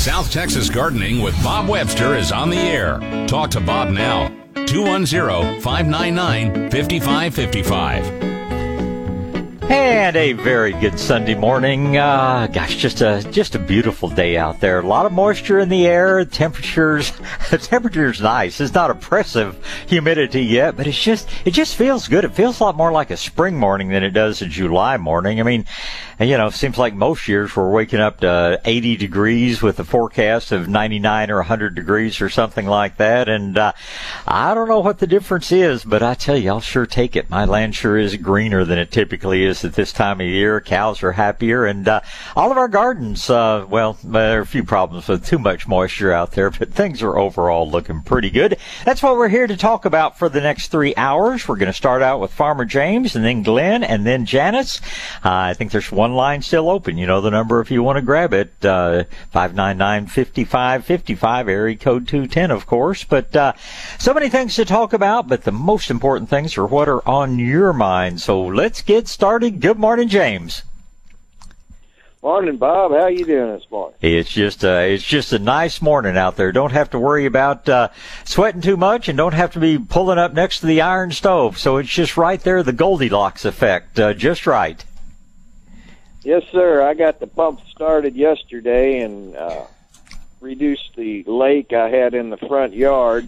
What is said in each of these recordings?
South Texas Gardening with Bob Webster is on the air. Talk to Bob now. 210-599-5555. And a very good Sunday morning. Just a beautiful day out there. A lot of moisture in the air. The temperature's nice. It's not oppressive humidity yet, but it just feels good. It feels a lot more like a spring morning than it does a July morning. I mean, it seems like most years we're waking up to 80 degrees with a forecast of 99 or 100 degrees or something like that. And I don't know what the difference is, but I tell you, I'll sure take it. My land sure is greener than it typically is at this time of year. Cows are happier, and all of our gardens, there are a few problems with too much moisture out there, but things are overall looking pretty good. That's what we're here to talk about for the next 3 hours. We're going to start out with Farmer James, and then Glenn, and then Janice. I think there's one line still open. You know the number if you want to grab it, 599-5555, area code 210, of course. But so many things to talk about, but the most important things are what are on your mind. So let's get started. Good morning, James. Morning, Bob. How you doing this morning? It's just a nice morning out there. Don't have to worry about sweating too much, and don't have to be pulling up next to the iron stove. So it's just right there, the Goldilocks effect, just right. Yes, sir. I got the pump started yesterday and reduced the lake I had in the front yard.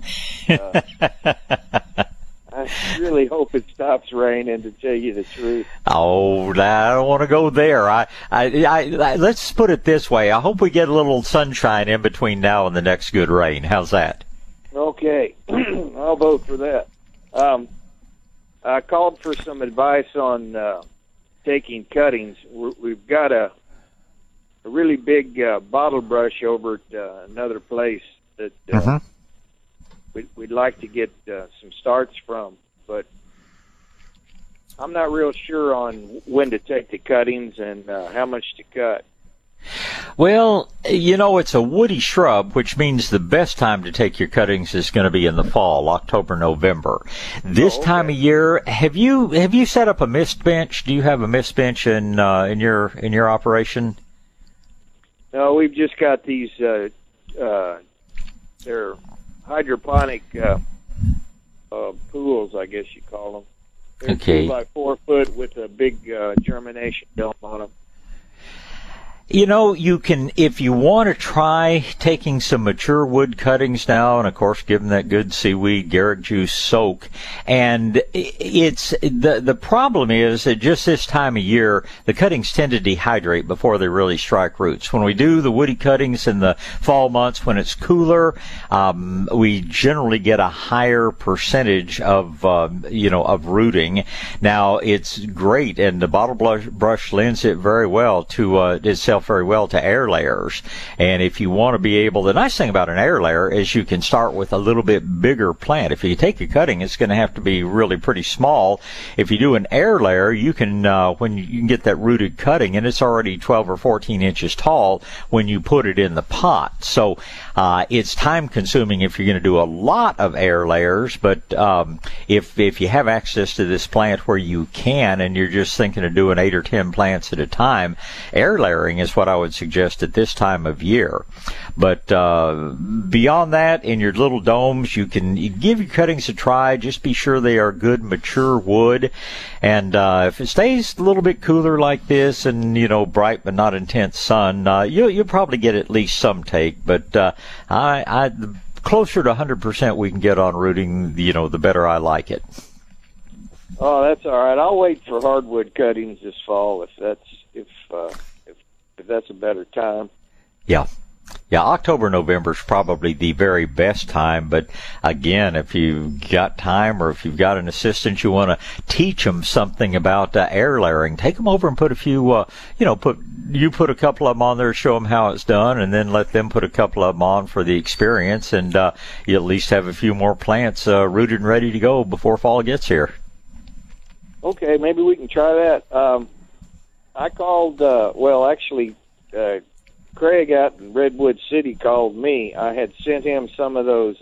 I really hope it stops raining, to tell you the truth. Oh, I don't want to go there. I let's put it this way. I hope we get a little sunshine in between now and the next good rain. How's that? Okay. I'll vote for that. I called for some advice on taking cuttings. We've got a really big bottle brush over at another place that we'd like to get some starts from, but I'm not real sure on when to take the cuttings and how much to cut. Well, it's a woody shrub, which means the best time to take your cuttings is going to be in the fall, October, November. This time of year, have you set up a mist bench? Do you have a mist bench in your operation? No, we've just got these. They're hydroponic pools, I guess you call them. They're okay. 2 by 4 foot with a big germination dome on them. You can, if you want to try taking some mature wood cuttings now, and of course give them that good seaweed Garrick juice soak. And it's, the problem is that just this time of year, the cuttings tend to dehydrate before they really strike roots. When we do the woody cuttings in the fall months when it's cooler, we generally get a higher percentage of rooting. Now, it's great, and the bottle brush lends it very well to, itself very well to air layers. And if you want to be able, the nice thing about an air layer is you can start with a little bit bigger plant. If you take a cutting, it's going to have to be really pretty small. If you do an air layer, you can, when you can get that rooted cutting, and it's already 12 or 14 inches tall when you put it in the pot. So, it's time consuming if you're going to do a lot of air layers, but, if you have access to this plant where you can, and you're just thinking of doing 8 or 10 plants at a time, air layering is what I would suggest at this time of year. But beyond that, in your little domes, you give your cuttings a try. Just be sure they are good, mature wood. And if it stays a little bit cooler like this, and bright but not intense sun, you'll probably get at least some take. But the closer to 100% we can get on rooting, the better I like it. Oh, that's all right. I'll wait for hardwood cuttings this fall if that's a better time. Yeah, October, November is probably the very best time. But again, if you've got time, or if you've got an assistant, you want to teach them something about air layering, take them over and put a few, put a couple of them on there, show them how it's done, and then let them put a couple of them on for the experience, and you at least have a few more plants rooted and ready to go before fall gets here. Okay, maybe we can try that. I called, Craig out in Redwood City called me. I had sent him some of those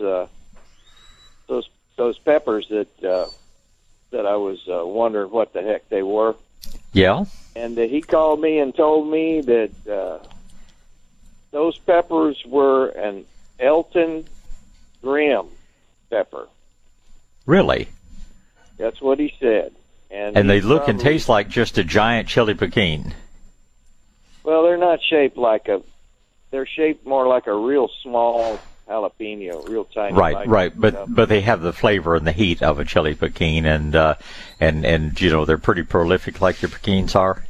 peppers that I was wondering what the heck they were. Yeah. And he called me and told me that those peppers were an Elton Grimm pepper. Really? That's what he said. And they look and taste like just a giant chili pekin. Well, they're not shaped like they're shaped more like a real small jalapeno, real tiny. Right. But they have the flavor and the heat of a chili pekin, and they're pretty prolific like your pekins are.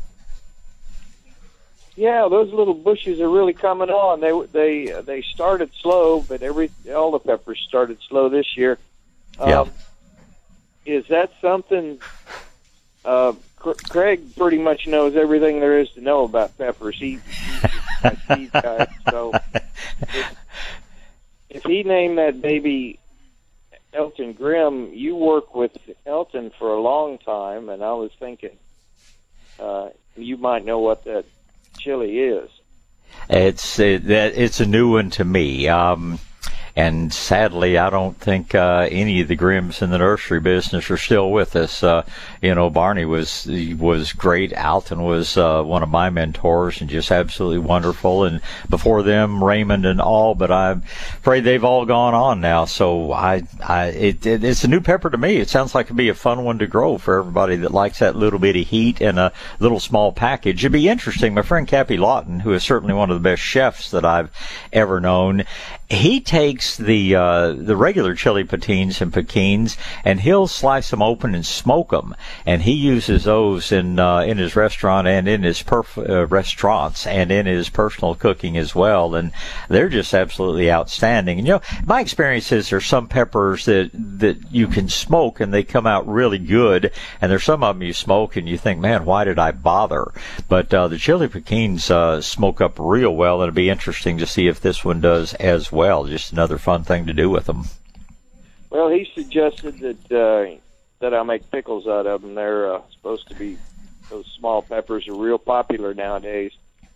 Yeah, those little bushes are really coming on. They started slow, but all the peppers started slow this year. Is that something? Craig pretty much knows everything there is to know about peppers. He's a seed guy, so if he named that baby Elton Grimm, you work with Elton for a long time, and I was thinking you might know what that chili is. It's a new one to me. And sadly, I don't think any of the Grimms in the nursery business are still with us. Barney was great. Alton was one of my mentors and just absolutely wonderful. And before them, Raymond and all. But I'm afraid they've all gone on now. So it's a new pepper to me. It sounds like it'd be a fun one to grow for everybody that likes that little bitty heat and a little small package. It'd be interesting. My friend Cappy Lawton, who is certainly one of the best chefs that I've ever known, he takes the regular chili patines and pekins, and he'll slice them open and smoke them. And he uses those in his restaurant and in his restaurants and in his personal cooking as well. And they're just absolutely outstanding. And my experience is there's some peppers that you can smoke and they come out really good, and there's some of them you smoke and you think, man, why did I bother? But the chili pekins smoke up real well, and it'll be interesting to see if this one does as well. Just another fun thing to do with them. Well, he suggested that I make pickles out of them. They're supposed to be, those small peppers are real popular nowadays.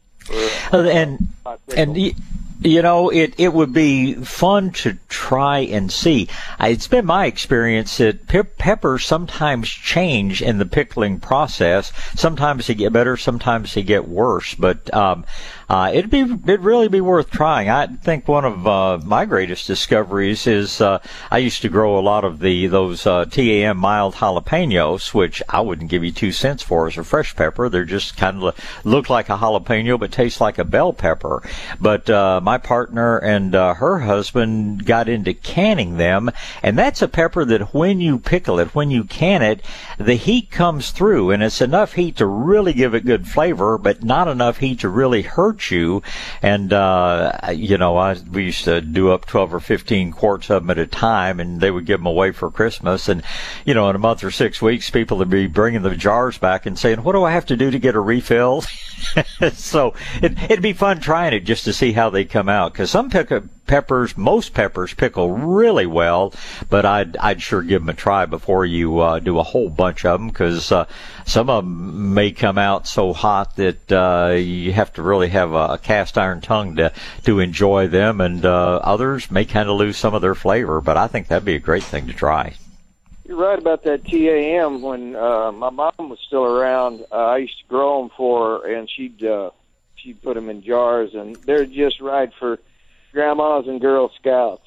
It would be fun to try and see. It's been my experience that peppers sometimes change in the pickling process. Sometimes they get better, sometimes they get worse. But it'd really be worth trying. I think one of my greatest discoveries is I used to grow a lot of those TAM mild jalapenos, which I wouldn't give you 2 cents for as a fresh pepper. They're just kind of look like a jalapeno but taste like a bell pepper. But my partner and her husband got into canning them, and that's a pepper that when you pickle it, when you can it, the heat comes through, and it's enough heat to really give it good flavor, but not enough heat to really hurt you. And we used to do up 12 or 15 quarts of them at a time, and they would give them away for Christmas. And in a month or 6 weeks, people would be bringing the jars back and saying, what do I have to do to get a refill? So it'd be fun trying it just to see how they come out, because most peppers pickle really well, but I'd sure give them a try before you do a whole bunch of them, because some of them may come out so hot that you have to really have a cast iron tongue to enjoy them, and others may kind of lose some of their flavor. But I think that'd be a great thing to try. You're right about that TAM. When my mom was still around, I used to grow them for her, and she'd put them in jars, and they're just right for grandmas and Girl Scouts.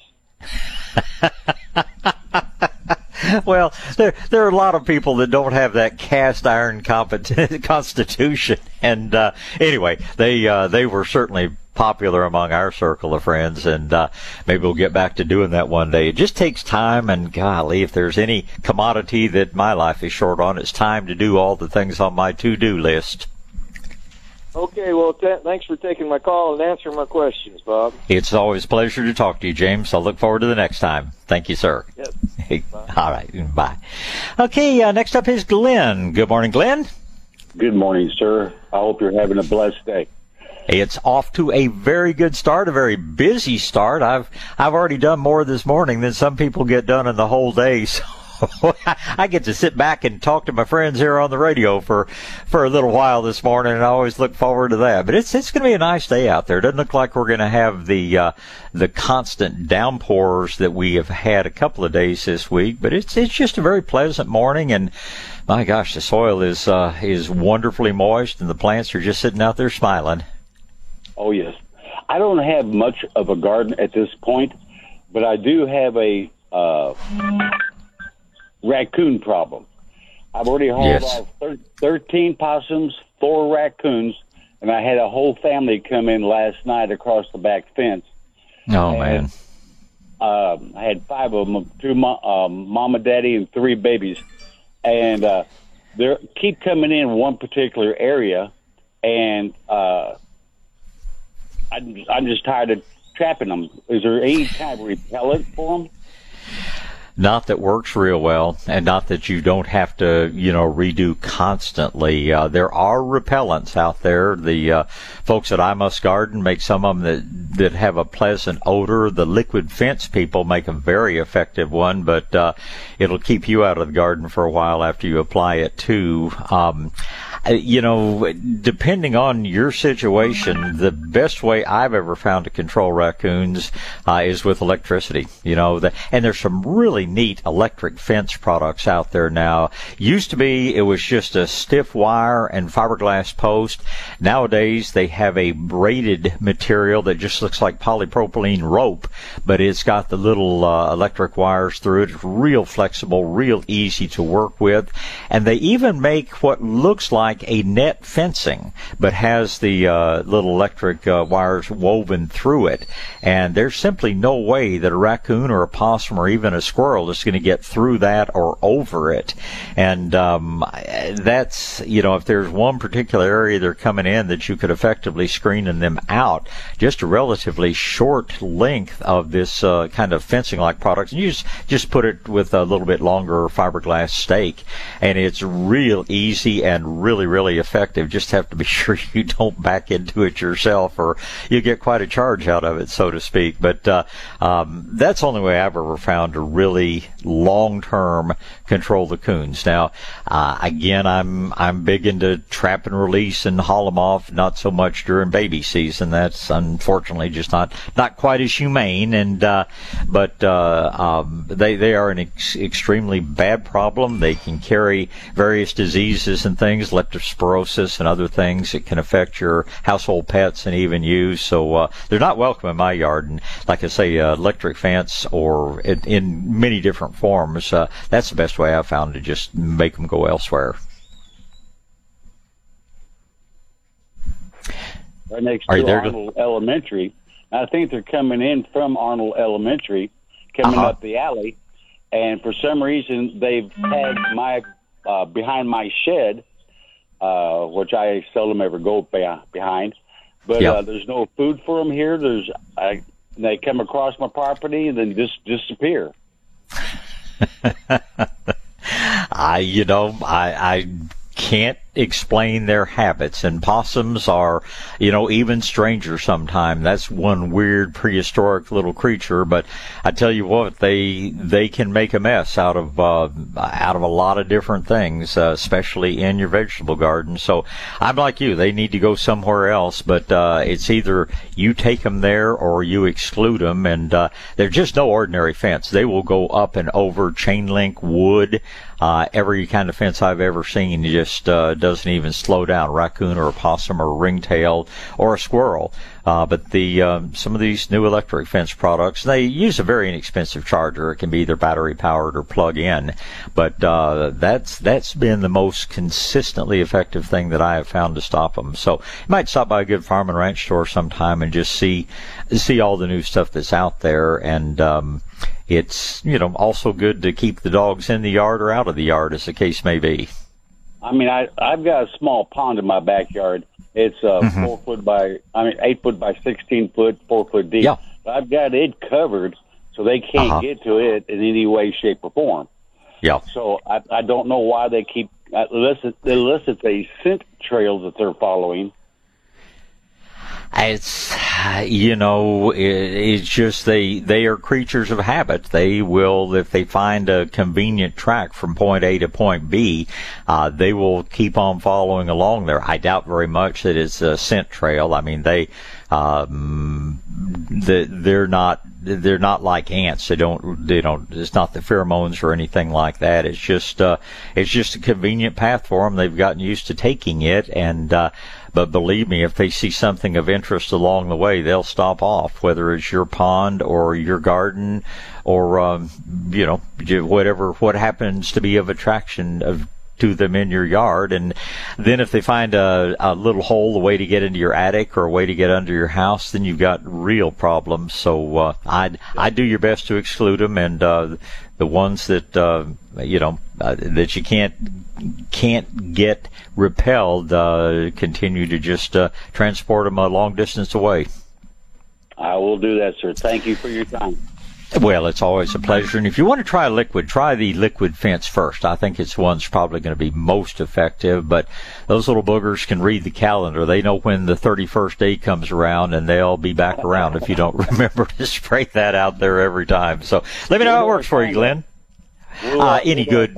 Well, there are a lot of people that don't have that cast iron constitution, and anyway, they were certainly popular among our circle of friends, and maybe we'll get back to doing that one day. It just takes time, and golly, if there's any commodity that my life is short on, it's time to do all the things on my to-do list. Okay, well, thanks for taking my call and answering my questions, Bob. It's always a pleasure to talk to you, James. I'll look forward to the next time. Thank you, sir. Yes. All right, bye. Okay, next up is Glenn. Good morning, Glenn. Good morning, sir. I hope you're having a blessed day. It's off to a very good start, a very busy start. I've already done more this morning than some people get done in the whole day, so I get to sit back and talk to my friends here on the radio for a little while this morning, and I always look forward to that. But it's going to be a nice day out there. It doesn't look like we're going to have the constant downpours that we have had a couple of days this week, but it's just a very pleasant morning, and my gosh, the soil is wonderfully moist, and the plants are just sitting out there smiling. Oh, yes. I don't have much of a garden at this point, but I do have a raccoon problem. I've already hauled off 13 possums, 4 raccoons, and I had a whole family come in last night across the back fence. Oh, man. I had 5 of them, 2 mama, daddy, and 3 babies. And they keep coming in one particular area, and I'm just tired of trapping them. Is there any kind of repellent for them? Not that works real well, and not that you don't have to, redo constantly. There are repellents out there. The folks at I Must Garden make some of them that have a pleasant odor. The liquid fence people make a very effective one, but it'll keep you out of the garden for a while after you apply it too. Depending on your situation, the best way I've ever found to control raccoons is with electricity. And there's some really neat electric fence products out there now. Used to be it was just a stiff wire and fiberglass post. Nowadays they have a braided material that just looks like polypropylene rope, but it's got the little electric wires through it. It's real flexible, real easy to work with, and they even make what looks like a net fencing, but has the little electric wires woven through it. And there's simply no way that a raccoon or a possum or even a squirrel is going to get through that or over it. And that's, if there's one particular area they're coming in that you could effectively screen them out, just a relatively short length of this kind of fencing-like product. And you just put it with a little bit longer fiberglass stake, and it's real easy and really, really effective. Just have to be sure you don't back into it yourself, or you get quite a charge out of it, so to speak. But that's the only way I've ever found to really long-term control the coons. Now, again, I'm big into trap and release and haul them off. Not so much during baby season. That's unfortunately just not quite as humane. And but they are an extremely bad problem. They can carry various diseases and things, leptospirosis and other things. It can affect your household pets and even you. So they're not welcome in my yard. And like I say, electric fence or in many different forms, that's the best way I've found to just make them go elsewhere. Right next to Arnold Elementary. I think they're coming in from Arnold Elementary, coming up the alley, and for some reason they've tagged my behind my shed, which I seldom ever go behind. But there's no food for them here. They come across my property and then just disappear. I can't explain their habits, and possums are, even stranger sometimes. That's one weird prehistoric little creature, but I tell you what, they can make a mess out of a lot of different things, especially in your vegetable garden. So I'm like you, they need to go somewhere else, but it's either you take them there or you exclude them, and they're just no ordinary fence. They will go up and over chain link, wood, every kind of fence I've ever seen. Just doesn't even slow down. Raccoon or a possum or a ringtail or a squirrel. But some of these new electric fence products, they use a very inexpensive charger. It can be either battery powered or plug in. But that's been the most consistently effective thing that I have found to stop them. So you might stop by a good farm and ranch store sometime and just see all the new stuff that's out there. And it's also good to keep the dogs in the yard or out of the yard, as the case may be. I mean, I've got a small pond in my backyard. It's 8 foot by 16 foot, 4 foot deep. Yeah. I've got it covered so they can't get to it in any way, shape, or form. Yeah. So I don't know why they keep, unless it's a scent trail that they're following. It's, it's just they are creatures of habit. They will, if they find a convenient track from point A to point B, they will keep on following along there. I doubt very much that it's a scent trail. I mean, they're not they're not like ants. They don't, it's not the pheromones or anything like that. It's just a convenient path for them. They've gotten used to taking it, and but believe me, if they see something of interest along the way, they'll stop off, whether it's your pond or your garden or, what happens to be of attraction to them in your yard. And then if they find a little hole, a way to get into your attic or a way to get under your house, then you've got real problems. So I'd do your best to exclude them, and the ones that that you can't get repelled, continue to just transport them a long distance away. I will do that, sir. Thank you for your time. Well, it's always a pleasure. And if you want to try liquid, try the liquid fence first. I think it's one's probably going to be most effective, but those little boogers can read the calendar. They know when the 31st day comes around, and they'll be back around if you don't remember to spray that out there every time. So let me know how it works for you, Glenn. Any good?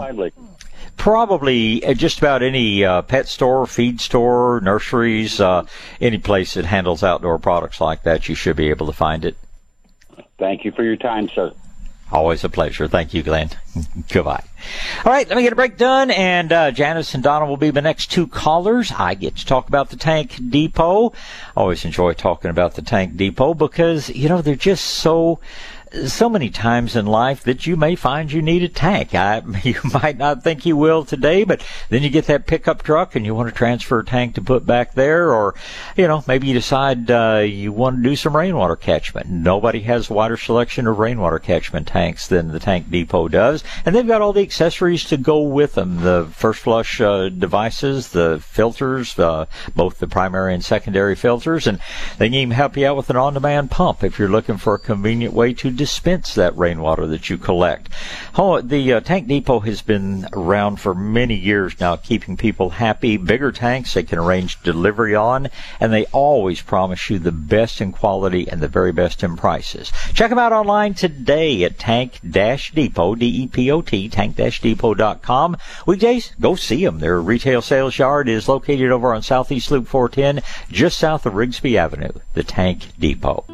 Probably just about any pet store, feed store, nurseries, any place that handles outdoor products like that, you should be able to find it. Thank you for your time, sir. Always a pleasure. Thank you, Glenn. Goodbye. All right, let me get a break done, and Janice and Donna will be the next two callers. I get to talk about the Tank Depot. Always enjoy talking about the Tank Depot because, they're just so many times in life that you may find you need a tank. You might not think you will today, but then you get that pickup truck and you want to transfer a tank to put back there, or, maybe you decide you want to do some rainwater catchment. Nobody has a wider selection of rainwater catchment tanks than the Tank Depot does, and they've got all the accessories to go with them. The first flush devices, the filters, both the primary and secondary filters, and they can even help you out with an on-demand pump if you're looking for a convenient way to dispense that rainwater that you collect. The Tank Depot has been around for many years now, keeping people happy. Bigger tanks they can arrange delivery on, and they always promise you the best in quality and the very best in prices. Check them out online today at Tank-Depot, D-E-P-O-T, tank-depot.com. Weekdays, go see them. Their retail sales yard is located over on Southeast Loop 410, just south of Rigsby Avenue, the Tank Depot.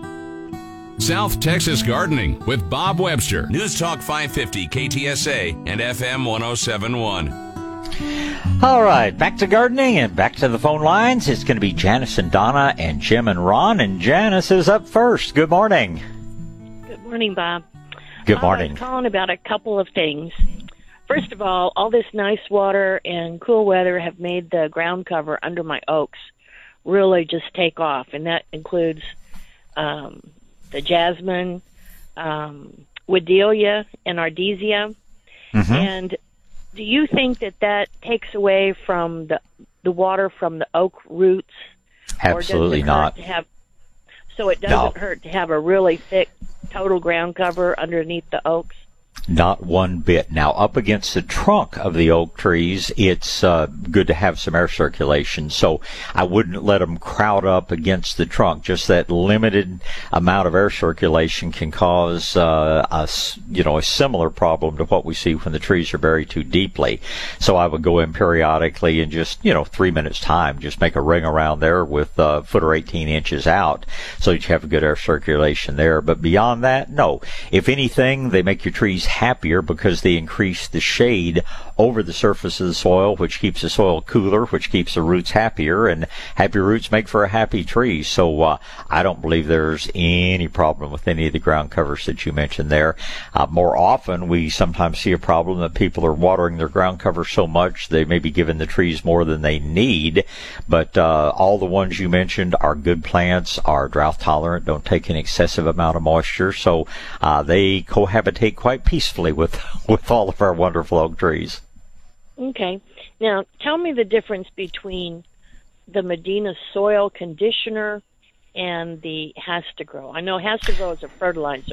South Texas Gardening with Bob Webster. News Talk 550 KTSA and FM 1071. All right, back to gardening and back to the phone lines. It's going to be Janice and Donna and Jim and Ron, and Janice is up first. Good morning. Good morning, Bob. Good morning. I was calling about a couple of things. First of all this nice water and cool weather have made the ground cover under my oaks really just take off, and that includes the jasmine, Wedelia, and Ardesia. Mm-hmm. And do you think that takes away from the water from the oak roots? Absolutely not. So it doesn't hurt to have a really thick total ground cover underneath the oaks? Not one bit. Now, up against the trunk of the oak trees, it's good to have some air circulation. So I wouldn't let them crowd up against the trunk. Just that limited amount of air circulation can cause a similar problem to what we see when the trees are buried too deeply. So I would go in periodically and just 3 minutes time, just make a ring around there with a foot or 18 inches out, so that you have a good air circulation there. But beyond that, no. If anything, they make your trees happier because they increase the shade over the surface of the soil, which keeps the soil cooler, which keeps the roots happier, and happy roots make for a happy tree. So I don't believe there's any problem with any of the ground covers that you mentioned there. More often, we sometimes see a problem that people are watering their ground cover so much they may be giving the trees more than they need. But all the ones you mentioned are good plants, are drought tolerant, don't take an excessive amount of moisture, so they cohabitate quite peacefully with all of our wonderful oak trees. Okay. Now, tell me the difference between the Medina soil conditioner and the Has to Grow. I know Has to Grow is a fertilizer,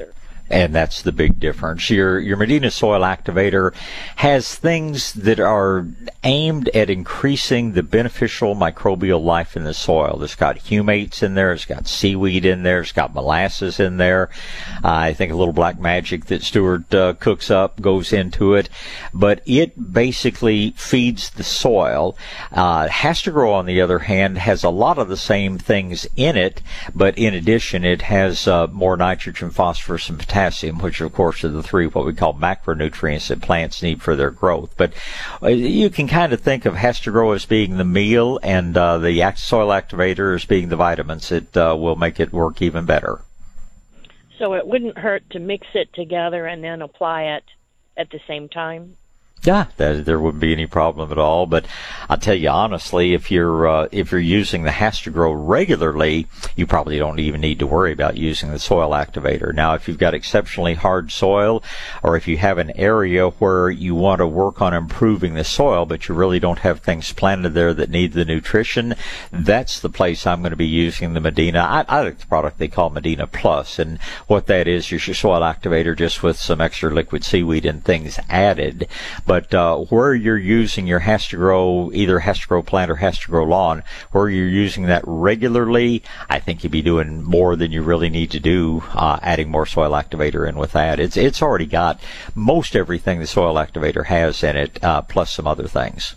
And that's the big difference. Your Medina Soil Activator has things that are aimed at increasing the beneficial microbial life in the soil. It's got humates in there. It's got seaweed in there. It's got molasses in there. I think a little black magic that Stuart cooks up goes into it. But it basically feeds the soil. Has2Grow, on the other hand, has a lot of the same things in it, but in addition, it has more nitrogen, phosphorus, and potassium, which of course are the three what we call macronutrients that plants need for their growth. But you can kind of think of Has2Grow as being the meal and the soil activator as being the vitamins that will make it work even better. So it wouldn't hurt to mix it together and then apply it at the same time? Yeah, there wouldn't be any problem at all. But I'll tell you honestly, if you're using the Has2Grow regularly, you probably don't even need to worry about using the soil activator. Now, if you've got exceptionally hard soil, or if you have an area where you want to work on improving the soil, but you really don't have things planted there that need the nutrition, that's the place I'm going to be using the Medina. I like the product they call Medina Plus, and what that is your soil activator just with some extra liquid seaweed and things added. But where you're using your Has2Grow, either Has2Grow plant or Has2Grow lawn, where you're using that regularly, I think you'd be doing more than you really need to do, adding more soil activator in with that. It's already got most everything the soil activator has in it, plus some other things.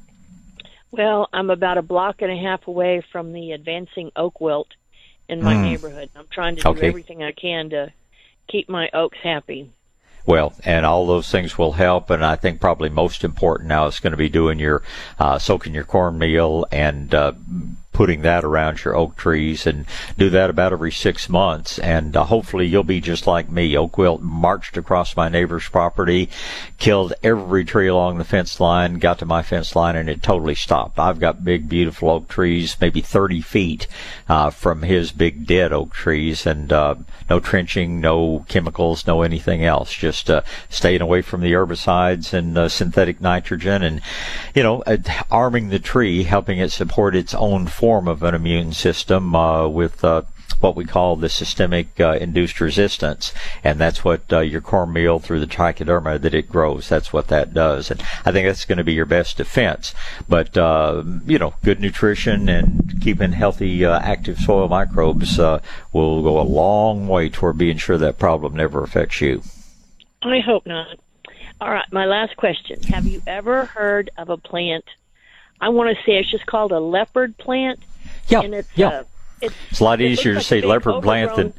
Well, I'm about a block and a half away from the advancing oak wilt in my neighborhood. I'm trying to do everything I can to keep my oaks happy. Well, and all those things will help, and I think probably most important now is going to be doing your soaking your cornmeal and putting that around your oak trees, and do that about every 6 months, and hopefully you'll be just like me. Oak wilt marched across my neighbor's property, killed every tree along the fence line, got to my fence line, and it totally stopped. I've got big, beautiful oak trees, maybe 30 feet from his big dead oak trees, and no trenching, no chemicals, no anything else, just staying away from the herbicides and synthetic nitrogen, and arming the tree, helping it support its own form of an immune system with what we call the systemic induced resistance, and that's what your cornmeal through the trichoderma that it grows, that's what that does. And I think that's going to be your best defense. But good nutrition and keeping healthy active soil microbes will go a long way toward being sure that problem never affects you. I hope not. All right, my last question. Have you ever heard of a plant, I want to say it's just called a leopard plant? Yeah, and it's a lot easier to say leopard plant than...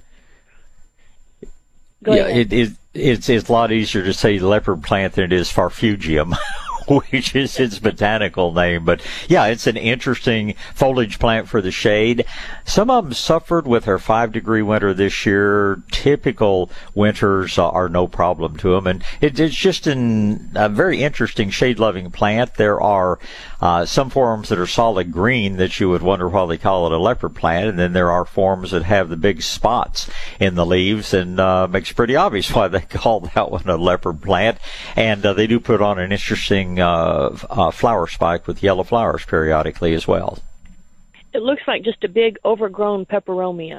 It's a lot easier to say leopard plant than it is Farfugium, which is its botanical name. But yeah, it's an interesting foliage plant for the shade. Some of them suffered with our 5-degree winter this year. Typical winters are no problem to them, and it's just a very interesting shade-loving plant. There are some forms that are solid green that you would wonder why they call it a leopard plant, and then there are forms that have the big spots in the leaves, and makes it pretty obvious why they call that one a leopard plant. And they do put on an interesting flower spike with yellow flowers periodically as well. It looks like just a big overgrown peperomia.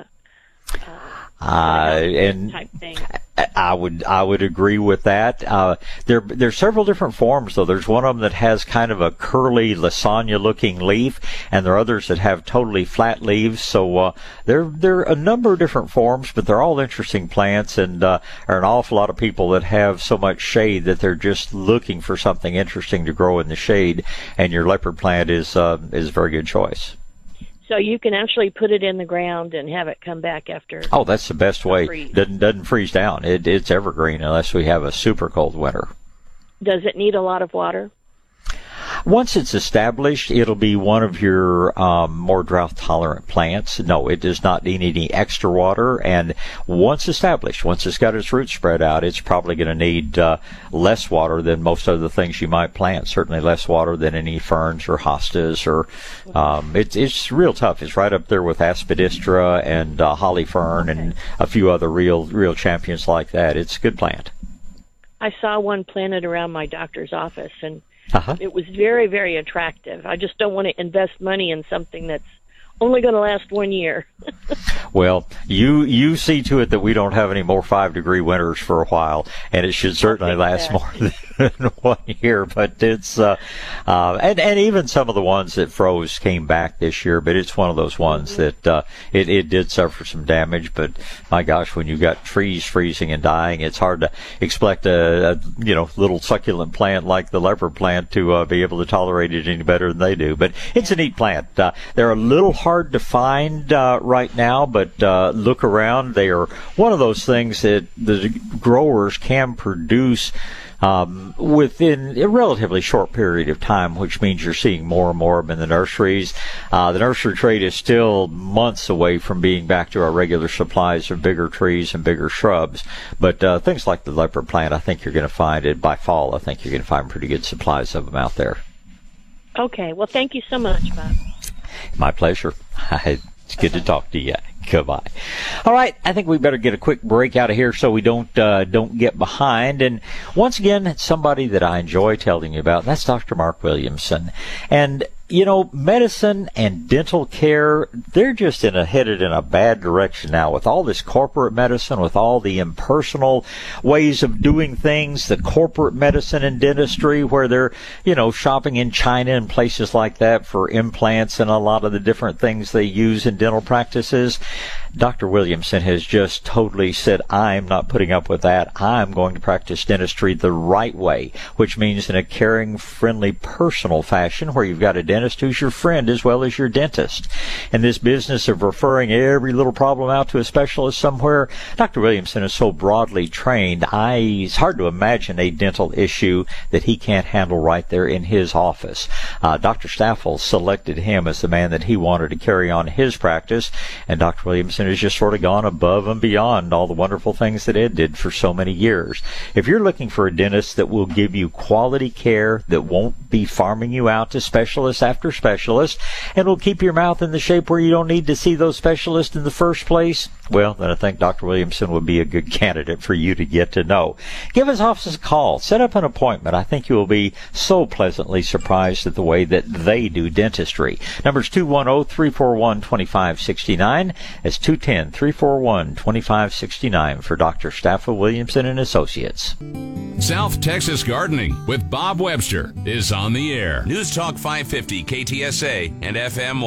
Type thing. I would agree with that. There's several different forms though. There's one of them that has kind of a curly lasagna looking leaf, and there are others that have totally flat leaves. So there are a number of different forms, but they're all interesting plants, and are an awful lot of people that have so much shade that they're just looking for something interesting to grow in the shade, and your leopard plant is a very good choice. So you can actually put it in the ground and have it come back after. Oh, that's the best way. Doesn't freeze down. It's evergreen unless we have a super cold winter. Does it need a lot of water? Once it's established, it'll be one of your more drought-tolerant plants. No, it does not need any extra water. And once established, once it's got its roots spread out, it's probably going to need less water than most other things you might plant. Certainly less water than any ferns or hostas. Or it's real tough. It's right up there with aspidistra and holly fern and a few other real champions like that. It's a good plant. I saw one planted around my doctor's office, and it was very, very attractive. I just don't want to invest money in something that's only going to last 1 year. Well, you see to it that we don't have any more 5-degree winters for a while, and it should certainly last more than 1 year. But it's and even some of the ones that froze came back this year. But it's one of those ones that it did suffer some damage. But my gosh, when you've got trees freezing and dying, it's hard to expect a little succulent plant like the leopard plant to be able to tolerate it any better than they do. But it's a neat plant. They're a little hard to find right now, but look around. They are one of those things that the growers can produce within a relatively short period of time, which means you're seeing more and more of them in the nurseries. The nursery trade is still months away from being back to our regular supplies of bigger trees and bigger shrubs. But things like the leopard plant, I think you're going to find it by fall. I think you're going to find pretty good supplies of them out there. Okay. Well, thank you so much, Bob. My pleasure. It's good to talk to you. Goodbye. All right, I think we better get a quick break out of here so we don't get behind. And once again, it's somebody that I enjoy telling you about. That's Dr. Mark Williamson. And medicine and dental care, they're just headed in a bad direction now with all this corporate medicine, with all the impersonal ways of doing things, the corporate medicine and dentistry where they're, shopping in China and places like that for implants and a lot of the different things they use in dental practices. Dr. Williamson has just totally said, I'm not putting up with that. I'm going to practice dentistry the right way, which means in a caring, friendly, personal fashion where you've got a dentist who's your friend as well as your dentist. And this business of referring every little problem out to a specialist somewhere, Dr. Williamson is so broadly trained, it's hard to imagine a dental issue that he can't handle right there in his office. Dr. Staffel selected him as the man that he wanted to carry on his practice, and Dr. Williamson has just sort of gone above and beyond all the wonderful things that Ed did for so many years. If you're looking for a dentist that will give you quality care, that won't be farming you out to specialist after specialist, and will keep your mouth in the shape where you don't need to see those specialists in the first place, well, then I think Dr. Williamson would be a good candidate for you to get to know. Give his office a call. Set up an appointment. I think you will be so pleasantly surprised at the way that they do dentistry. Number's 210-341-2569. It's 210-341-2569 for Dr. Staffel Williamson and Associates. South Texas Gardening with Bob Webster is on the air. News Talk 550 KTSA and FM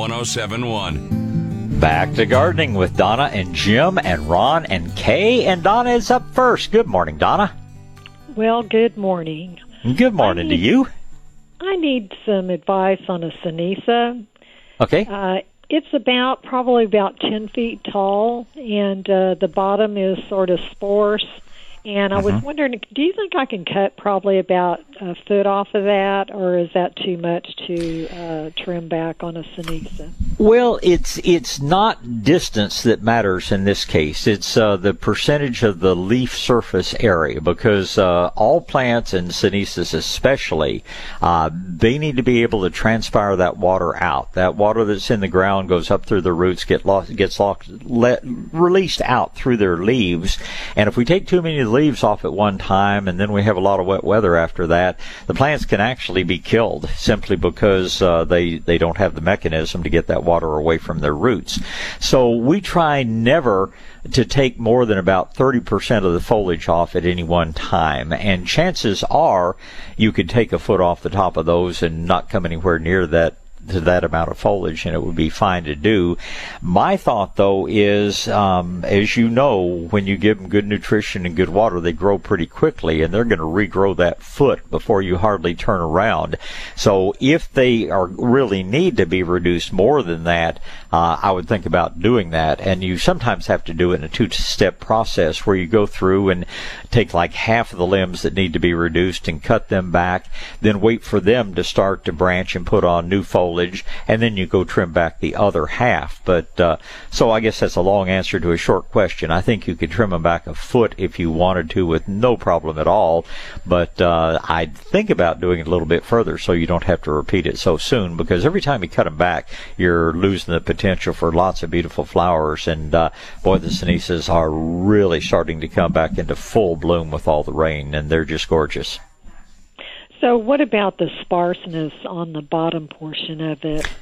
1071. Back to gardening with Donna and Jim and Ron and Kay. And Donna is up first. Good morning, Donna. Well, good morning. Good morning to you. I need some advice on a Sinisa. Okay. It's probably about 10 feet tall, and the bottom is sort of sporous. And I was wondering, do you think I can cut probably about a foot off of that, or is that too much to trim back on a Sinisa? Well, it's not distance that matters in this case. It's the percentage of the leaf surface area, because all plants, and Sinisas especially, they need to be able to transpire that water out. That water that's in the ground goes up through the roots, gets released out through their leaves. And if we take too many of the leaves off at one time, and then we have a lot of wet weather after that, the plants can actually be killed simply because they don't have the mechanism to get that water away from their roots. So we try never to take more than about 30% of the foliage off at any one time, and chances are you could take a foot off the top of those and not come anywhere near that amount of foliage, and it would be fine to do. My thought, though, is, as you know, when you give them good nutrition and good water, they grow pretty quickly, and they're going to regrow that foot before you hardly turn around. So if they really need to be reduced more than that, I would think about doing that. And you sometimes have to do it in a two-step process where you go through and take like half of the limbs that need to be reduced and cut them back, then wait for them to start to branch and put on new foliage, and then you go trim back the other half. But so I guess that's a long answer to a short question. I think you could trim them back a foot if you wanted to with no problem at all, but I'd think about doing it a little bit further so you don't have to repeat it so soon, because every time you cut them back, you're losing the potential for lots of beautiful flowers. And boy, the Sinisas are really starting to come back into full bloom with all the rain, and they're just gorgeous. So what about the sparseness on the bottom portion of it?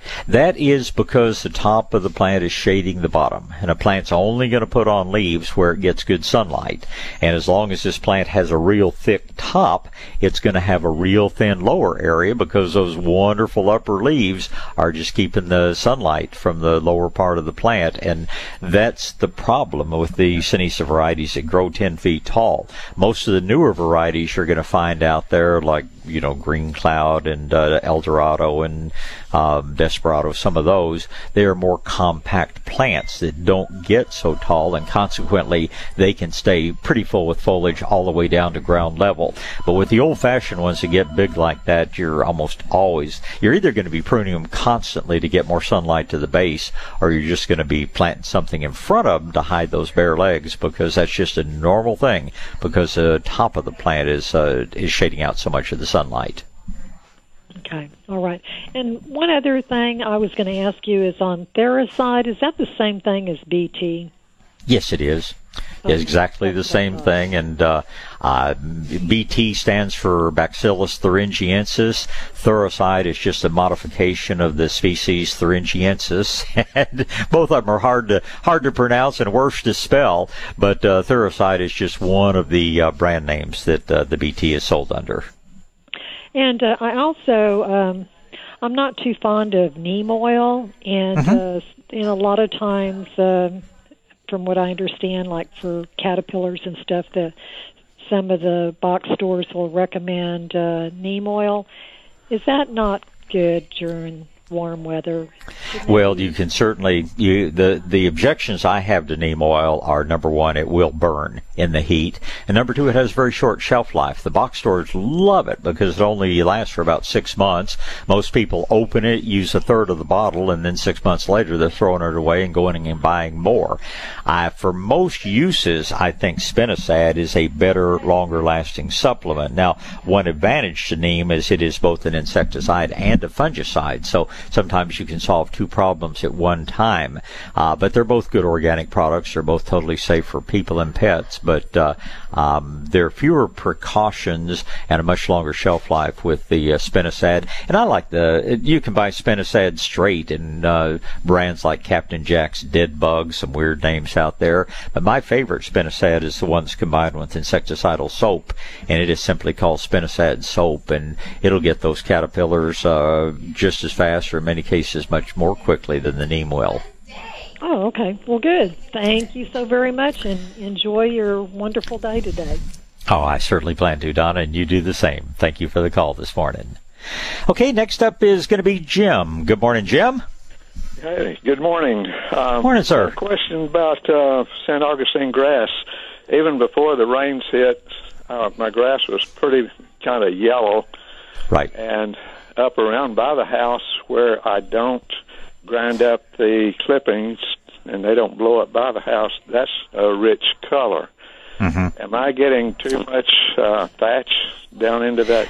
That is because the top of the plant is shading the bottom, and a plant's only going to put on leaves where it gets good sunlight. And as long as this plant has a real thick top, it's going to have a real thin lower area because those wonderful upper leaves are just keeping the sunlight from the lower part of the plant. And that's the problem with the Sinisa varieties that grow 10 feet tall. Most of the newer varieties you're going to find out there, like, Green Cloud and El Dorado and Desperado, some of those, they are more compact plants that don't get so tall, and consequently they can stay pretty full with foliage all the way down to ground level. But with the old-fashioned ones that get big like that, you're either going to be pruning them constantly to get more sunlight to the base, or you're just going to be planting something in front of them to hide those bare legs, because that's just a normal thing, because the top of the plant is shading out so much of the sunlight. Okay, all right. And one other thing I was going to ask you is on Theracide. Is that the same thing as BT? Yes, it is. It's exactly the same thing, and BT stands for Bacillus thuringiensis. Theracide is just a modification of the species thuringiensis, and both of them are hard to pronounce and worse to spell. But Theracide is just one of the brand names that the BT is sold under. And I also, I'm not too fond of neem oil, and a lot of times, from what I understand, like for caterpillars and stuff, some of the box stores will recommend neem oil. Is that not good during warm weather? Well, you can certainly, the objections I have to neem oil are, number one, it will burn in the heat, and number two, it has very short shelf life. The box stores love it because it only lasts for about 6 months. Most people open it, use a third of the bottle, and then 6 months later they're throwing it away and going and buying more. For most uses, I think spinosad is a better, longer-lasting supplement. Now, one advantage to neem is it is both an insecticide and a fungicide, so sometimes you can solve two problems at one time. But they're both good organic products. They're both totally safe for people and pets. But there are fewer precautions and a much longer shelf life with the spinosad. And I like you can buy spinosad straight in brands like Captain Jack's Dead Bug, some weird names out there. But my favorite spinosad is the one that's combined with insecticidal soap. And it is simply called spinosad soap. And it'll get those caterpillars just as fast, or in many cases much more quickly than the neem oil. Oh, okay. Well, good. Thank you so very much, and enjoy your wonderful day today. Oh, I certainly plan to, Donna, and you do the same. Thank you for the call this morning. Okay, next up is going to be Jim. Good morning, Jim. Hey, good morning. Morning, sir. A question about St. Augustine grass. Even before the rains hit, my grass was pretty kind of yellow. Right. And up around by the house where I don't grind up the clippings and they don't blow up by the house, that's a rich color. Mm-hmm. Am I getting too much thatch down into that?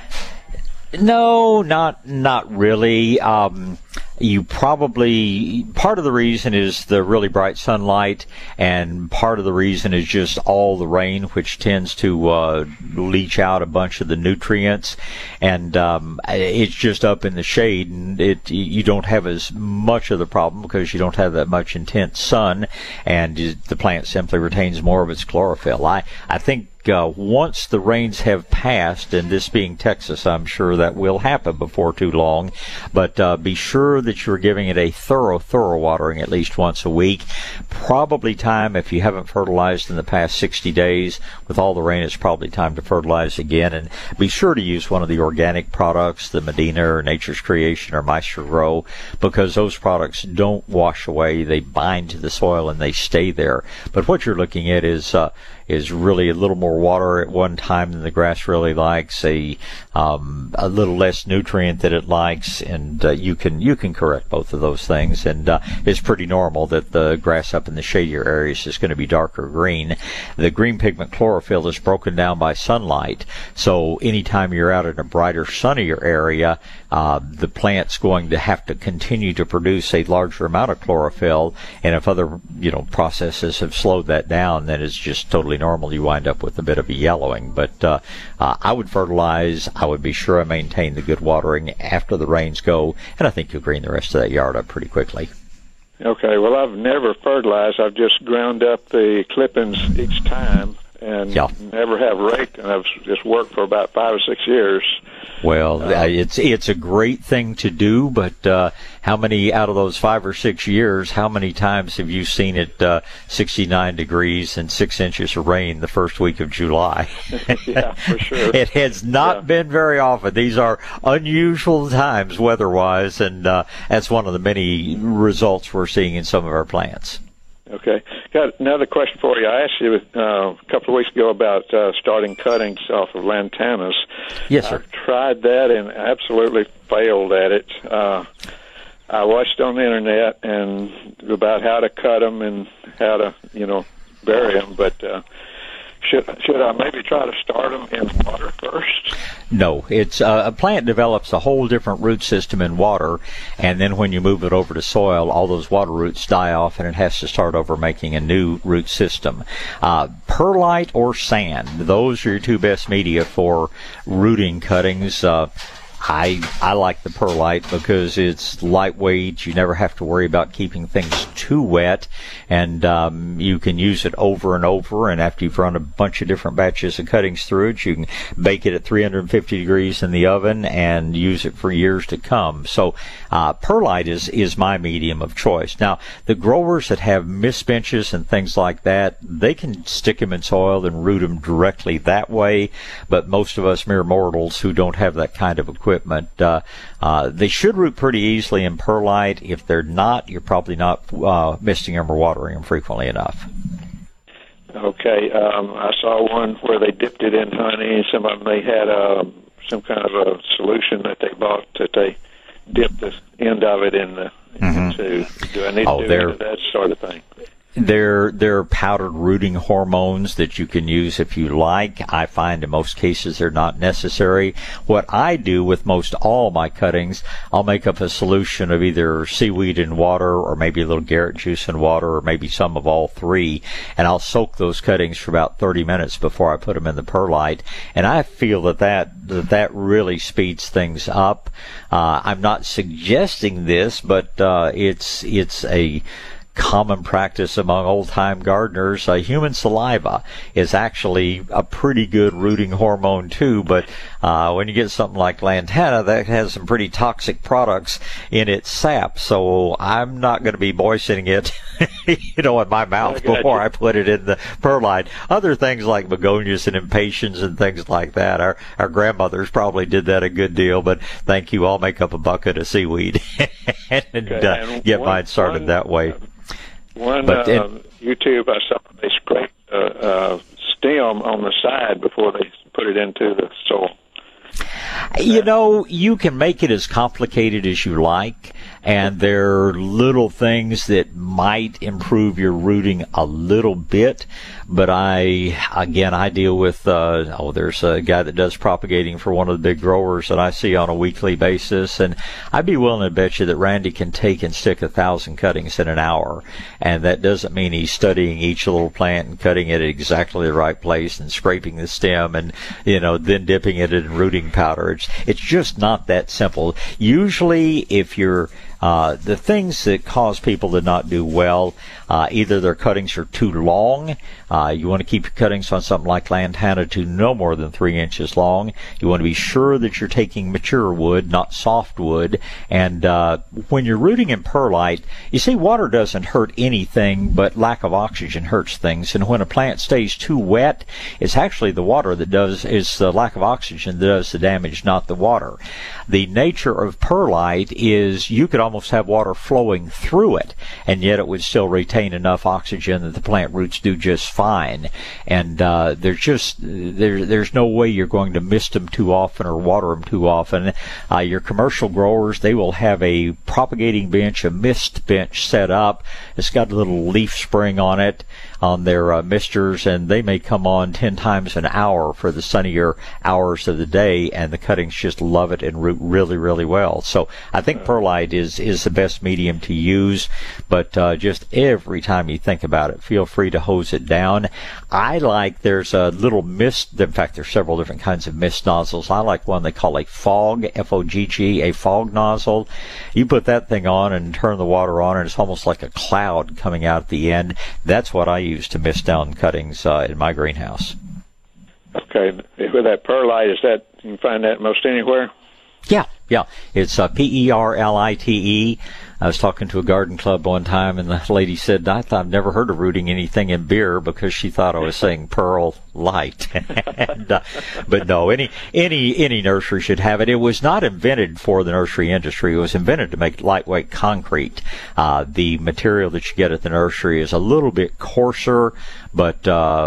No, not really. You probably, part of the reason is the really bright sunlight, and part of the reason is just all the rain, which tends to leach out a bunch of the nutrients, and it's just up in the shade, and you don't have as much of the problem because you don't have that much intense sun, and the plant simply retains more of its chlorophyll. I think once the rains have passed, and this being Texas, I'm sure that will happen before too long, but be sure that you're giving it a thorough watering at least once a week. Probably time, if you haven't fertilized in the past 60 days, with all the rain, it's probably time to fertilize again, and be sure to use one of the organic products, the Medina or Nature's Creation or Meister Grow, because those products don't wash away. They bind to the soil and they stay there. But what you're looking at is really a little more water at one time than the grass really likes, a little less nutrient that it likes, and you can correct both of those things. And it's pretty normal that the grass up in the shadier areas is going to be darker green. The green pigment chlorophyll is broken down by sunlight, so anytime you're out in a brighter, sunnier area, the plant's going to have to continue to produce a larger amount of chlorophyll, and if other processes have slowed that down, then it's just totally totally normal, you wind up with a bit of a yellowing. But I would fertilize. I would be sure I maintain the good watering after the rains go, and I think you'll green the rest of that yard up pretty quickly. Okay, well, I've never fertilized. I've just ground up the clippings each time and never have raked, and I've just worked for about 5 or 6 years. Well, it's a great thing to do, but how many out of those 5 or 6 years, how many times have you seen it 69 degrees and 6 inches of rain the first week of July? Yeah, for sure. It has not been very often. These are unusual times weather-wise, and that's one of the many results we're seeing in some of our plants. Okay. Got another question for you. I asked you a couple of weeks ago about starting cuttings off of lantanas. Yes, sir. I tried that and absolutely failed at it. I watched on the internet and about how to cut them and how to, bury them, but should I maybe try to start them in water first? No, it's a plant develops a whole different root system in water, and then when you move it over to soil, all those water roots die off, and it has to start over making a new root system. Perlite or sand, those are your two best media for rooting cuttings. I like the perlite because it's lightweight. You never have to worry about keeping things too wet, and you can use it over and over. And after you've run a bunch of different batches of cuttings through it, you can bake it at 350 degrees in the oven and use it for years to come. So perlite is my medium of choice. Now, the growers that have mist benches and things like that, they can stick them in soil and root them directly that way. But most of us mere mortals who don't have that kind of equipment, they should root pretty easily in perlite. If they're not, you're probably not misting them or watering them frequently enough. Okay. I saw one where they dipped it in honey. Some of them, they had some kind of a solution that they bought that they dipped the end of it into. Do I need to do any of that sort of thing? They're powdered rooting hormones that you can use if you like. I find in most cases they're not necessary. What I do with most all my cuttings, I'll make up a solution of either seaweed in water or maybe a little Garrett juice in water or maybe some of all three, and I'll soak those cuttings for about 30 minutes before I put them in the perlite. And I feel that really speeds things up. I'm not suggesting this, but it's a common practice among old-time gardeners. Human saliva is actually a pretty good rooting hormone too, but when you get something like lantana, that has some pretty toxic products in its sap, so I'm not going to be moistening it in my mouth before I put it in the perlite. Other things like begonias and impatiens and things like that, our grandmothers probably did that a good deal, but thank you, I'll make up a bucket of seaweed and get mine started that way. YouTube, I saw they scrape stem on the side before they put it into the soil. You can make it as complicated as you like, and there are little things that might improve your rooting a little bit, but I deal with, there's a guy that does propagating for one of the big growers that I see on a weekly basis, and I'd be willing to bet you that Randy can take and stick 1,000 cuttings in an hour, and that doesn't mean he's studying each little plant and cutting it at exactly the right place and scraping the stem and, then dipping it in rooting powder. It's just not that simple. Usually, if you're the things that cause people to not do well, either their cuttings are too long. You want to keep your cuttings on something like lantana to no more than 3 inches long. You want to be sure that you're taking mature wood, not soft wood. And when you're rooting in perlite, you see, water doesn't hurt anything, but lack of oxygen hurts things. And when a plant stays too wet, it's actually the water is the lack of oxygen that does the damage, not the water. The nature of perlite is you could almost have water flowing through it, and yet it would still retain enough oxygen that the plant roots do just fine. And there's no way you're going to mist them too often or water them too often. Your commercial growers, they will have a propagating bench, a mist bench set up. It's got a little leaf spring on it on their misters, and they may come on 10 times an hour for the sunnier hours of the day, and the cuttings just love it and root really, really well. So I think perlite is is the best medium to use, but just every time you think about it, feel free to hose it down. There's a little mist. In fact, there's several different kinds of mist nozzles. I like one they call a fog, F-O-G-G, a fog nozzle. You put that thing on and turn the water on, and it's almost like a cloud coming out at the end. That's what I use to mist down cuttings in my greenhouse. Okay, with that perlite, you can find that most anywhere? Yeah. It's Perlite. I was talking to a garden club one time, and the lady said, I've never heard of rooting anything in beer, because she thought I was saying Pearl Light. But no, any nursery should have it. It was not invented for the nursery industry. It was invented to make lightweight concrete. The material that you get at the nursery is a little bit coarser, but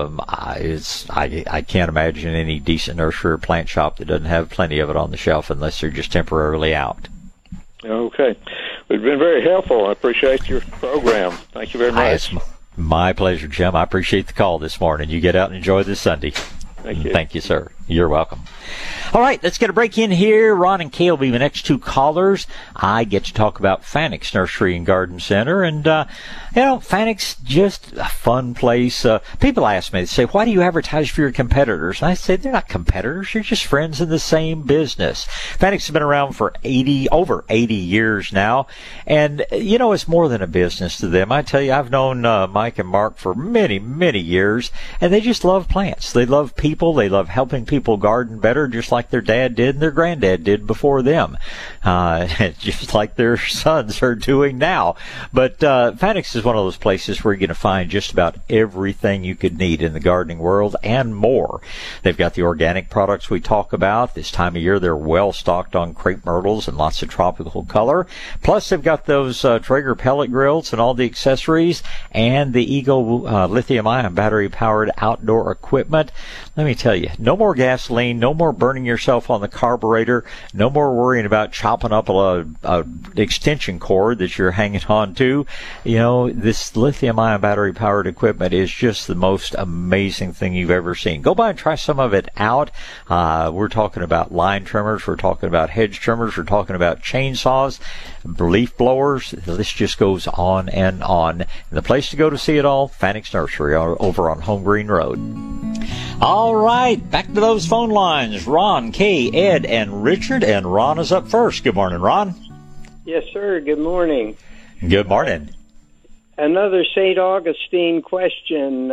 I can't imagine any decent nursery or plant shop that doesn't have plenty of it on the shelf unless they're just temporarily out. Okay. It's been very helpful. I appreciate your program. Thank you very much. It's my pleasure, Jim. I appreciate the call this morning. You get out and enjoy this Sunday. Thank you. Thank you, sir. You're welcome. All right, let's get a break in here. Ron and Kay will be the next two callers. I get to talk about Fanick's Nursery and Garden Center. And, Fanick's just a fun place. People ask me, they say, why do you advertise for your competitors? And I say, they're not competitors. You're just friends in the same business. Fanick's has been around for over 80 years now. And, it's more than a business to them. I tell you, I've known Mike and Mark for many, many years, and they just love plants. They love people. They love helping people garden better, just like their dad did and their granddad did before them, just like their sons are doing now. But Fanick's is one of those places where you're going to find just about everything you could need in the gardening world and more. They've got the organic products we talk about. This time of year, they're well stocked on crepe myrtles and lots of tropical color. Plus, they've got those Traeger pellet grills and all the accessories, and the Eagle lithium-ion battery-powered outdoor equipment. Let me tell you, no more gasoline, no more burning yourself on the carburetor, no more worrying about chopping up a extension cord that you're hanging on to. This lithium-ion battery-powered equipment is just the most amazing thing you've ever seen. Go by and try some of it out. We're talking about line trimmers, we're talking about hedge trimmers, we're talking about chainsaws, leaf blowers. The list just goes on and on. And the place to go to see it all, Fanick's Nursery over on Home Green Road. All right, back to those phone lines. Ron, Kay, Ed, and Richard. And Ron is up first. Good morning, Ron. Yes, sir. Good morning. Good morning. Another St. Augustine question.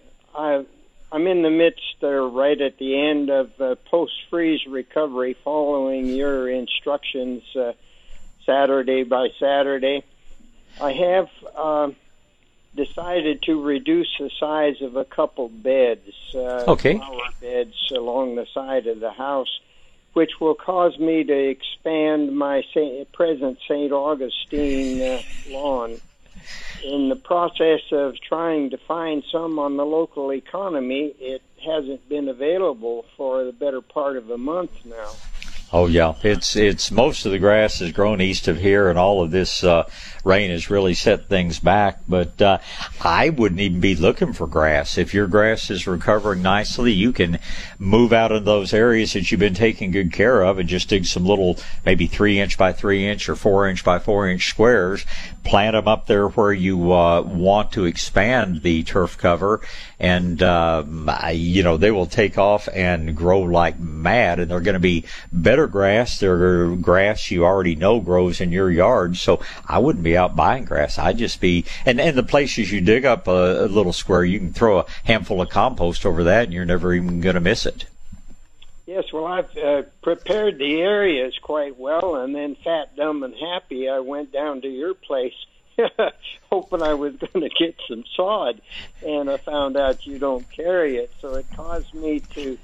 I'm in the midst, right at the end of post-freeze recovery, following your instructions Saturday by Saturday. I have decided to reduce the size of a couple beds, flower beds along the side of the house, which will cause me to expand my present St. Augustine lawn. In the process of trying to find some on the local economy, it hasn't been available for the better part of a month now. Oh yeah, it's most of the grass is grown east of here, and all of this rain has really set things back. But I wouldn't even be looking for grass. If your grass is recovering nicely, you can move out of those areas that you've been taking good care of and just dig some little, maybe 3-inch by 3-inch or 4-inch by 4-inch squares. Plant them up there where you want to expand the turf cover, and they will take off and grow like mad, and they're going to be better grass. They're grass you already know grows in your yard, so I wouldn't be out buying grass. I'd just be, and the places you dig up a little square, you can throw a handful of compost over that, and you're never even going to miss it. Yes, well, I've prepared the areas quite well, and then fat, dumb, and happy, I went down to your place hoping I was going to get some sod, and I found out you don't carry it, so it caused me to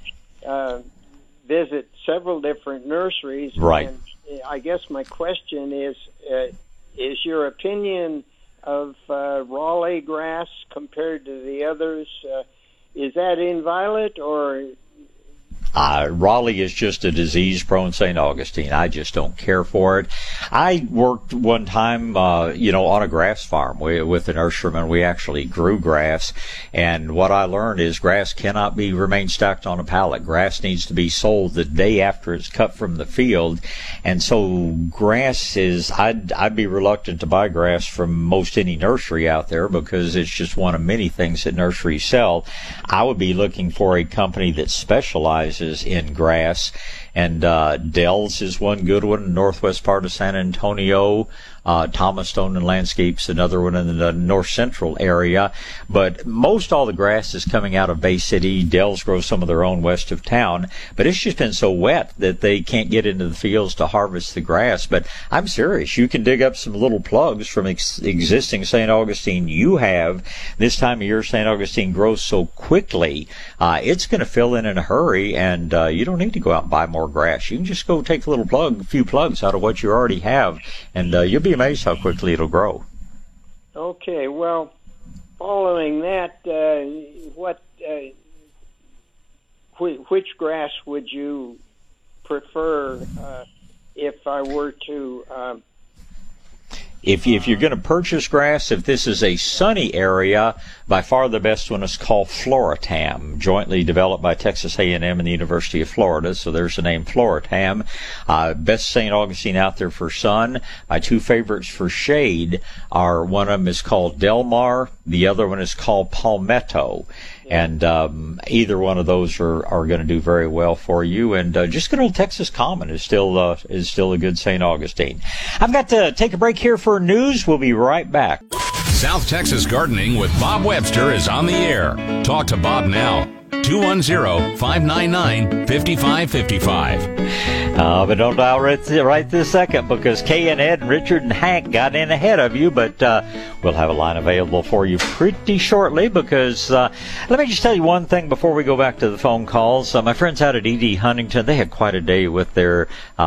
visit several different nurseries. Right. And I guess my question is your opinion of Raleigh grass compared to the others, is that inviolate, or Raleigh is just a disease-prone St. Augustine. I just don't care for it. I worked one time, on a grass farm with a nurseryman. We actually grew grass, and what I learned is grass cannot remain stacked on a pallet. Grass needs to be sold the day after it's cut from the field, and so grass is. I'd be reluctant to buy grass from most any nursery out there because it's just one of many things that nurseries sell. I would be looking for a company that specializes in grass, and Dell's is one good one in the northwest part of San Antonio. Thomas Stone and Landscapes, another one in the north central area. But most all the grass is coming out of Bay City. Dell's grows some of their own west of town, but it's just been so wet that they can't get into the fields to harvest the grass. But I'm serious. You can dig up some little plugs from existing St. Augustine you have. This time of year, St. Augustine grows so quickly, it's going to fill in a hurry, and you don't need to go out and buy more grass. You can just go take a few plugs out of what you already have, and you'll be amazed how quickly it'll grow. Okay, well, following that, which grass would you prefer if I were to? If you're going to purchase grass, if this is a sunny area, by far the best one is called Floratam, jointly developed by Texas A&M and the University of Florida. So there's the name Floratam. Best St. Augustine out there for sun. My two favorites for shade are, one of them is called Delmar, the other one is called Palmetto. And either one of those are going to do very well for you. And just good old Texas Common is still a good St. Augustine. I've got to take a break here for news. We'll be right back. South Texas Gardening with Bob Webster is on the air. Talk to Bob now. 210-599-5555. But don't dial right this second, because Kay and Ed and Richard and Hank got in ahead of you, but we'll have a line available for you pretty shortly, because let me just tell you one thing before we go back to the phone calls. My friends out at E.D. Huntington, they had quite a day with their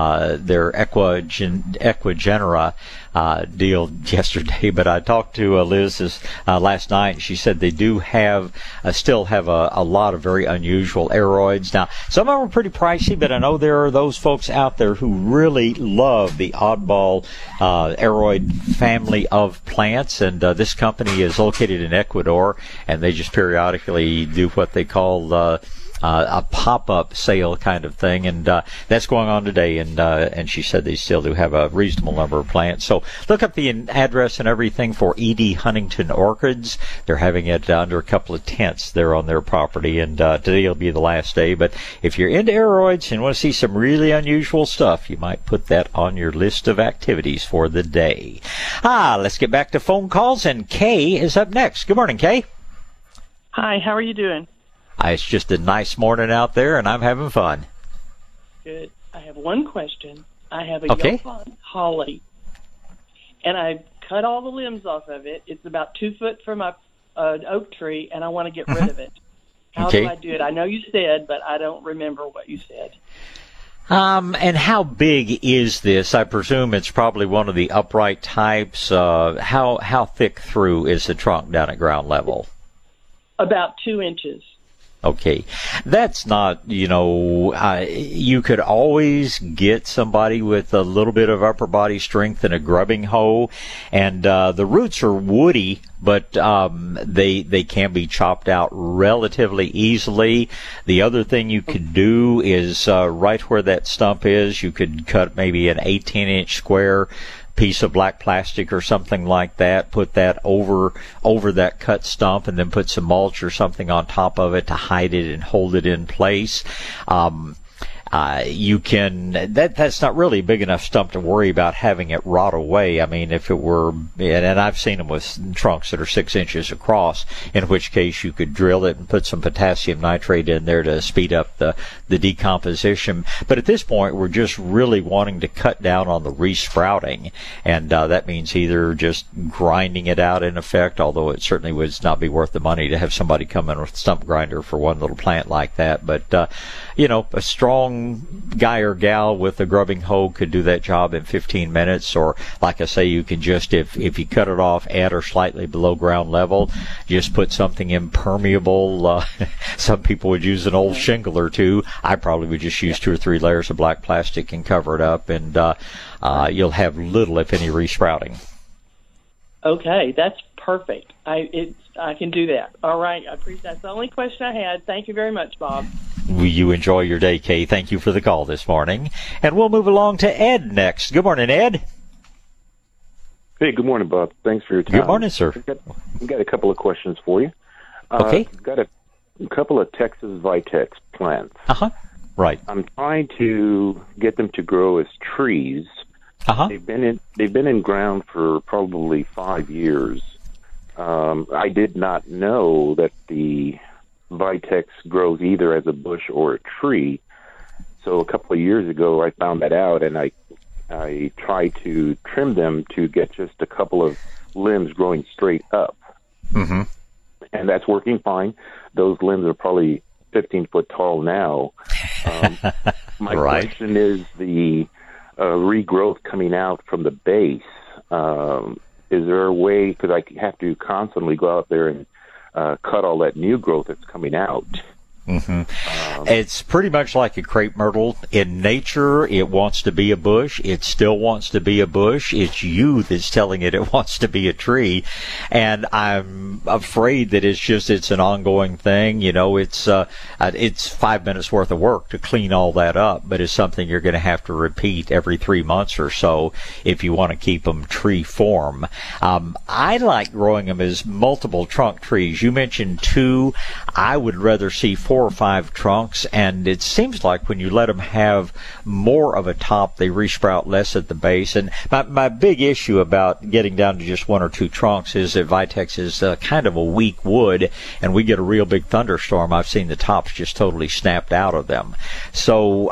Equigenera deal yesterday, but I talked to Liz last night, and she said they do still have a lot of very unusual aeroids. Now, some of them are pretty pricey, but I know there are those folks out there who really love the oddball aeroid family of plants, and this company is located in Ecuador, and they just periodically do what they call a pop-up sale kind of thing, and that's going on today, and she said they still do have a reasonable number of plants. So look up the address and everything for E.D. Huntington Orchids. They're having it under a couple of tents there on their property, and today will be the last day. But if you're into aeroids and want to see some really unusual stuff, you might put that on your list of activities for the day. Let's get back to phone calls, and Kay is up next. Good morning, Kay. Hi, how are you doing? It's just a nice morning out there, and I'm having fun. Good. I have one question. I have a Yopon holly, and I cut all the limbs off of it. It's about 2 foot from an oak tree, and I want to get rid of it. How do I do it? I know you said, but I don't remember what you said. And how big is this? I presume it's probably one of the upright types. How thick through is the trunk down at ground level? About 2 inches. Okay, that's not, you could always get somebody with a little bit of upper body strength and a grubbing hoe, and the roots are woody, but they can be chopped out relatively easily. The other thing you could do is right where that stump is, you could cut maybe an 18-inch square piece of black plastic or something like that, put that over that cut stump, and then put some mulch or something on top of it to hide it and hold it in place. You can, that's not really a big enough stump to worry about having it rot away. I mean, if it were, and I've seen them with trunks that are 6 inches across, in which case you could drill it and put some potassium nitrate in there to speed up the decomposition. But at this point, we're just really wanting to cut down on the resprouting, and that means either just grinding it out in effect, although it certainly would not be worth the money to have somebody come in with a stump grinder for one little plant like that. But, a strong strong guy or gal with a grubbing hoe could do that job in 15 minutes, or like I say, you can just, if you cut it off at or slightly below ground level, just put something impermeable. Some people would use an old shingle or two. I probably would just use 2 or 3 layers of black plastic and cover it up, and you'll have little, if any, resprouting. Okay, that's perfect. I can do that. All right, I appreciate that's the only question I had. Thank you very much, Bob. You enjoy your day, Kay. Thank you for the call this morning. And we'll move along to Ed next. Good morning, Ed. Hey, good morning, Bob. Thanks for your time. Good morning, sir. I've got a couple of questions for you. Okay. I've got a couple of Texas Vitex plants. Uh-huh. Right. I'm trying to get them to grow as trees. Uh-huh. They've been in ground for probably 5 years. I did not know that the Vitex grows either as a bush or a tree. So a couple of years ago, I found that out, and I tried to trim them to get just a couple of limbs growing straight up. Mm-hmm. And that's working fine. Those limbs are probably 15 foot tall now. My question is the regrowth coming out from the base. Is there a way, because I have to constantly go out there and cut all that new growth that's coming out? Mm-hmm. It's pretty much like a crepe myrtle. In nature, it wants to be a bush. It still wants to be a bush. It's you that's telling it wants to be a tree. And I'm afraid that it's an ongoing thing. You know, it's 5 minutes worth of work to clean all that up, but it's something you're going to have to repeat every 3 months or so if you want to keep them tree form. I like growing them as multiple trunk trees. You mentioned 2. I would rather see 4 or 5 trunks, and it seems like when you let them have more of a top, they resprout less at the base. And my big issue about getting down to just 1 or 2 trunks is that Vitex is kind of a weak wood, and we get a real big thunderstorm, I've seen the tops just totally snapped out of them. So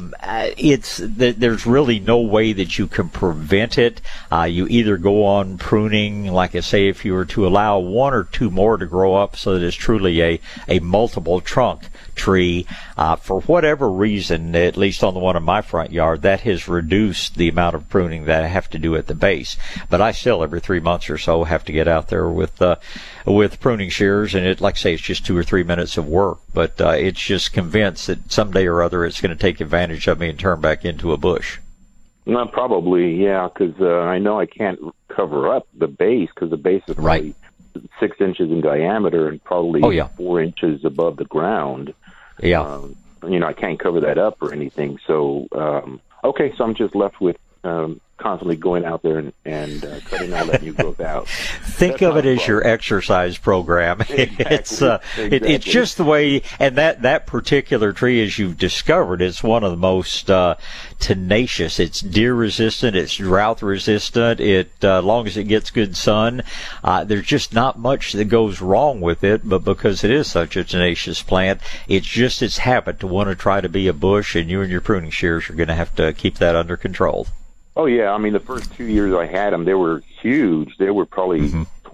there's really no way that you can prevent it. You either go on pruning, like I say, if you were to allow 1 or 2 more to grow up so that it's truly a multiple trunk tree. For whatever reason, at least on the one in my front yard, that has reduced the amount of pruning that I have to do at the base. But I still, every 3 months or so, have to get out there with pruning shears, and like I say, it's just 2 or 3 minutes of work. But it's just convinced that someday or other it's going to take advantage of me and turn back into a bush. Well, probably, yeah, because I know I can't cover up the base, because the base is probably 6 inches in diameter and probably 4 inches above the ground. Yeah. I can't cover that up or anything. So, so I'm just left with constantly going out there and cutting all that new growth out. Think of it as your exercise program. Exactly. It's just the way, and that particular tree, as you've discovered, is one of the most tenacious. It's deer resistant, it's drought resistant. As long as it gets good sun, there's just not much that goes wrong with it. But because it is such a tenacious plant, it's just its habit to want to try to be a bush, and you and your pruning shears are going to have to keep that under control. Oh, yeah. I mean, the first 2 years I had them, they were huge. They were probably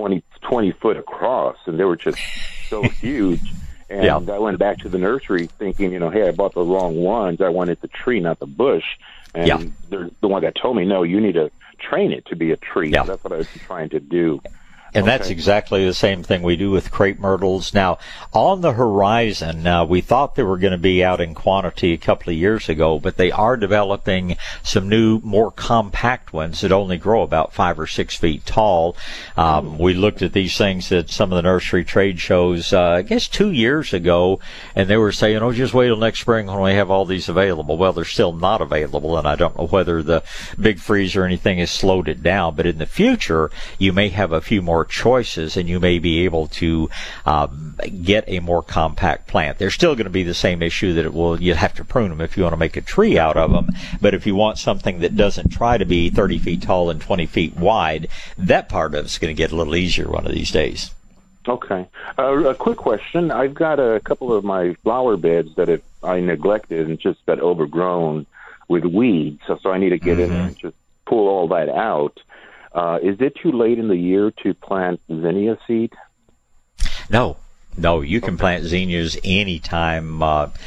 20 foot across, and they were just so huge. And I went back to the nursery thinking, hey, I bought the wrong ones. I wanted the tree, not the bush. And they're the one that told me, no, you need to train it to be a tree. So that's what I was trying to do. And that's exactly the same thing we do with crepe myrtles. Now, on the horizon, we thought they were going to be out in quantity a couple of years ago, but they are developing some new, more compact ones that only grow about 5 or 6 feet tall. We looked at these things at some of the nursery trade shows, I guess 2 years ago, and they were saying, just wait till next spring when we have all these available. Well, they're still not available, and I don't know whether the big freeze or anything has slowed it down, but in the future, you may have a few more choices, and you may be able to get a more compact plant. There's still going to be the same issue that you'd have to prune them if you want to make a tree out of them. But if you want something that doesn't try to be 30 feet tall and 20 feet wide, that part of it's going to get a little easier one of these days. Okay. A quick question. I've got a couple of my flower beds that I neglected and just got overgrown with weeds, so I need to get in there and just pull all that out. Is it too late in the year to plant zinnia seed? No. No, you can plant zinnias anytime.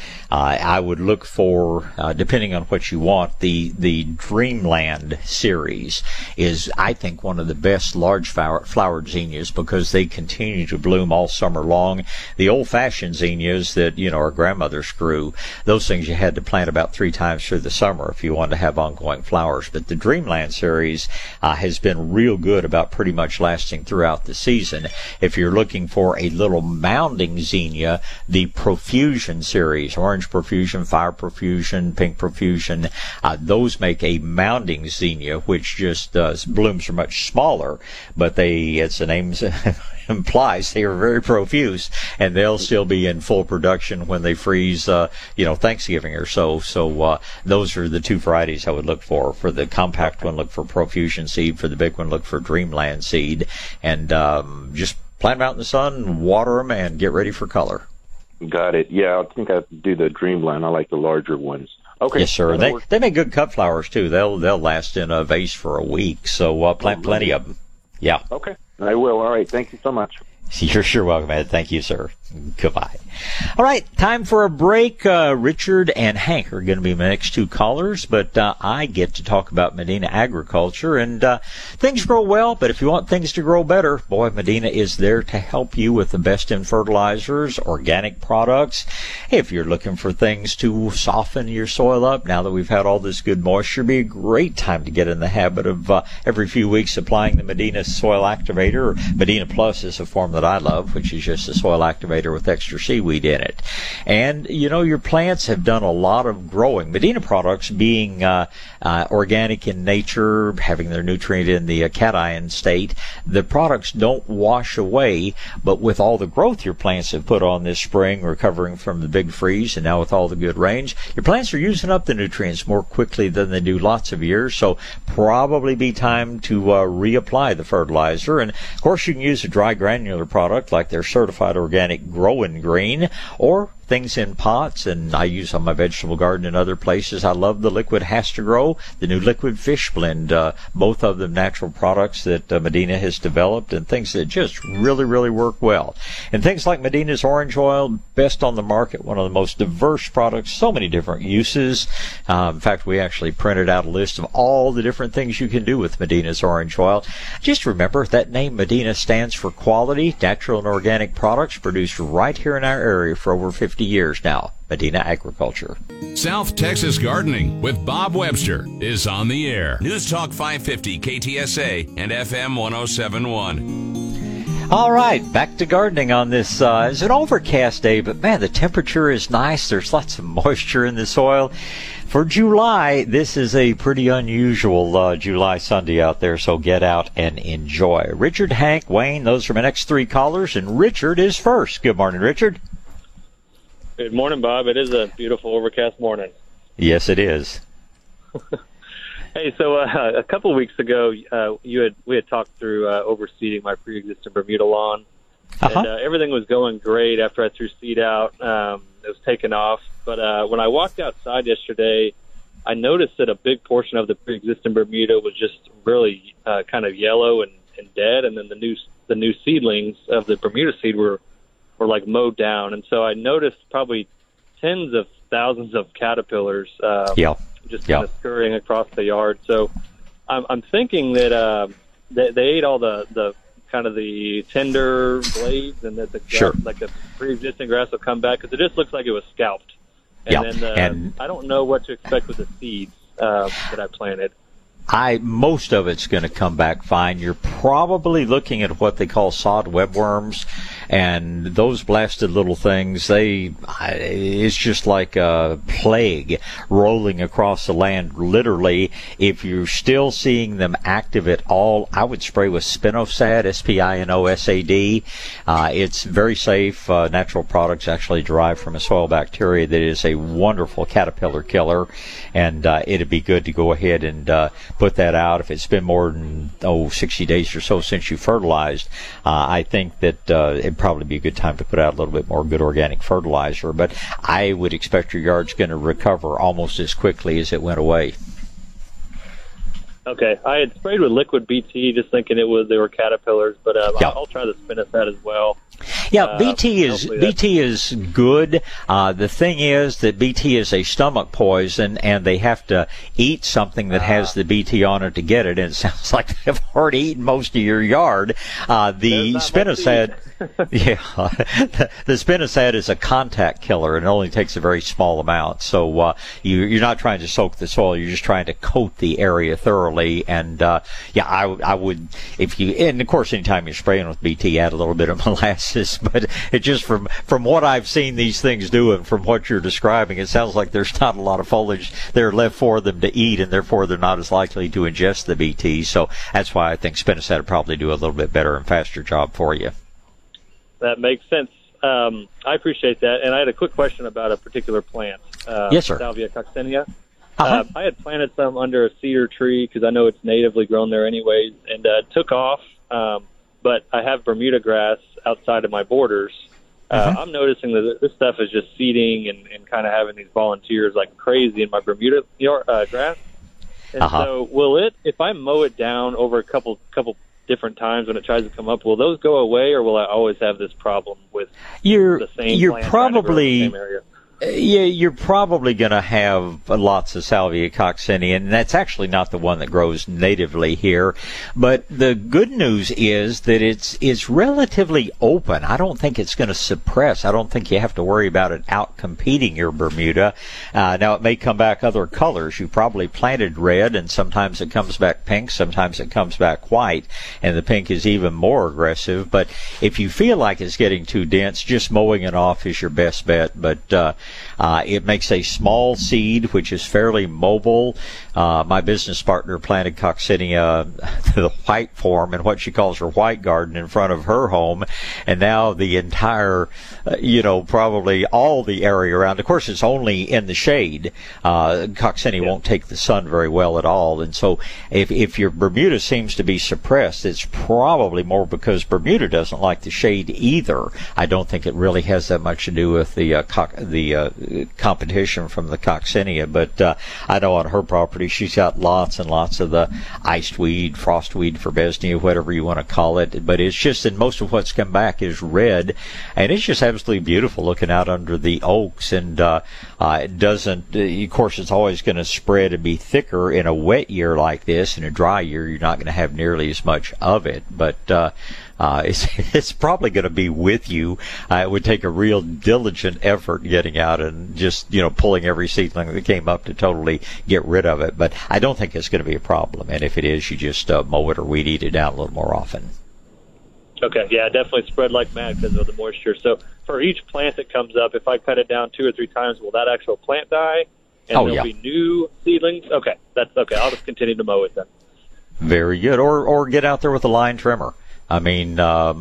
I would look for, depending on what you want, the Dreamland series is, I think, one of the best large flowered zinnias because they continue to bloom all summer long. The old-fashioned zinnias that, our grandmothers grew, those things you had to plant about 3 times through the summer if you wanted to have ongoing flowers. But the Dreamland series has been real good about pretty much lasting throughout the season. If you're looking for a little mounding zinnia, the Profusion series, Orange Profusion, Fire Profusion, Pink Profusion, those make a mounding zinnia, which just blooms are much smaller, but as the name implies, they are very profuse, and they'll still be in full production when they freeze, Thanksgiving or so. So those are the 2 varieties I would look for. For the compact one, look for Profusion seed. For the big one, look for Dreamland seed. And just plant them out in the sun, water them, and get ready for color. Got it. Yeah, I think I do the Dreamland. I like the larger ones. Okay. Yes, sir. They make good cut flowers too. They'll last in a vase for a week. So plant plenty of them. Yeah. Okay. I will. All right. Thank you so much. You're sure welcome, Ed. Thank you, sir. Goodbye. All right, time for a break. Richard and Hank are going to be my next 2 callers, but I get to talk about Medina agriculture, and things grow well, but if you want things to grow better, boy, Medina is there to help you with the best in fertilizers, organic products. If you're looking for things to soften your soil up, now that we've had all this good moisture, it'd be a great time to get in the habit of every few weeks applying the Medina Soil Activator, or Medina Plus is a form that I love, which is just a soil activator with extra seaweed in it. And, your plants have done a lot of growing. Medina products being organic in nature, having their nutrient in the cation state, the products don't wash away, but with all the growth your plants have put on this spring, recovering from the big freeze, and now with all the good rains, your plants are using up the nutrients more quickly than they do lots of years, so probably be time to reapply the fertilizer. And, of course, you can use a dry granular product like their certified organic Growin' Green, or things in pots, and I use on my vegetable garden and other places. I love the liquid Has to Grow, the new liquid fish blend, both of them natural products that Medina has developed, and things that just really, really work well. And things like Medina's orange oil, best on the market, one of the most diverse products, so many different uses. In fact, we actually printed out a list of all the different things you can do with Medina's orange oil. Just remember that name Medina stands for quality, natural and organic products produced right here in our area for over 50 years now. Medina Agriculture. South Texas Gardening with Bob Webster is on the air. News Talk 550 KTSA and FM 107.1. All right, back to gardening on this. It's an overcast day, but man, the temperature is nice. There's lots of moisture in the soil. For July, this is a pretty unusual July Sunday out there, so get out and enjoy. Richard, Hank, Wayne, those are my next 3 callers, and Richard is first. Good morning, Richard. Good morning, Bob. It is a beautiful overcast morning. Yes, it is. Hey, so a couple of weeks ago, we had talked through overseeding my pre-existing Bermuda lawn, and everything was going great after I threw seed out. It was taking off, but when I walked outside yesterday, I noticed that a big portion of the pre-existing Bermuda was just really kind of yellow and dead, and then the new seedlings of the Bermuda seed were like mowed down, and so I noticed probably tens of thousands of caterpillars just kind of scurrying across the yard. So I'm thinking that they ate all the kind of the tender blades, and that the grass, like the pre-existing grass will come back, because it just looks like it was scalped. And then I don't know what to expect with the seeds that I planted. Most of it's going to come back fine. You're probably looking at what they call sod webworms, and those blasted little things, it's just like a plague rolling across the land, literally. If you're still seeing them active at all, I would spray with Spinosad, Spinosad. It's very safe. Natural products actually derived from a soil bacteria that is a wonderful caterpillar killer, and it'd be good to go ahead and put that out. If it's been more than 60 days or so since you fertilized, I think that it'd probably be a good time to put out a little bit more good organic fertilizer. But I would expect your yard's going to recover almost as quickly as it went away. Okay, I had sprayed with liquid BT, just thinking they were caterpillars, but I'll try the Spinosad as well. Yeah, BT is good. The thing is that BT is a stomach poison, and they have to eat something that has the BT on it to get it. And it sounds like they've already eaten most of your yard. The spinosad, the spinosad is a contact killer, and it only takes a very small amount. So you're not trying to soak the soil; you're just trying to coat the area thoroughly. And I would, if you, and of course, anytime you're spraying with BT, add a little bit of molasses. But it just from what I've seen these things do, and from what you're describing, it sounds like there's not a lot of foliage there left for them to eat, and therefore they're not as likely to ingest the BT. So that's why I think spinosad would probably do a little bit better and faster job for you. That makes sense. I appreciate that. And I had a quick question about a particular plant. Yes, sir. Salvia coccinea. I had planted some under a cedar tree because I know it's natively grown there anyways, and it took off. But I have Bermuda grass outside of my borders. I'm noticing that this stuff is just seeding and kind of having these volunteers like crazy in my Bermuda grass. And so will it, if I mow it down over a couple different times when it tries to come up, will those go away, or will I always have this problem with the same plant probably in the same area? Yeah, you're probably going to have lots of Salvia coccinea, and that's actually not the one that grows natively here. But the good news is that it's relatively open. I don't think it's going to suppress. I don't think you have to worry about it out-competing your Bermuda. Now, it may come back other colors. You probably planted red, and sometimes it comes back pink, sometimes it comes back white, and the pink is even more aggressive. But if you feel like it's getting too dense, just mowing it off is your best bet. But it makes a small seed, which is fairly mobile. My business partner planted coccinea, the white form, in what she calls her white garden in front of her home. And now the entire, probably all the area around, of course, it's only in the shade. Coccinea won't take the sun very well at all. And so if your Bermuda seems to be suppressed, it's probably more because Bermuda doesn't like the shade either. I don't think it really has that much to do with the competition from the coccinea, but I know on her property she's got lots and lots of the iced weed, frostweed, verbesnia, whatever you want to call it. But it's just that most of what's come back is red, and it's just absolutely beautiful looking out under the oaks. And it doesn't, of course, it's always going to spread and be thicker in a wet year like this. In a dry year, you're not going to have nearly as much of it, but it's probably going to be with you. It would take a real diligent effort getting out and just, pulling every seedling that came up to totally get rid of it. But I don't think it's going to be a problem. And if it is, you just mow it or weed eat it down a little more often. Okay, yeah, definitely spread like mad because of the moisture. So for each plant that comes up, if I cut it down 2 or 3 times, will that actual plant die? And there'll be new seedlings? Okay, that's okay. I'll just continue to mow it then. Very good. Or get out there with a line trimmer. I mean,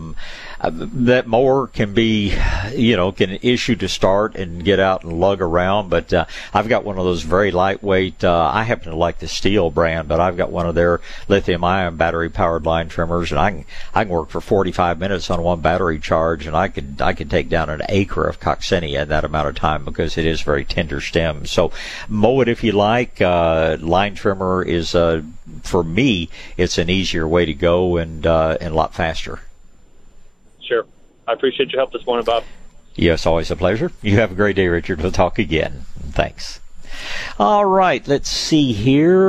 that mower can be, can issue to start and get out and lug around. But I've got one of those very lightweight. I happen to like the Steel brand, but I've got one of their lithium-ion battery-powered line trimmers, and I can work for 45 minutes on one battery charge, and I could take down an acre of coccinea in that amount of time because it is very tender stems. So mow it if you like. Line trimmer is for me, it's an easier way to go and a lot faster. Sure. I appreciate your help this morning, Bob. Yes, always a pleasure. You have a great day, Richard. We'll talk again. Thanks. All right, let's see here.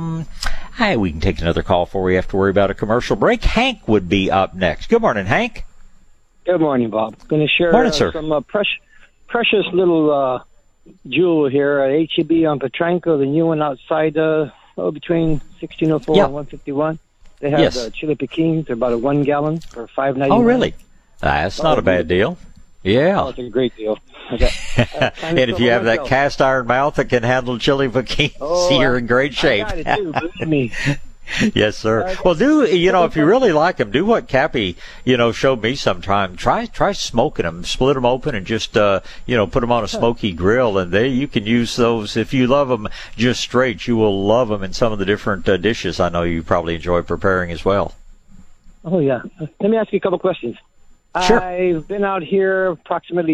We can take another call before we have to worry about a commercial break. Hank would be up next. Good morning, Hank. Good morning, Bob. Going to share some precious little jewel here at H-E-B on Petranco, the new one outside between 1604 and 151. They have Chili Pequins. They're about a 1 gallon for $5.99. Oh, really? That's not a bad deal. Yeah. Oh, it's a great deal. Okay. And if you have that cast iron mouth that can handle Chili Pequins, you're in great shape. I got it too, believe me. Yes, sir. Well, if you really like them, do what Cappy, showed me sometime. Try smoking them, split them open, and just, put them on a smoky grill. And you can use those. If you love them just straight, you will love them in some of the different dishes I know you probably enjoy preparing as well. Oh, yeah. Let me ask you a couple questions. Sure. I've been out here approximately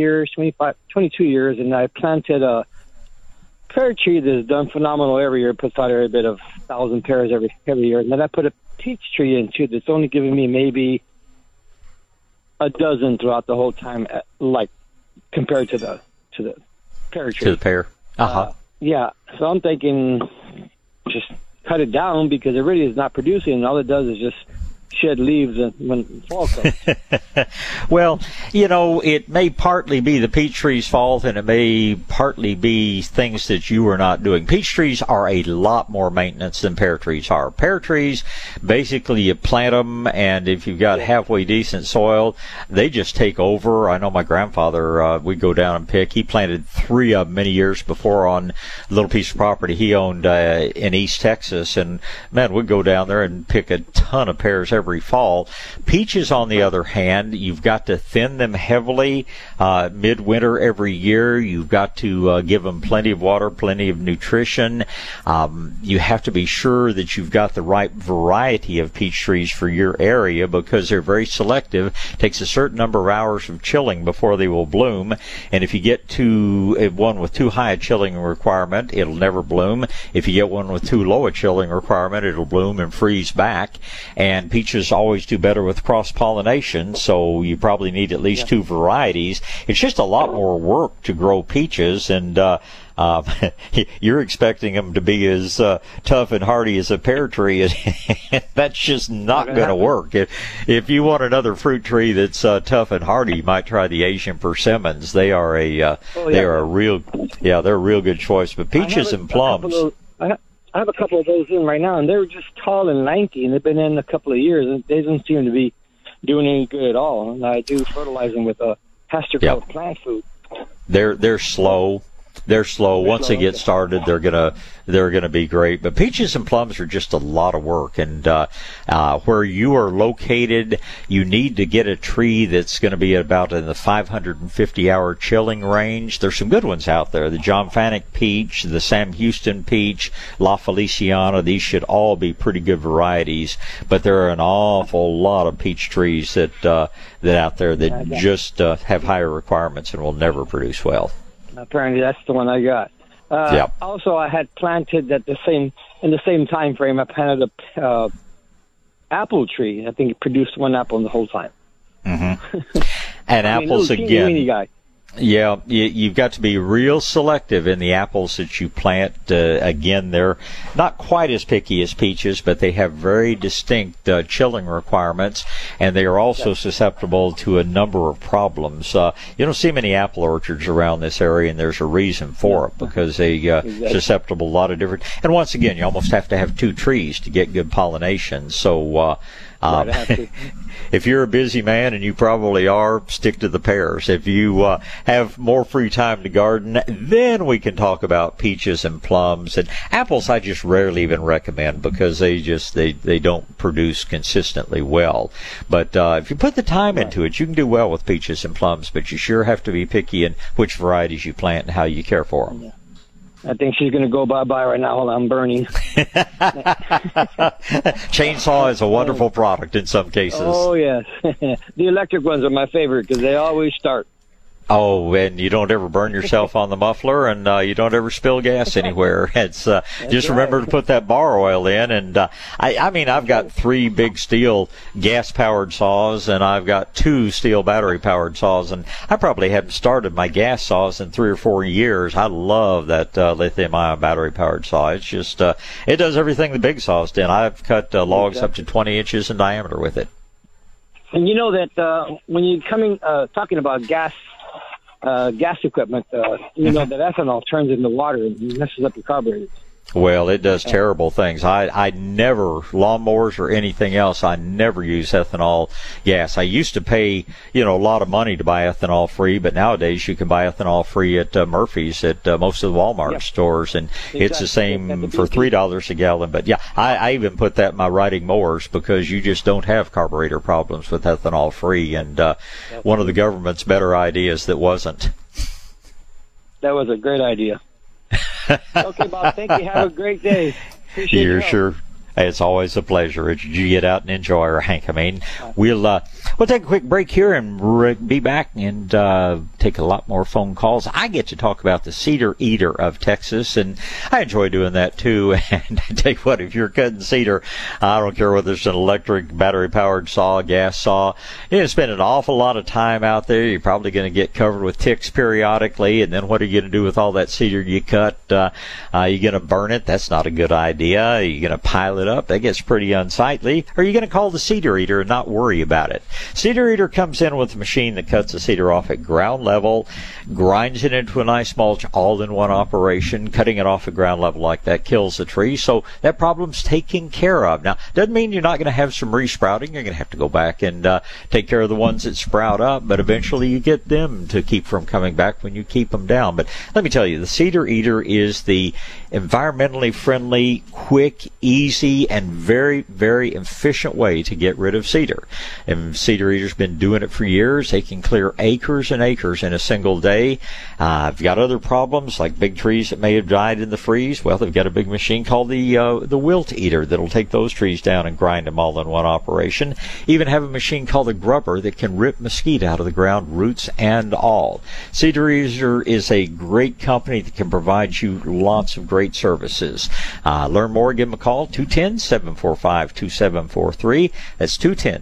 22 years, and I planted a pear tree that's done phenomenal every year. Puts out every bit of 1,000 pears every year. And then I put a peach tree in too that's only giving me maybe a dozen throughout the whole time, like compared to the pear tree. To the pear. Yeah. So I'm thinking just cut it down because it really is not producing, and all it does is just shed leaves when fall comes. Well, it may partly be the peach tree's fault, and it may partly be things that you are not doing. Peach trees are a lot more maintenance than pear trees are. Pear trees, basically you plant them, and if you've got halfway decent soil, they just take over. I know my grandfather, we'd go down and pick. He planted 3 of them many years before on a little piece of property he owned in East Texas, and man, we'd go down there and pick a ton of pears every fall. Peaches, on the other hand, you've got to thin them heavily midwinter every year. You've got to give them plenty of water, plenty of nutrition. You have to be sure that you've got the right variety of peach trees for your area because they're very selective. It takes a certain number of hours of chilling before they will bloom, and if you get one with too high a chilling requirement, it'll never bloom. If you get one with too low a chilling requirement, it'll bloom and freeze back. And peaches always do better with cross-pollination, so you probably need at least 2 varieties. It's just a lot more work to grow peaches, and you're expecting them to be as tough and hardy as a pear tree, and that's just not going to work. If you want another fruit tree that's tough and hardy, you might try the Asian persimmons. They are they're a real good choice. But peaches and plums. I have a couple of those in right now, and they're just tall and lanky, and they've been in a couple of years, and they don't seem to be doing any good at all. And I do fertilize them with a Hester plant food. They're slow. They're slow. Once they get started, they're gonna be great. But peaches and plums are just a lot of work, and where you are located, you need to get a tree that's going to be about in the 550-hour chilling range. There's some good ones out there: the John Fanick peach, the Sam Houston peach, La Feliciana. These should all be pretty good varieties. But there are an awful lot of peach trees that out there that just have higher requirements and will never produce well. Apparently, that's the one I got. Also, I had planted in the same time frame. I planted a apple tree. I think it produced 1 apple in the whole time. Mm-hmm. And apples again. Guy. Yeah, you've got to be real selective in the apples that you plant. Again, they're not quite as picky as peaches, but they have very distinct chilling requirements, and they are also susceptible to a number of problems. You don't see many apple orchards around this area, and there's a reason for it, because they're susceptible to a lot of different... And once again, you almost have to have 2 trees to get good pollination, so... If you're a busy man, and you probably are, stick to the pears. If you have more free time to garden, then we can talk about peaches and plums. And apples I just rarely even recommend because they don't produce consistently well. But if you put the time into it, you can do well with peaches and plums, but you sure have to be picky in which varieties you plant and how you care for them. Yeah. I think she's going to go bye-bye right now while I'm burning. Chainsaw is a wonderful product in some cases. Oh, yes. The electric ones are my favorite because they always start. Oh, and you don't ever burn yourself on the muffler, and you don't ever spill gas anywhere. It's just remember to put that bar oil in. And I've got 3 big steel gas-powered saws, and I've got 2 steel battery-powered saws, and I probably haven't started my gas saws in 3 or 4 years. I love that lithium-ion battery-powered saw. It's just it does everything the big saws do. I've cut logs up to 20 inches in diameter with it. And you know that when you're talking about gas equipment, you know that ethanol turns into water and messes up your carburetors. Well, it does terrible things. I never, lawnmowers or anything else, I never use ethanol gas. I used to pay, a lot of money to buy ethanol free, but nowadays you can buy ethanol free at Murphy's at most of the Walmart stores, and it's the same for $3 a gallon. But yeah, I even put that in my riding mowers because you just don't have carburetor problems with ethanol free, and one of the government's better ideas that wasn't. That was a great idea. Okay, Bob, thank you. Have a great day. Appreciate You're sure. It's always a pleasure. Did you get out and enjoy her, Hank? I mean, we'll take a quick break here and be back and take a lot more phone calls. I get to talk about the Cedar Eater of Texas, and I enjoy doing that too. And I tell you what, if you're cutting cedar, I don't care whether it's an electric, battery-powered saw, gas saw, you're going to spend an awful lot of time out there. You're probably going to get covered with ticks periodically, and then what are you going to do with all that cedar you cut? You're going to burn it? That's not a good idea. You're going to pile it up? That gets pretty unsightly. Or are you going to call the Cedar Eater and not worry about it? Cedar Eater comes in with a machine that cuts the cedar off at ground level, grinds it into a nice mulch all in one operation. Cutting it off at ground level like that kills the tree, so that problem's taken care of. Now, doesn't mean you're not going to have some resprouting. You're going to have to go back and take care of the ones that sprout up, but eventually you get them to keep from coming back when you keep them down. But let me tell you, the Cedar Eater is the environmentally friendly, quick, easy, and very, very efficient way to get rid of cedar. And Cedar Eater's been doing it for years. They can clear acres and acres in a single day. If you've got other problems like big trees that may have died in the freeze, well, they've got a big machine called the Wilt Eater that'll take those trees down and grind them all in one operation. Even have a machine called the Grubber that can rip mesquite out of the ground, roots and all. Cedar Eater is a great company that can provide you lots of great services. Learn more, give them a call, 210-745-2743. That's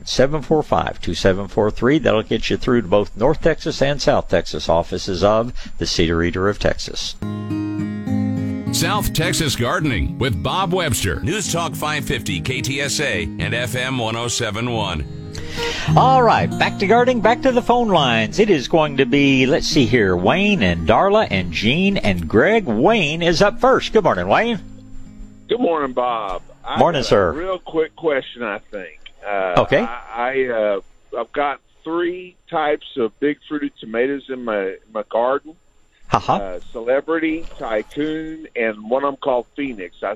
210-745-2743. That'll get you through to both North Texas and South Texas offices of the Cedar Eater of Texas. South Texas Gardening with Bob Webster. News Talk 550 KTSA and FM 1071. All right, back to gardening, back to the phone lines. It is going to be, let's see here, Wayne and Darla and Jean and Greg. Wayne is up first. Good morning, Wayne. Good morning, Bob. Morning, sir. A real quick question, I think. Okay. I've got 3 types of big fruited tomatoes in my garden. Celebrity, Tycoon, and one of them called Phoenix. I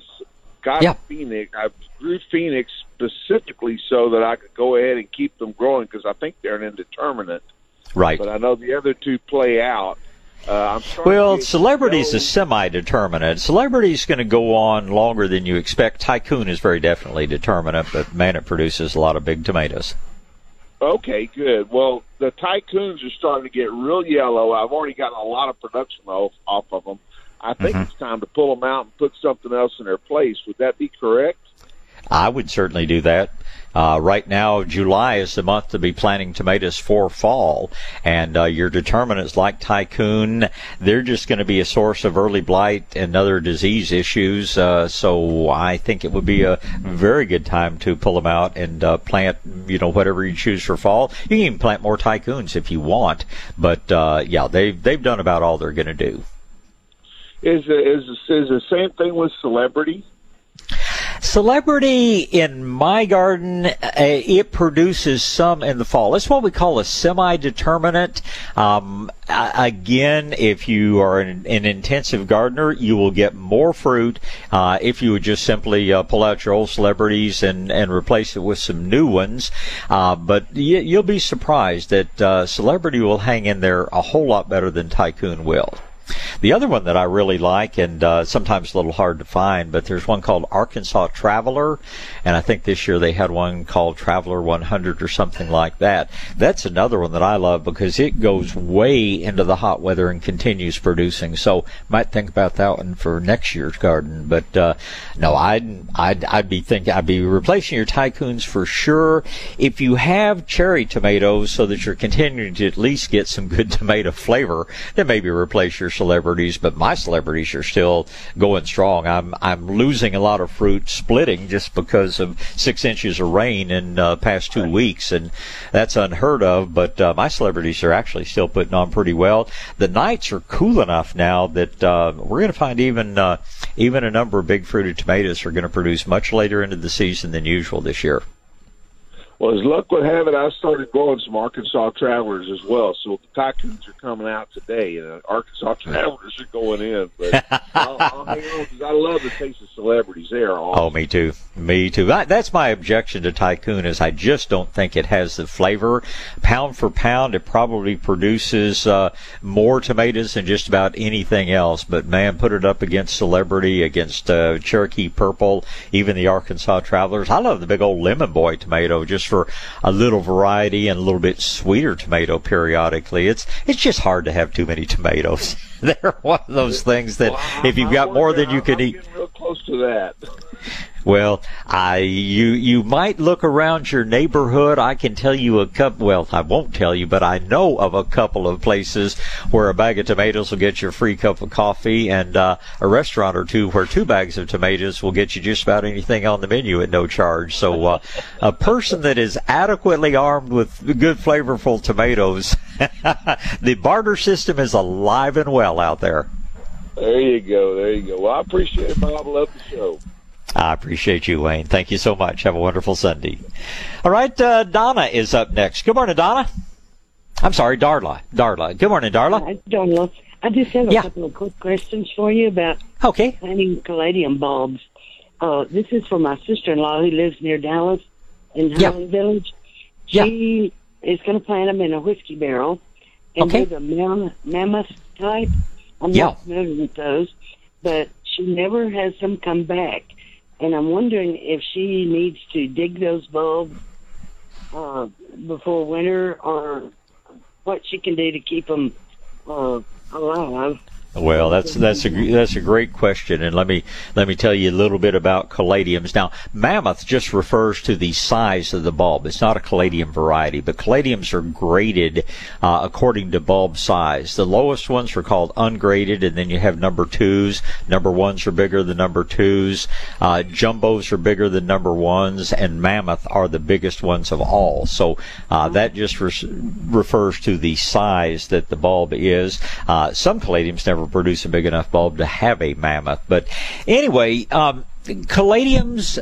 grew Phoenix specifically so that I could go ahead and keep them growing because I think they're an indeterminate. Right. But I know the other 2 play out. Celebrity's a semi-determinate. Celebrity's going to go on longer than you expect. Tycoon is very definitely determinate, but man, it produces a lot of big tomatoes. Okay, good. Well, the Tycoons are starting to get real yellow. I've already gotten a lot of production off of them. I think it's time to pull them out and put something else in their place. Would that be correct? I would certainly do that. Right now, July is the month to be planting tomatoes for fall, and your determinants like Tycoon, they're just going to be a source of early blight and other disease issues. So I think it would be a very good time to pull them out and plant, whatever you choose for fall. You can even plant more Tycoons if you want, but they've done about all they're going to do. Is the same thing with Celebrity? Celebrity in my garden, it produces some in the fall. It's what we call a semi-determinate. Again, if you are an intensive gardener, you will get more fruit if you would just simply pull out your old Celebrities and replace it with some new ones. But you'll be surprised that Celebrity will hang in there a whole lot better than Tycoon will. The other one that I really like, and sometimes a little hard to find, but there's one called Arkansas Traveler, and I think this year they had one called Traveler 100 or something like that. That's another one that I love because it goes way into the hot weather and continues producing. So might think about that one for next year's garden. But no, I'd be replacing your Tycoons for sure. If you have cherry tomatoes so that you're continuing to at least get some good tomato flavor, then maybe replace your Celebrities, but my Celebrities are still going strong. I'm losing a lot of fruit splitting just because of 6 inches of rain in past 2 weeks, and that's unheard of, but my Celebrities are actually still putting on pretty well. The nights are cool enough now that we're going to find even a number of big fruited tomatoes are going to produce much later into the season than usual this year. Well, as luck would have it, I started growing some Arkansas Travelers as well. So the Tycoons are coming out today, and Arkansas Travelers are going in. But I'll hang on because I love the taste of celebrities. They are awesome. Oh, me too. Me too. That's my objection to Tycoon is I just don't think it has the flavor. Pound for pound, it probably produces more tomatoes than just about anything else. But, man, put it up against Celebrity, against Cherokee Purple, even the Arkansas Travelers. I love the big old Lemon Boy tomato just for a little variety and a little bit sweeter tomato periodically. It's just hard to have too many tomatoes. They're one of those things that if you've got more than you can eat. Real close to that. Well, you might look around your neighborhood. I can tell you a couple. Well, I won't tell you, but I know of a couple of places where a bag of tomatoes will get you a free cup of coffee, and a restaurant or two where 2 bags of tomatoes will get you just about anything on the menu at no charge. So, a person that is adequately armed with good, flavorful tomatoes, the barter system is alive and well out there. There you go. There you go. Well, I appreciate it, Bob. Love the show. I appreciate you, Wayne. Thank you so much. Have a wonderful Sunday. All right, Donna is up next. Good morning, Donna. I'm sorry, Darla. Good morning, Darla. Hi, Darla. I just have a couple of quick questions for you about planting caladium bulbs. This is for my sister-in-law who lives near Dallas in Highland Village. She is going to plant them in a whiskey barrel and do the mammoth type. I'm not familiar with those, but she never has them come back. And I'm wondering if she needs to dig those bulbs before winter, or what she can do to keep them alive. Well, that's a great question, and let me tell you a little bit about caladiums. Now, mammoth just refers to the size of the bulb. It's not a caladium variety, but caladiums are graded according to bulb size. The lowest ones are called ungraded, and then you have number 2s. Number 1s are bigger than number 2s. Jumbos are bigger than number 1s, and mammoth are the biggest ones of all. So that just refers to the size that the bulb is. Some caladiums never produce a big enough bulb to have a mammoth. But anyway, caladiums,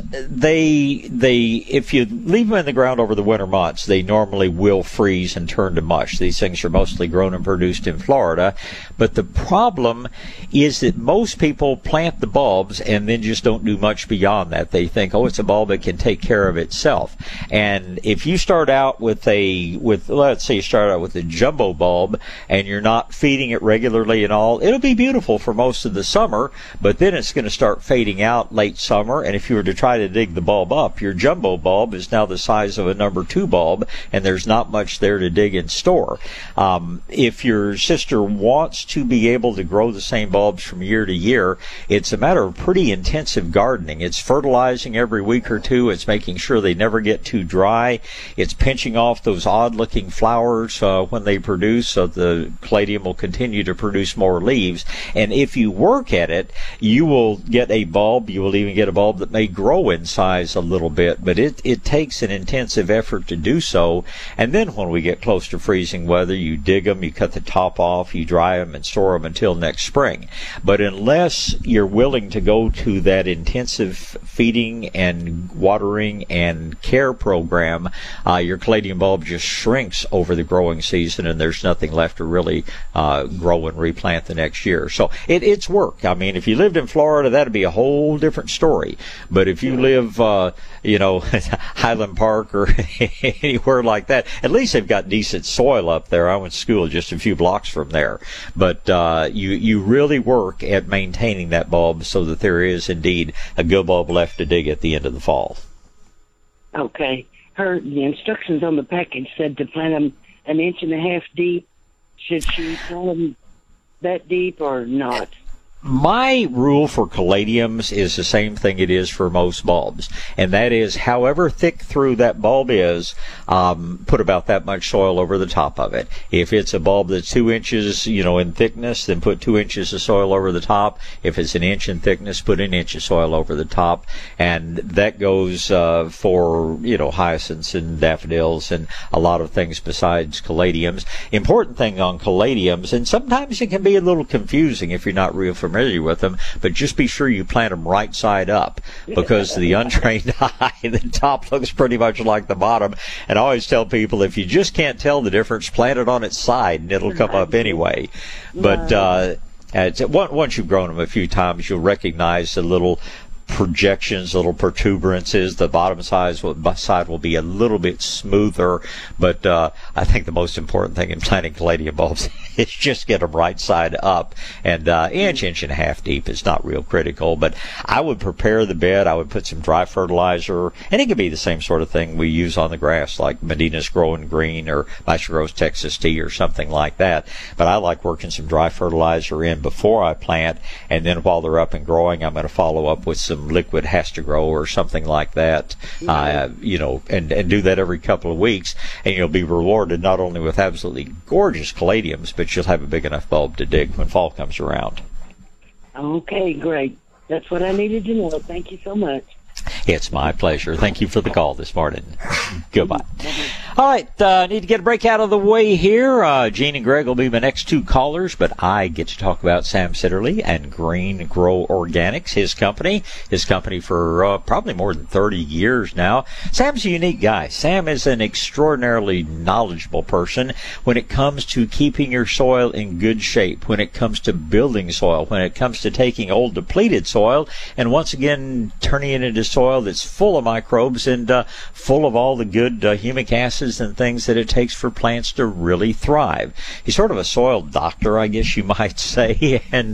they if you leave them in the ground over the winter months, they normally will freeze and turn to mush. These things are mostly grown and produced in Florida. But the problem is that most people plant the bulbs and then just don't do much beyond that. They think, oh, it's a bulb that can take care of itself. And if you start out let's say you start out with a jumbo bulb and you're not feeding it regularly and all, it'll be beautiful for most of the summer, but then it's going to start fading out late summer, and if you were to try to dig the bulb up, your jumbo bulb is now the size of a number 2 bulb, and there's not much there to dig and store. If your sister wants to be able to grow the same bulbs from year to year, it's a matter of pretty intensive gardening. It's fertilizing every week or 2. It's making sure they never get too dry. It's pinching off those odd-looking flowers when they produce, so the caladium will continue to produce more leaves. And if you work at it, you will get a bulb. You will even get a bulb that may grow in size a little bit, but it takes an intensive effort to do so. And then when we get close to freezing weather, you dig them, you cut the top off, you dry them, and store them until next spring. But unless you're willing to go to that intensive feeding and watering and care program, your caladium bulb just shrinks over the growing season, and there's nothing left to really grow and replant the next year. So it's work. I mean, if you lived in Florida, that'd be a whole different story. But if you live, Highland Park or anywhere like that, at least they've got decent soil up there. I went to school just a few blocks from there. But you really work at maintaining that bulb so that there is indeed a good bulb left to dig at the end of the fall. Okay. The instructions on the package said to plant them 1.5 inches deep. Should she plant them that deep or not? My rule for caladiums is the same thing it is for most bulbs, and that is however thick through that bulb is, put about that much soil over the top of it. If it's a bulb that's 2 inches, in thickness, then put 2 inches of soil over the top. If it's 1 inch in thickness, put 1 inch of soil over the top, and that goes for hyacinths and daffodils and a lot of things besides caladiums. Important thing on caladiums, and sometimes it can be a little confusing if you're not real familiar familiar with them, but just be sure you plant them right side up, because the untrained eye, the top looks pretty much like the bottom. And I always tell people, if you just can't tell the difference, plant it on its side and it'll come up anyway. But once you've grown them a few times, you'll recognize the little projections, little protuberances. The bottom side will be a little bit smoother, but I think the most important thing in planting caladium bulbs is just get them right side up, and inch and a half deep is not real critical. But I would prepare the bed. I would put some dry fertilizer, and it could be the same sort of thing we use on the grass, like Medina's Growing Green or Maestro Grows Texas Tea or something like that. But I like working some dry fertilizer in before I plant, and then while they're up and growing, I'm going to follow up with some liquid Has to Grow or something like that, and do that every couple of weeks, and you'll be rewarded not only with absolutely gorgeous caladiums, but you'll have a big enough bulb to dig when fall comes around. Okay, great. That's what I needed to know. Thank you so much. It's my pleasure. Thank you for the call this morning. Goodbye. All right, I need to get a break out of the way here. Gene and Greg will be my next two callers, but I get to talk about Sam Sitterly and Green Grow Organics, his company for probably more than 30 years now. Sam's a unique guy. Sam is an extraordinarily knowledgeable person when it comes to keeping your soil in good shape, when it comes to building soil, when it comes to taking old depleted soil and once again turning it into soil that's full of microbes and full of all the good humic acids and things that it takes for plants to really thrive. He's sort of a soil doctor, I guess you might say, and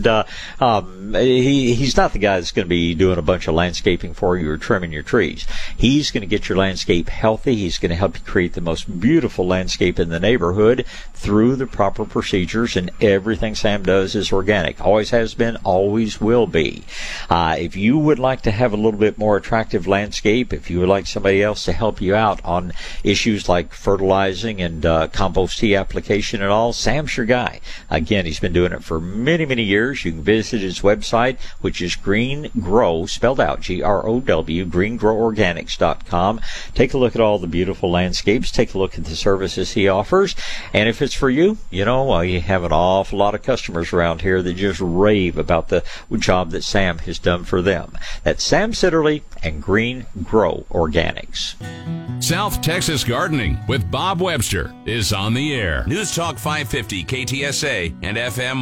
he's not the guy that's going to be doing a bunch of landscaping for you or trimming your trees. He's going to get your landscape healthy. He's going to help you create the most beautiful landscape in the neighborhood through the proper procedures, and everything Sam does is organic. Always has been, always will be. If you would like to have a little bit more attractive landscape, if you would like somebody else to help you out on issues like fertilizing and compost tea application and all, Sam's your guy. Again, he's been doing it for many, many years. You can visit his website, which is Green Grow, spelled out G-R-O-W, greengroworganics.com. Take a look at all the beautiful landscapes. Take a look at the services he offers. And if it's for you, you have an awful lot of customers around here that just rave about the job that Sam has done for them. That's Sam Sitterly and Green Grow Organics. South Texas Gardening with Bob Webster is on the air. News Talk 550 KTSA and FM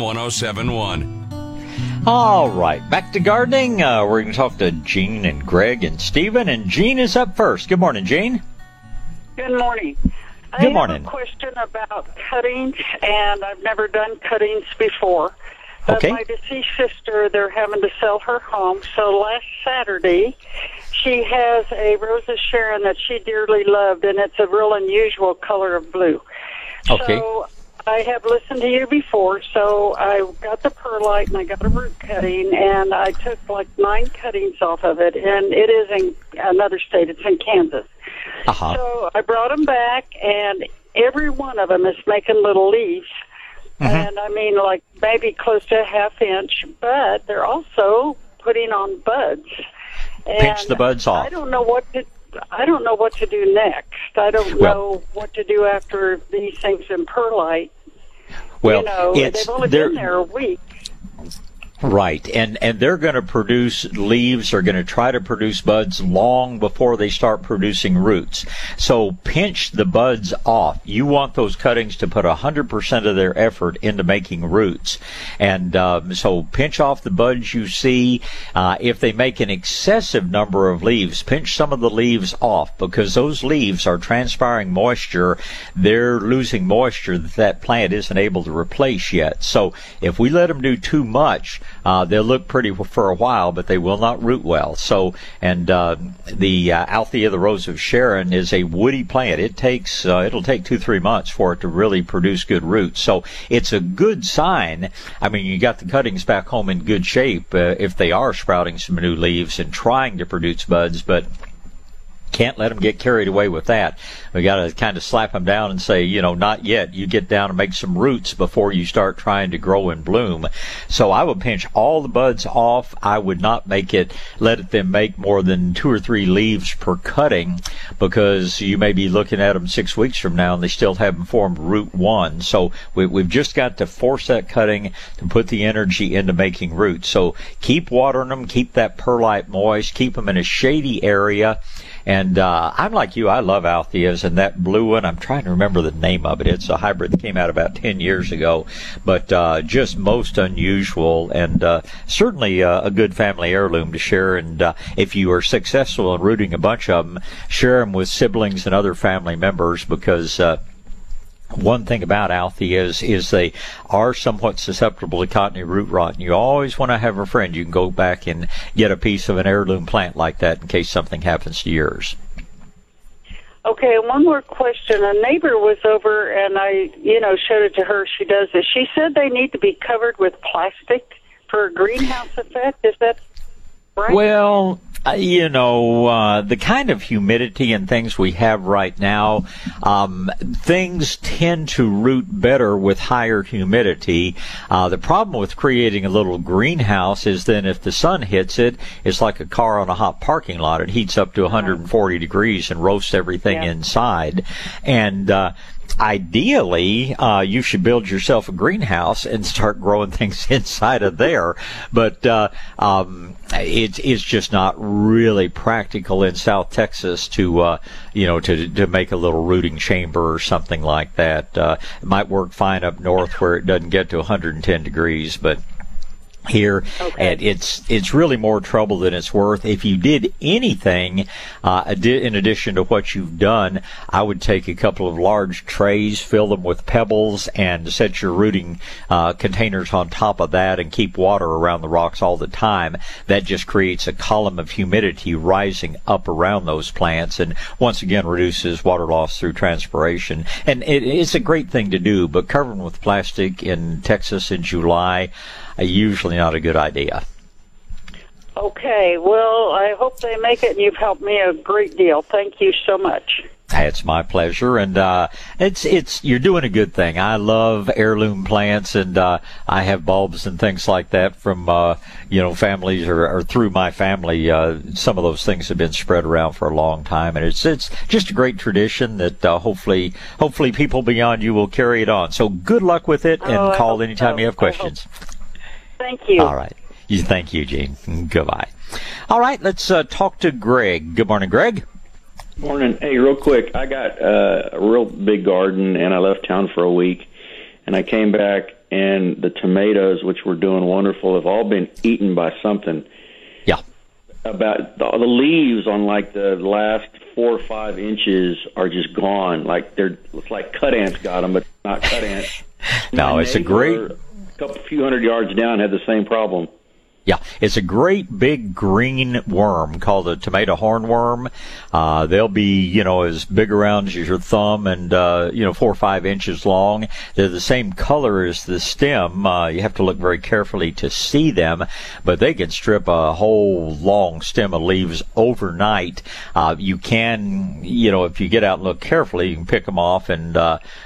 107.1. All right, back to gardening. We're going to talk to Gene and Greg and Stephen, and Gene is up first. Good morning, Gene. Good morning. Good morning. I have a question about cuttings, and I've never done cuttings before. Okay. My deceased sister, they're having to sell her home, so last Saturday she has a Rose of Sharon that she dearly loved, and it's a real unusual color of blue. Okay. So I have listened to you before, so I got the perlite and I got a root cutting, and I took like 9 cuttings off of it, and it is in another state. It's in Kansas. Uh-huh. So I brought them back, and every one of them is making little leaves. Mm-hmm. And I mean, like maybe close to a half inch, but they're also putting on buds. And pinch the buds off. I don't know what to do next. I don't know what to do after these things in perlite. Well, they've only been there a week. Right, and they're going to produce leaves, are going to try to produce buds long before they start producing roots. So pinch the buds off. You want those cuttings to put 100% of their effort into making roots. And so pinch off the buds you see. If they make an excessive number of leaves, pinch some of the leaves off, because those leaves are transpiring moisture. They're losing moisture that plant isn't able to replace yet. So if we let them do too much, they'll look pretty for a while, but they will not root well. So, and the Althea, the Rose of Sharon, is a woody plant. It'll take 2-3 months for it to really produce good roots. So it's a good sign. I mean, you got the cuttings back home in good shape if they are sprouting some new leaves and trying to produce buds, but Can't let them get carried away with that. We got to kind of slap them down and say, not yet. You get down and make some roots before you start trying to grow and bloom. So I would pinch all the buds off. I would not let them make more than 2 or 3 leaves per cutting, because you may be looking at them 6 weeks from now and they still haven't formed root 1. So we've just got to force that cutting to put the energy into making roots. So keep watering them, keep that perlite moist, keep them in a shady area. And I'm like you, I love Altheas, and that blue one, I'm trying to remember the name of it. It's a hybrid that came out about 10 years ago, but just most unusual, and certainly a good family heirloom to share. And if you are successful in rooting a bunch of them, share them with siblings and other family members, because one thing about Altheas is they are somewhat susceptible to cottony root rot, and you always want to have a friend you can go back and get a piece of an heirloom plant like that in case something happens to yours. Okay, one more question. A neighbor was over, and I, showed it to her. She does it. She said they need to be covered with plastic for a greenhouse effect. Is that right? Well, the kind of humidity and things we have right now, things tend to root better with higher humidity. The problem with creating a little greenhouse is then if the sun hits it, it's like a car on a hot parking lot. It heats up to 140 degrees and roasts everything inside. And ideally, you should build yourself a greenhouse and start growing things inside of there. But it's just not really practical in South Texas to make a little rooting chamber or something like that. It might work fine up north where it doesn't get to 110 degrees, but here, and it's really more trouble than it's worth. If you did anything in addition to what you've done, I would take a couple of large trays, fill them with pebbles, and set your rooting containers on top of that, and keep water around the rocks all the time. That just creates a column of humidity rising up around those plants, and once again reduces water loss through transpiration. And it's a great thing to do, but covering with plastic in Texas in July, usually not a good idea. Okay, well, I hope they make it, and you've helped me a great deal. Thank you so much. It's my pleasure, and you're doing a good thing. I love heirloom plants, and I have bulbs and things like that from families or through my family. Some of those things have been spread around for a long time, and it's just a great tradition that hopefully people beyond you will carry it on. So good luck with it, and call anytime you have questions. Thank you. All right. Thank you, Gene. Goodbye. All right, let's talk to Greg. Good morning, Greg. Morning. Hey, real quick, I got a real big garden, and I left town for a week, and I came back, and the tomatoes, which were doing wonderful, have all been eaten by something. Yeah. About the leaves on like the last 4 or 5 inches are just gone. Like it's like cut ants got them, but not cut ants. No, it's a great. A few hundred yards down had the same problem. Yeah, it's a great big green worm called a tomato hornworm. They'll be, as big around as your thumb and, 4 or 5 inches long. They're the same color as the stem. You have to look very carefully to see them, but they can strip a whole long stem of leaves overnight. You can, if you get out and look carefully, you can pick them off and,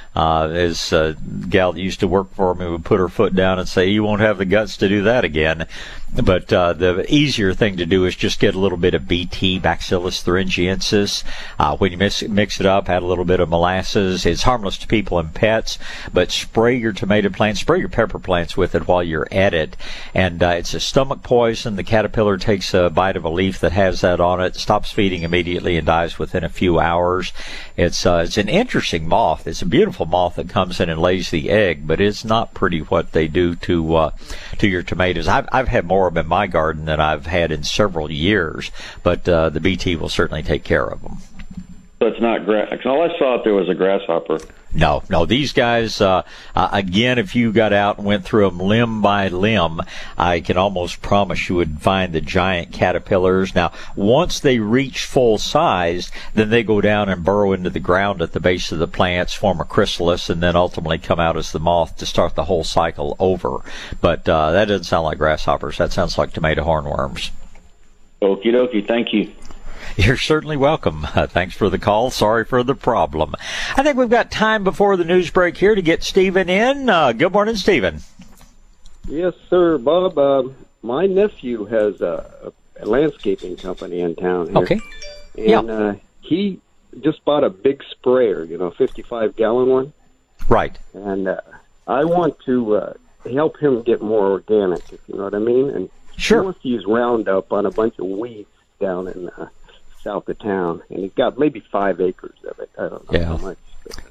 as a gal that used to work for me would put her foot down and say, you won't have the guts to do that again. But the easier thing to do is just get a little bit of BT, Bacillus thuringiensis. When you mix it up, add a little bit of molasses. It's harmless to people and pets, but spray your tomato plants, spray your pepper plants with it while you're at it. And it's a stomach poison. The caterpillar takes a bite of a leaf that has that on it, stops feeding immediately, and dies within a few hours. It's an interesting moth. It's a beautiful moth that comes in and lays the egg, but it's not pretty what they do to your tomatoes. I've had more of them in my garden than I've had in several years, but the BT will certainly take care of them. So it's not grass. All I saw out there was a grasshopper. No, these guys, again, if you got out and went through them limb by limb, I can almost promise you would find the giant caterpillars. Now, once they reach full size, then they go down and burrow into the ground at the base of the plants, form a chrysalis, and then ultimately come out as the moth to start the whole cycle over. But that doesn't sound like grasshoppers. That sounds like tomato hornworms. Okie dokie. Thank you. You're certainly welcome. Thanks for the call. Sorry for the problem. I think we've got time before the news break here to get Stephen in. Good morning, Stephen. Yes, sir, Bob. My nephew has a landscaping company in town here. Okay. And he just bought a big sprayer, 55-gallon one. Right. And I want to help him get more organic, if you know what I mean. And sure. He wants to use Roundup on a bunch of weeds down in south of town. And he's got maybe 5 acres of it. I don't know how much.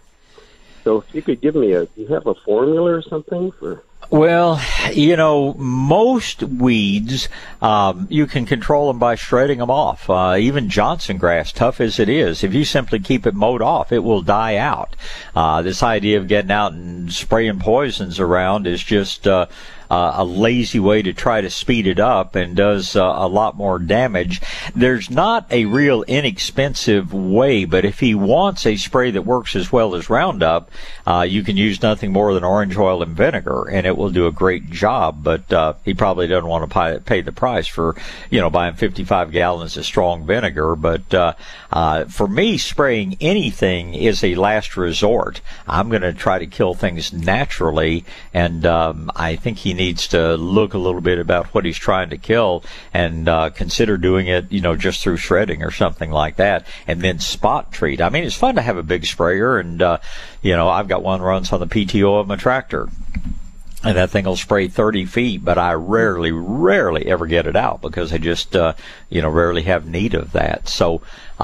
So if you could give me do you have a formula or something for... Well, most weeds, you can control them by shredding them off. Even Johnson grass, tough as it is, if you simply keep it mowed off, it will die out. This idea of getting out and spraying poisons around is just a lazy way to try to speed it up and does a lot more damage. There's not a real inexpensive way, but if he wants a spray that works as well as Roundup, you can use nothing more than orange oil and vinegar, and it will do a great job. But he probably doesn't want to pay the price for, buying 55 gallons of strong vinegar. But for me, spraying anything is a last resort. I'm going to try to kill things naturally, and I think he needs to look a little bit about what he's trying to kill and consider doing it, just through shredding or something like that, and then spot treat. I mean, it's fun to have a big sprayer, and I've got one runs on the PTO of my tractor. And that thing will spray 30 feet, but I rarely ever get it out because I just, rarely have need of that. So,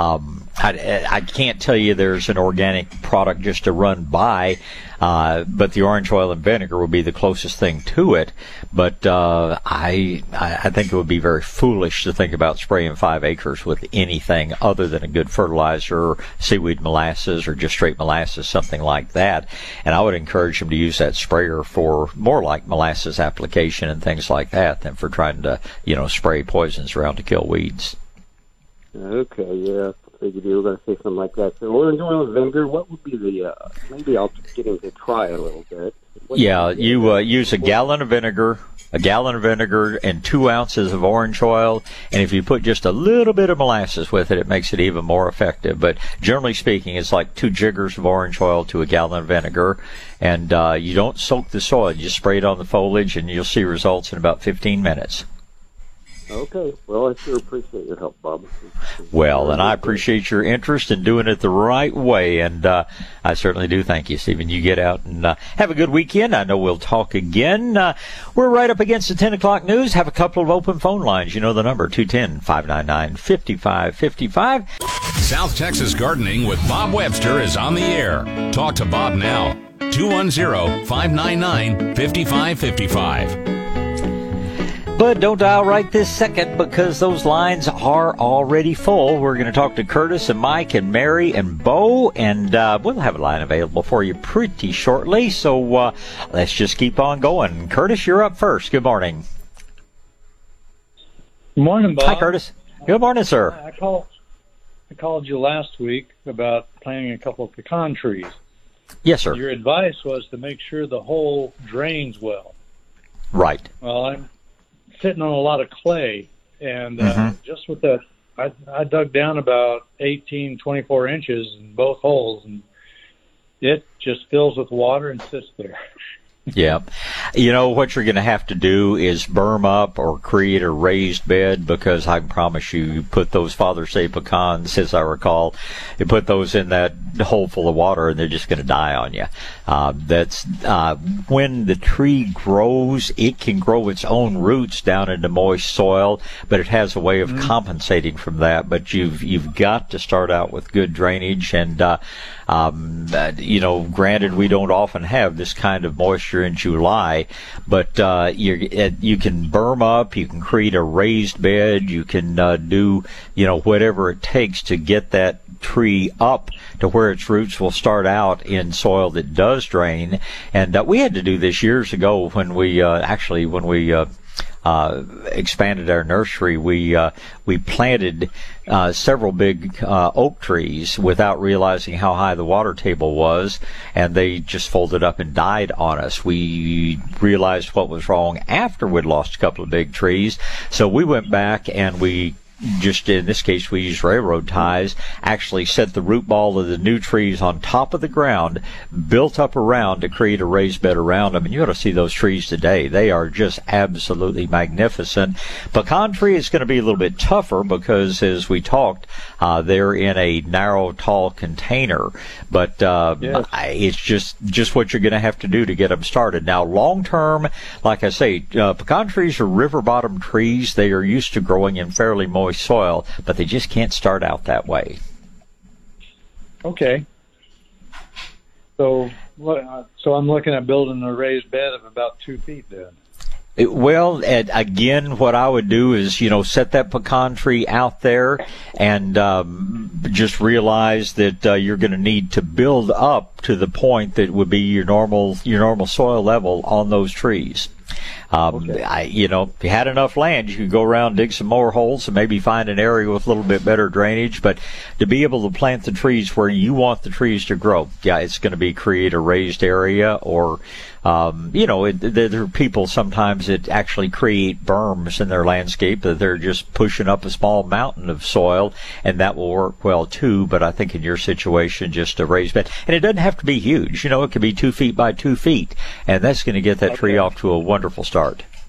I can't tell you there's an organic product just to run by, but the orange oil and vinegar would be the closest thing to it. But, I think it would be very foolish to think about spraying 5 acres with anything other than a good fertilizer or seaweed molasses or just straight molasses, something like that. And I would encourage him to use that sprayer for more like molasses application and things like that than for trying to, spray poisons around to kill weeds. Okay, yeah. I figured you were going to say something like that. So orange oil and vinegar, what would be maybe I'll get him to try a little bit. You use a gallon of vinegar and 2 ounces of orange oil, and if you put just a little bit of molasses with it, it makes it even more effective. But generally speaking, it's like 2 jiggers of orange oil to a gallon of vinegar, and you don't soak the soil, you just spray it on the foliage, and you'll see results in about 15 minutes. Okay. Well, I sure appreciate your help, Bob. Well, and I appreciate your interest in doing it the right way, and I certainly do. Thank you, Stephen. You get out and have a good weekend. I know we'll talk again. We're right up against the 10 o'clock news. Have a couple of open phone lines. You know the number, 210-599-5555. South Texas Gardening with Bob Webster is on the air. Talk to Bob now. 210-599-5555. But don't dial right this second because those lines are already full. We're going to talk to Curtis and Mike and Mary and Bo, and we'll have a line available for you pretty shortly. So let's just keep on going. Curtis, you're up first. Good morning. Good morning, Bob. Hi, Curtis. Good morning, sir. I called you last week about planting a couple of pecan trees. Yes, sir. Your advice was to make sure the hole drains well. Right. Well, I'm sitting on a lot of clay, and just with that, I dug down about 24 inches in both holes, and it just fills with water and sits there. Yeah. What you're going to have to do is berm up or create a raised bed, because I can promise you put those Father's Day pecans, as I recall, you put those in that hole full of water and they're just going to die on you. When the tree grows, it can grow its own roots down into moist soil, but it has a way of compensating from that. But you've got to start out with good drainage, and granted, we don't often have this kind of moisture in July, but you can berm up, you can create a raised bed, you can do whatever it takes to get that tree up to where its roots will start out in soil that does drain. And we had to do this years ago when we expanded our nursery. We planted several big oak trees without realizing how high the water table was, and they just folded up and died on us. We realized what was wrong after we'd lost a couple of big trees, so we went back and we just in this case we use railroad ties, actually set the root ball of the new trees on top of the ground, built up around to create a raised bed around them. And you ought to see those trees today. They are just absolutely magnificent. Pecan tree is going to be a little bit tougher because, as we talked, they're in a narrow, tall container. But it's just what you're going to have to do to get them started. Now, long term, like I say, pecan trees are river bottom trees. They are used to growing in fairly moist soil, but they just can't start out that way. Okay. So I'm looking at building a raised bed of about 2 feet then. Again, what I would do is, set that pecan tree out there and just realize that you're going to need to build up to the point that would be your normal soil level on those trees. If you had enough land, you could go around, dig some more holes, and maybe find an area with a little bit better drainage. But to be able to plant the trees where you want the trees to grow, it's going to be create a raised area, or there are people sometimes that actually create berms in their landscape that they're just pushing up a small mountain of soil, and that will work well too. But I think in your situation, just a raised bed, and it doesn't have to be huge. It could be 2 feet by 2 feet, and that's going to get that tree off to a wonderful start.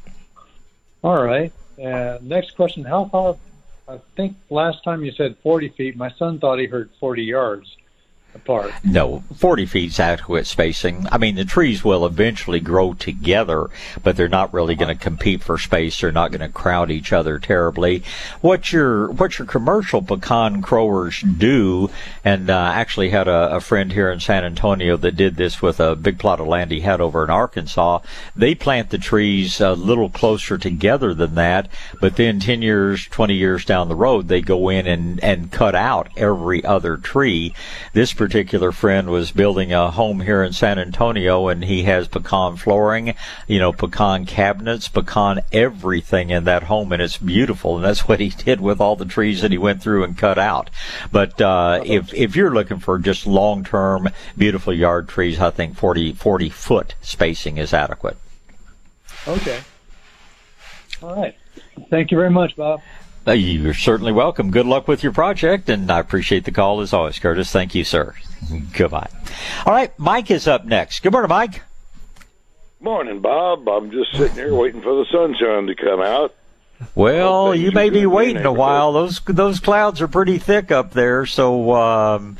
All right. Next question. How far? I think last time you said 40 feet. My son thought he heard 40 yards apart. No, 40 feet is adequate spacing. I mean, the trees will eventually grow together, but they're not really going to compete for space. They're not going to crowd each other terribly. What your commercial pecan growers do, and actually had a friend here in San Antonio that did this with a big plot of land he had over in Arkansas. They plant the trees a little closer together than that, but then 10 years, 20 years down the road, they go in and cut out every other tree. This particular friend was building a home here in San Antonio, and he has pecan flooring, pecan cabinets, pecan everything in that home, and it's beautiful. And that's what he did with all the trees that he went through and cut out. But if you're looking for just long-term, beautiful yard trees, I think 40-foot spacing is adequate. Okay. All right. Thank you very much, Bob. You're certainly welcome. Good luck with your project, and I appreciate the call as always, Curtis. Thank you, sir. Goodbye. All right, Mike is up next. Good morning, Mike. Morning, Bob. I'm just sitting here waiting for the sunshine to come out. Well, you may be waiting a while. Those clouds are pretty thick up there, so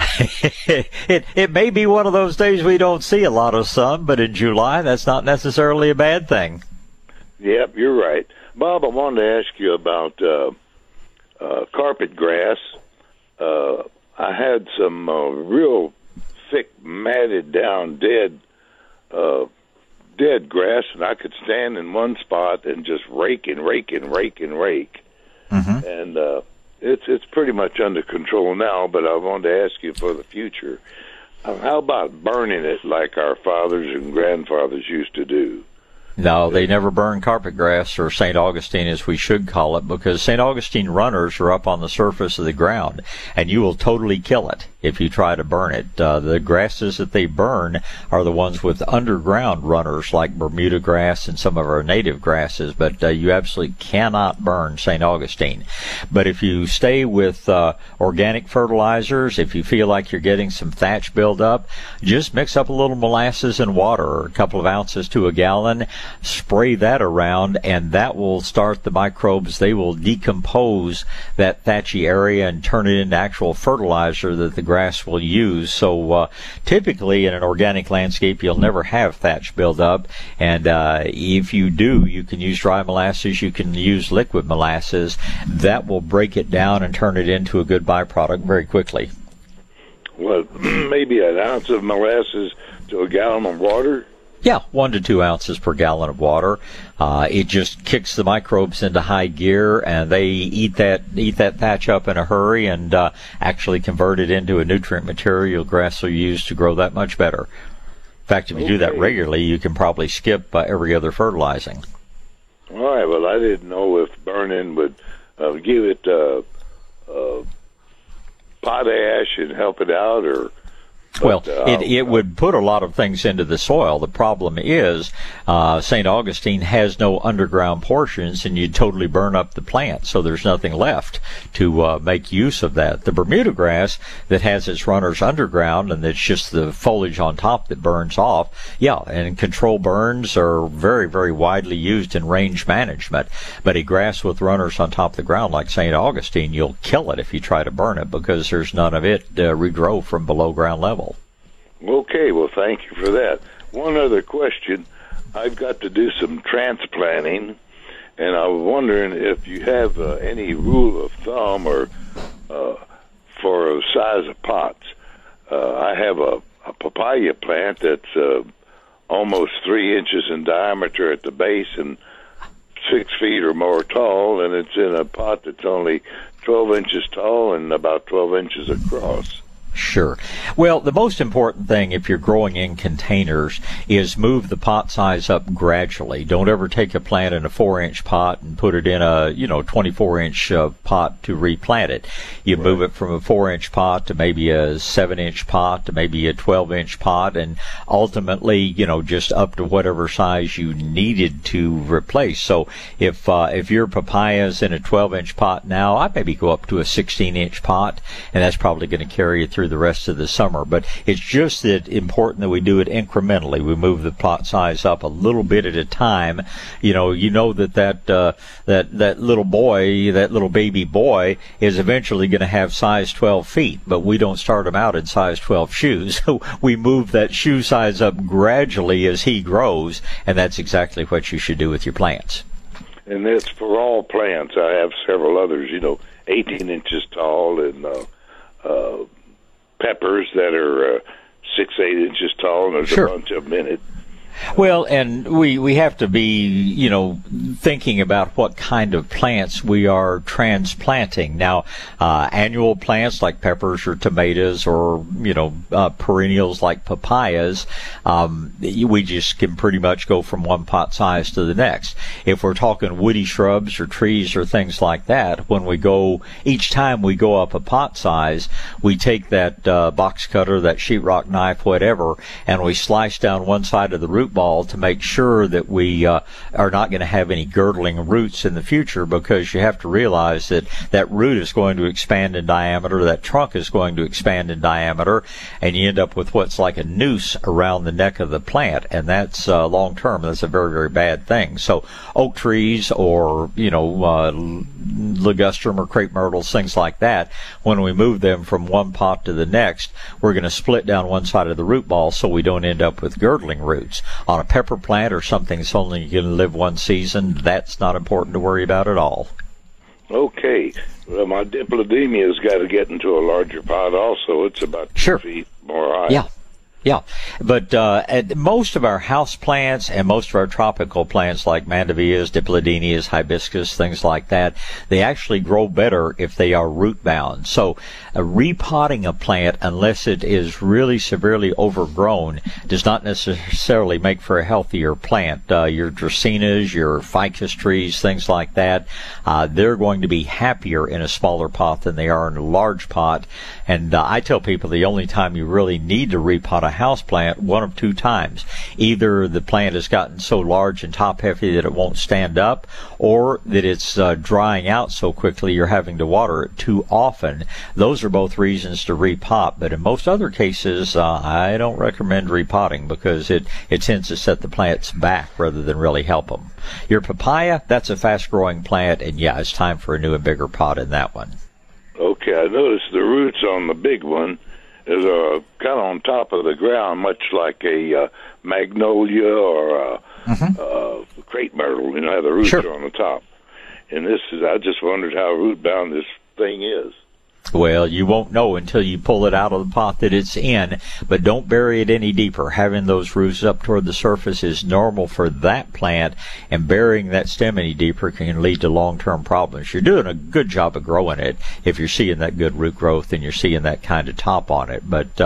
it may be one of those days we don't see a lot of sun, but in July, that's not necessarily a bad thing. Yep, you're right. Bob, I wanted to ask you about carpet grass. I had some real thick, matted down, dead grass, and I could stand in one spot and just rake. Mm-hmm. And it's pretty much under control now, but I wanted to ask you for the future. How about burning it like our fathers and grandfathers used to do? No, they never burn carpet grass, or St. Augustine as we should call it, because St. Augustine runners are up on the surface of the ground, and you will totally kill it if you try to burn it. The grasses that they burn are the ones with underground runners like Bermuda grass and some of our native grasses, but you absolutely cannot burn St. Augustine. But if you stay with organic fertilizers, if you feel like you're getting some thatch buildup, just mix up a little molasses and water, or a couple of ounces to a gallon. Spray that around, and that will start the microbes. They will decompose that thatchy area and turn it into actual fertilizer that the grass will use. So typically in an organic landscape, you'll never have thatch buildup, and if you do, you can use dry molasses, you can use liquid molasses. That will break it down and turn it into a good byproduct very quickly. Well, maybe an ounce of molasses to a gallon of water? Yeah, 1 to 2 ounces per gallon of water. It just kicks the microbes into high gear, and they eat that thatch up in a hurry and actually convert it into a nutrient material grass will use to grow that much better. In fact, if you do that regularly, you can probably skip every other fertilizing. All right. Well, I didn't know if burning would give it potash and help it out, or Well, it would put a lot of things into the soil. The problem is St. Augustine has no underground portions, and you'd totally burn up the plant, so there's nothing left to make use of that. The Bermuda grass that has its runners underground, and it's just the foliage on top that burns off, and control burns are very, very widely used in range management. But a grass with runners on top of the ground like St. Augustine, you'll kill it if you try to burn it because there's none of it regrow from below ground level. Okay, well, thank you for that. One other question. I've got to do some transplanting, and I was wondering if you have any rule of thumb or for size of pots. I have a papaya plant that's almost 3 inches in diameter at the base and 6 feet or more tall, and it's in a pot that's only 12 inches tall and about 12 inches across. Sure. Well, the most important thing if you're growing in containers is move the pot size up gradually. Don't ever take a plant in a 4-inch pot and put it in a 24-inch pot to replant it. You move it from a 4-inch pot to maybe a 7-inch pot to maybe a 12-inch pot, and ultimately, just up to whatever size you needed to replace. So if your papaya's in a 12-inch pot now, I'd maybe go up to a 16-inch pot, and that's probably going to carry you through the rest of the summer. But it's just that important that we do it incrementally. We move the plot size up a little bit at a time. That little boy, that little baby boy, is eventually going to have size 12 feet, but we don't start him out in size 12 shoes. So we move that shoe size up gradually as he grows, and that's exactly what you should do with your plants. And that's for all plants. I have several others, 18 inches tall, and peppers that are 6-8 inches tall, and there's a bunch of them in it. Well, and we have to be, thinking about what kind of plants we are transplanting. Now, annual plants like peppers or tomatoes or, perennials like papayas, we just can pretty much go from one pot size to the next. If we're talking woody shrubs or trees or things like that, each time we go up a pot size, we take that box cutter, that sheetrock knife, whatever, and we slice down one side of the root ball to make sure that we are not going to have any girdling roots in the future, because you have to realize that root is going to expand in diameter, that trunk is going to expand in diameter, and you end up with what's like a noose around the neck of the plant, and that's long term. That's a very, very bad thing. So oak trees or ligustrum or crepe myrtles, things like that, when we move them from one pot to the next, we're going to split down one side of the root ball so we don't end up with girdling roots. On a pepper plant or something that's only going to live one season, that's not important to worry about at all. Okay. Well, my Dipladenia's got to get into a larger pot also. It's about 2 feet more high. Yeah, but most of our house plants and most of our tropical plants like mandevillas, dipladenias, hibiscus, things like that, they actually grow better if they are root bound. So repotting a plant, unless it is really severely overgrown, does not necessarily make for a healthier plant. Your dracaenas, your ficus trees, things like that, they're going to be happier in a smaller pot than they are in a large pot. And I tell people the only time you really need to repot a house plant, one of two times. Either the plant has gotten so large and top heavy that it won't stand up, or that it's drying out so quickly you're having to water it too often. Those are both reasons to repot, but in most other cases I don't recommend repotting because it tends to set the plants back rather than really help them. Your papaya, that's a fast growing plant, and it's time for a new and bigger pot in that one. Okay, I noticed the roots on the big one is kind of on top of the ground, much like a magnolia or a crepe myrtle. How the roots are on the top. And I just wondered how root bound this thing is. Well, you won't know until you pull it out of the pot that it's in, but don't bury it any deeper. Having those roots up toward the surface is normal for that plant, and burying that stem any deeper can lead to long-term problems. You're doing a good job of growing it if you're seeing that good root growth and you're seeing that kind of top on it. But,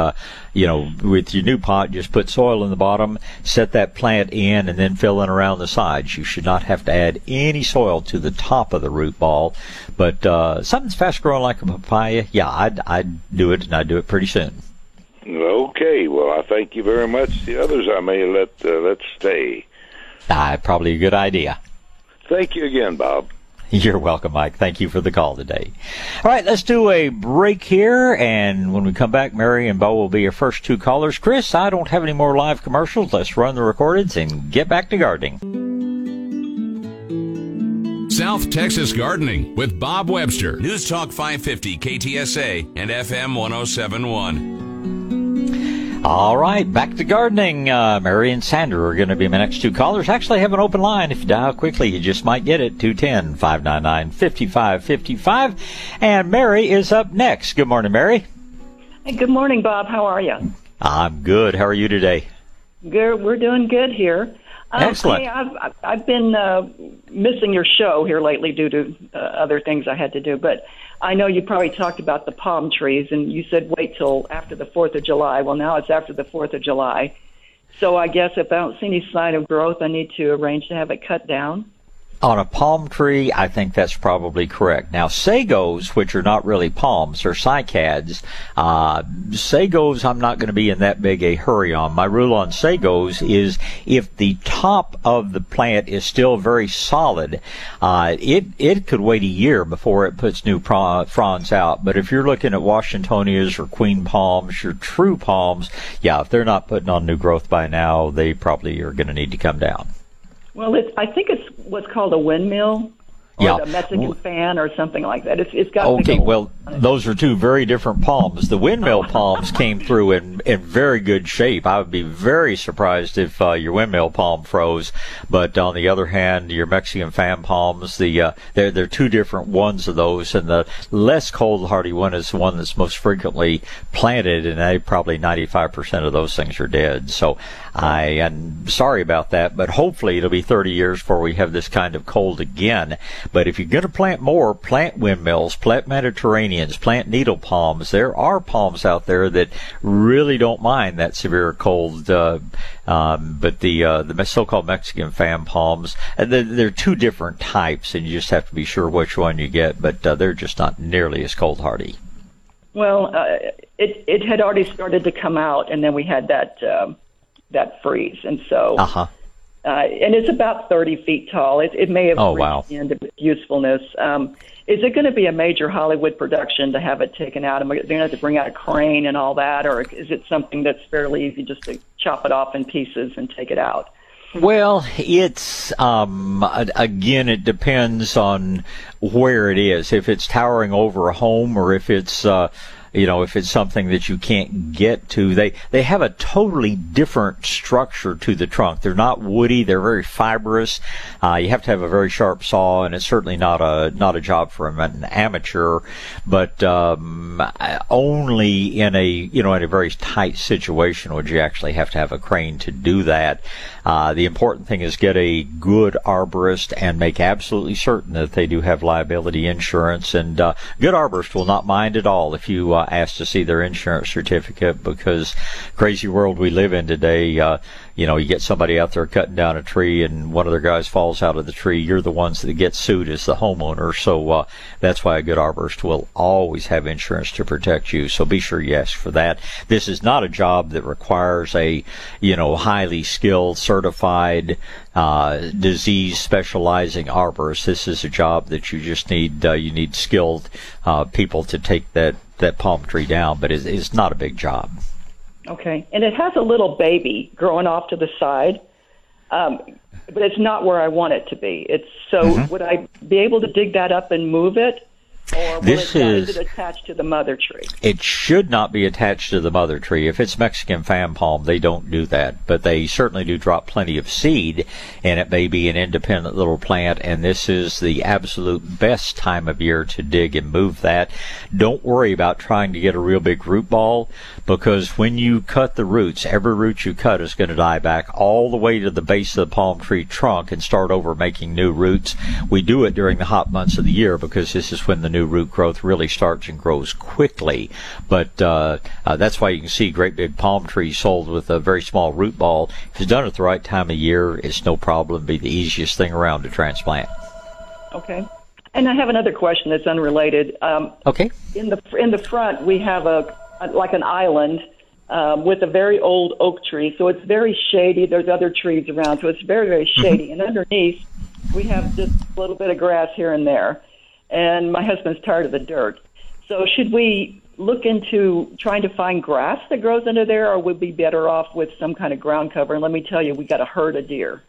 with your new pot, just put soil in the bottom, set that plant in, and then fill in around the sides. You should not have to add any soil to the top of the root ball. But something's fast growing like a papaya, I'd do it, and I'd do it pretty soon. Okay, well, I thank you very much. The others I may let stay. Probably a good idea. Thank you again, Bob. You're welcome, Mike. Thank you for the call today. All right, let's do a break here, and when we come back, Mary and Bo will be your first two callers. Chris, I don't have any more live commercials. Let's run the recordeds and get back to gardening. South Texas Gardening with Bob Webster. News Talk 550 KTSA and FM 1071. All right, back to gardening. Mary and Sandra are going to be my next two callers. Actually, I have an open line. If you dial quickly, you just might get it. 210-599-5555. And Mary is up next. Good morning, Mary. Hey, good morning, Bob. How are you? I'm good. How are you today? Good. We're doing good here. Excellent. Hey, I've been missing your show here lately due to other things I had to do, but I know you probably talked about the palm trees, and you said wait till after the 4th of July. Well, now it's after the 4th of July. So I guess if I don't see any sign of growth, I need to arrange to have it cut down. On a palm tree, I think that's probably correct. Now, sagos, which are not really palms, are cycads. Sagos, I'm not going to be in that big a hurry on. My rule on sagos is if the top of the plant is still very solid, it could wait a year before it puts new fronds out. But if you're looking at Washingtonias or queen palms, your true palms, yeah, if they're not putting on new growth by now, they probably are going to need to come down. Well, I think it's what's called a windmill, or a Mexican fan, or something like that. It's got. Okay, well, those are two very different palms. The windmill palms came through in very good shape. I would be very surprised if your windmill palm froze. But on the other hand, your Mexican fan palms, they're two different ones of those, and the less cold hardy one is the one that's most frequently planted, and probably 95% of those things are dead. So I am sorry about that, but hopefully it'll be 30 years before we have this kind of cold again. But if you're going to plant more, plant windmills, plant Mediterraneans, plant needle palms. There are palms out there that really don't mind that severe cold, but the so-called Mexican fan palms, they're two different types, and you just have to be sure which one you get, but they're just not nearly as cold hardy. Well, it had already started to come out, and then we had that freeze, and so... and it's about 30 feet tall. It may have reached the end of its usefulness. Is it going to be a major Hollywood production to have it taken out? Am I going to have to bring out a crane and all that, or is it something that's fairly easy just to chop it off in pieces and take it out? Well, it's, again, it depends on where it is. If it's towering over a home, or if it's, if it's something that you can't get to. They have a totally different structure to the trunk. They're not woody. They're very fibrous. You have to have a very sharp saw, and it's certainly not a job for an amateur, but only in a very tight situation would you actually have to have a crane to do that. The important thing is get a good arborist and make absolutely certain that they do have liability insurance, and good arborist will not mind at all if you asked to see their insurance certificate, because crazy world we live in today, you get somebody out there cutting down a tree and one of their guys falls out of the tree. You're the ones that get sued as the homeowner. So that's why a good arborist will always have insurance to protect you. So be sure you ask for that. This is not a job that requires a, highly skilled, certified, disease specializing arborist. This is a job that you just need, you need skilled people to take that palm tree down, but it's not a big job. Okay, and it has a little baby growing off to the side, but it's not where I want it to be. Would I be able to dig that up and move it? Or is it attached to the mother tree? It should not be attached to the mother tree. If it's Mexican fan palm, they don't do that. But they certainly do drop plenty of seed, and it may be an independent little plant, and this is the absolute best time of year to dig and move that. Don't worry about trying to get a real big root ball, because when you cut the roots, every root you cut is going to die back all the way to the base of the palm tree trunk and start over making new roots. We do it during the hot months of the year because this is when the new root growth really starts and grows quickly, but that's why you can see great big palm trees sold with a very small root ball. If it's done at the right time of year, it's no problem. It'd be the easiest thing around to transplant. Okay, and I have another question that's unrelated. Okay. In the front, we have like an island, with a very old oak tree. So it's very shady. There's other trees around, so it's very, very shady. And underneath, we have just a little bit of grass here and there. And my husband's tired of the dirt. So should we look into trying to find grass that grows under there, or would we be better off with some kind of ground cover? And let me tell you, we got a herd of deer.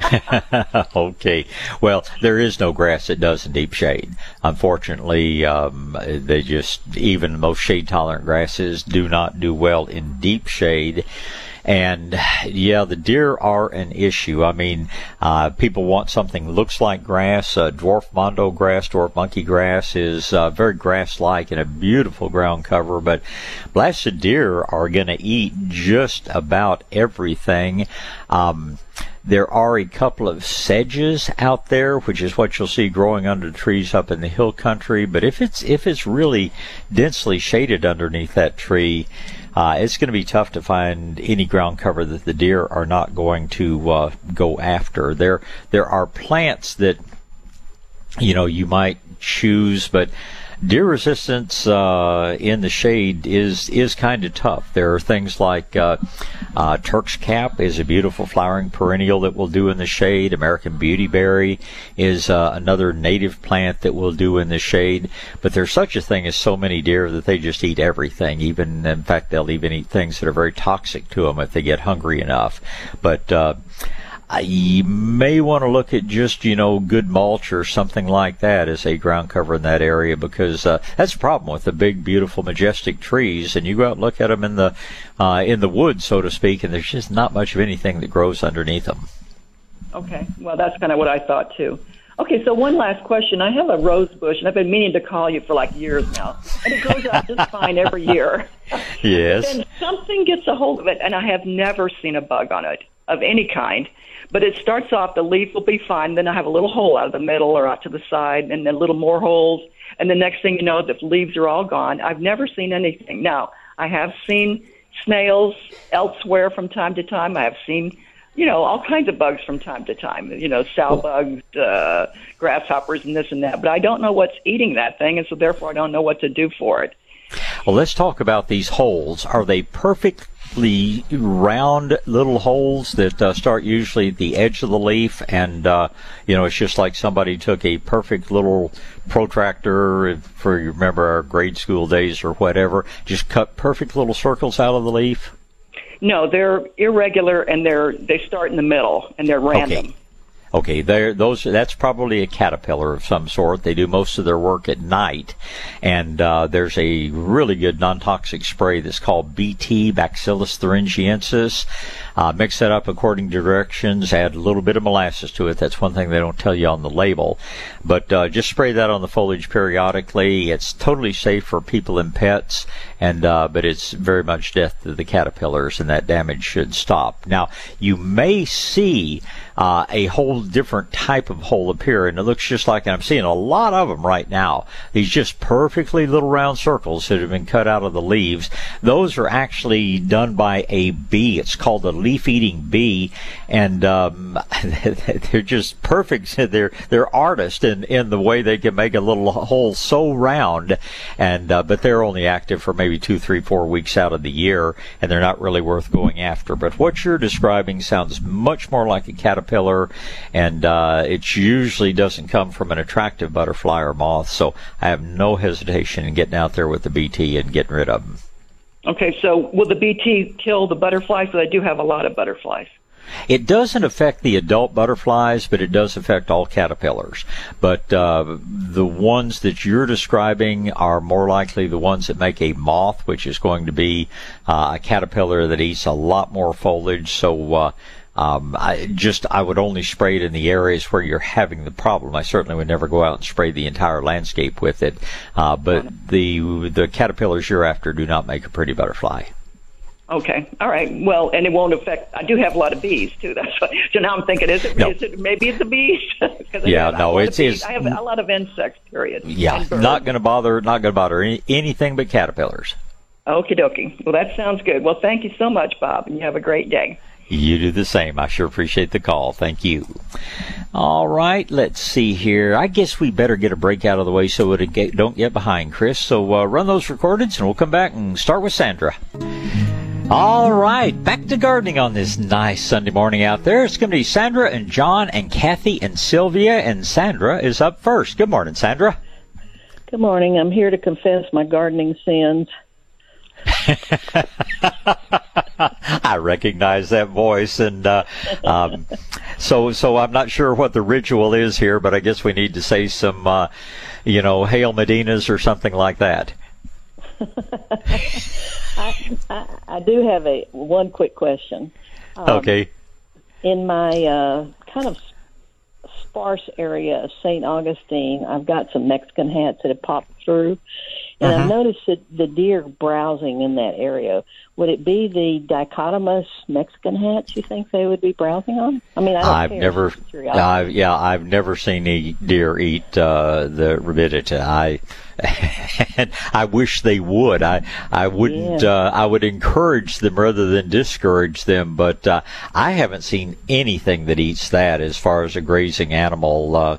Okay. Well, there is no grass that does in deep shade. Unfortunately, they just, even the most shade-tolerant grasses do not do well in deep shade. And yeah, the deer are an issue. I mean, people want something that looks like grass. Dwarf mondo grass, dwarf monkey grass is very grass-like and a beautiful ground cover, but blasted deer are going to eat just about everything. There are a couple of sedges out there, which is what you'll see growing under the trees up in the hill country. But if it's really densely shaded underneath that tree, it's going to be tough to find any ground cover that the deer are not going to go after. There are plants that you might choose, but deer resistance in the shade is kind of tough. There are things like Turk's Cap is a beautiful flowering perennial that will do in the shade. American Beautyberry is another native plant that will do in the shade. But there's such a thing as so many deer that they just eat everything. Even, in fact, they'll even eat things that are very toxic to them if they get hungry enough. But you may want to look at just, good mulch or something like that as a ground cover in that area, because that's the problem with the big, beautiful, majestic trees. And you go out and look at them in the woods, so to speak, and there's just not much of anything that grows underneath them. Okay. Well, that's kind of what I thought, too. Okay, so one last question. I have a rose bush, and I've been meaning to call you for years now, and it grows out just fine every year. Yes. And something gets a hold of it, and I have never seen a bug on it of any kind. But it starts off, the leaf will be fine, then I have a little hole out of the middle or out to the side, and then little more holes, and the next thing you know, the leaves are all gone. I've never seen anything. Now, I have seen snails elsewhere from time to time. I have seen, all kinds of bugs from time to time, sow bugs, grasshoppers, and this and that. But I don't know what's eating that thing, and so therefore I don't know what to do for it. Well, let's talk about these holes. Are they perfectly round little holes that start usually at the edge of the leaf, and it's just like somebody took a perfect little protractor, for you remember our grade school days or whatever, just cut perfect little circles out of the leaf? No, they're irregular, and they start in the middle, and they're random. Okay, that's probably a caterpillar of some sort. They do most of their work at night, and there's a really good non-toxic spray that's called BT, Bacillus thuringiensis. Mix that up according to directions. Add a little bit of molasses to it. That's one thing they don't tell you on the label. But just spray that on the foliage periodically. It's totally safe for people and pets, and but it's very much death to the caterpillars, and that damage should stop. Now, you may see a whole different type of hole appear, and it looks just like, and I'm seeing a lot of them right now, these just perfectly little round circles that have been cut out of the leaves. Those are actually done by a bee. It's called a leaf-eating bee, and they're just perfect. They're artists in the way they can make a little hole so round, and but they're only active for maybe 2, 3, 4 weeks out of the year, and they're not really worth going after. But what you're describing sounds much more like a caterpillar, and it usually doesn't come from an attractive butterfly or moth, so I have no hesitation in getting out there with the BT and getting rid of them. Okay, so will the BT kill the butterflies? So I do have a lot of butterflies. It doesn't affect the adult butterflies, but it does affect all caterpillars. But the ones that you're describing are more likely the ones that make a moth, which is going to be a caterpillar that eats a lot more foliage. So I would only spray it in the areas where you're having the problem. I certainly would never go out and spray the entire landscape with it. But the caterpillars you're after do not make a pretty butterfly. Okay. All right. Well, and it won't affect. I do have a lot of bees too. That's why. So now I'm thinking, maybe it's the bees? Yeah. No. I have a lot of insects. Period. Yeah. Not going to bother. Not going to bother anything but caterpillars. Okie dokie. Well, that sounds good. Well, thank you so much, Bob, and you have a great day. You do the same. I sure appreciate the call. Thank you. All right, let's see here. I guess we better get a break out of the way so it don't get behind, Chris. So run those recordings, and we'll come back and start with Sandra. All right, back to gardening on this nice Sunday morning out there. It's going to be Sandra and John and Kathy and Sylvia, and Sandra is up first. Good morning, Sandra. Good morning. I'm here to confess my gardening sins. I recognize that voice, and so I'm not sure what the ritual is here, but I guess we need to say some, Hail Medinas or something like that. I do have one quick question. Okay. In my kind of sparse area of St. Augustine, I've got some Mexican hats that have popped through, and I've noticed that the deer browsing in that area. Would it be the dichotomous Mexican hats you think they would be browsing on? I mean, I've never seen a deer eat the rubidita. I wish they would. I wouldn't. I would encourage them rather than discourage them. But I haven't seen anything that eats that as far as a grazing animal.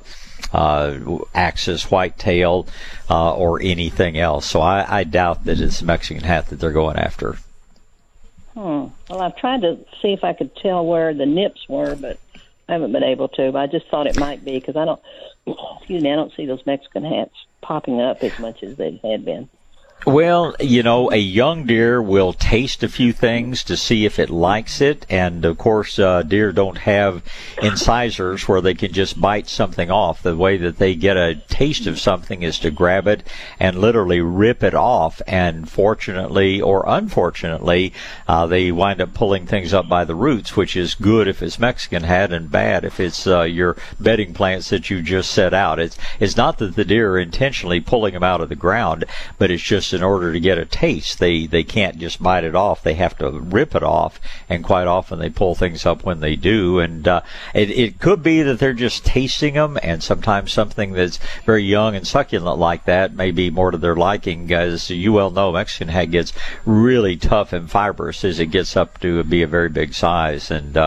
Axis, whitetail, or anything else. So I doubt that it's a Mexican hat that they're going after. Well, I've tried to see if I could tell where the nips were, but I haven't been able to. But I just thought it might be because I don't see those Mexican hats popping up as much as they had been. Well, a young deer will taste a few things to see if it likes it, and of course, deer don't have incisors where they can just bite something off. The way that they get a taste of something is to grab it and literally rip it off, and fortunately or unfortunately, they wind up pulling things up by the roots, which is good if it's Mexican hat and bad if it's your bedding plants that you just set out. It's not that the deer are intentionally pulling them out of the ground, but it's just in order to get a taste, they can't just bite it off. They have to rip it off, and quite often they pull things up when they do. And it could be that they're just tasting them, and sometimes something that's very young and succulent like that may be more to their liking. As you well know, Mexican hat gets really tough and fibrous as it gets up to be a very big size. And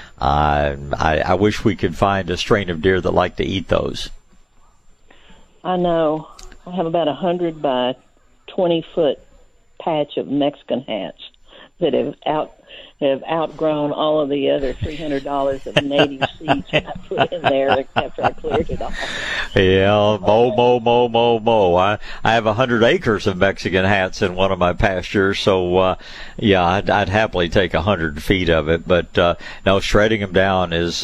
I wish we could find a strain of deer that like to eat those. I know. I have about 100 by 20-foot patch of Mexican hats that have outgrown all of the other $300 of native seeds that I put in there after I cleared it off. Yeah, mo. I have 100 acres of Mexican hats in one of my pastures, so I'd happily take 100 feet of it. But no, shredding them down is,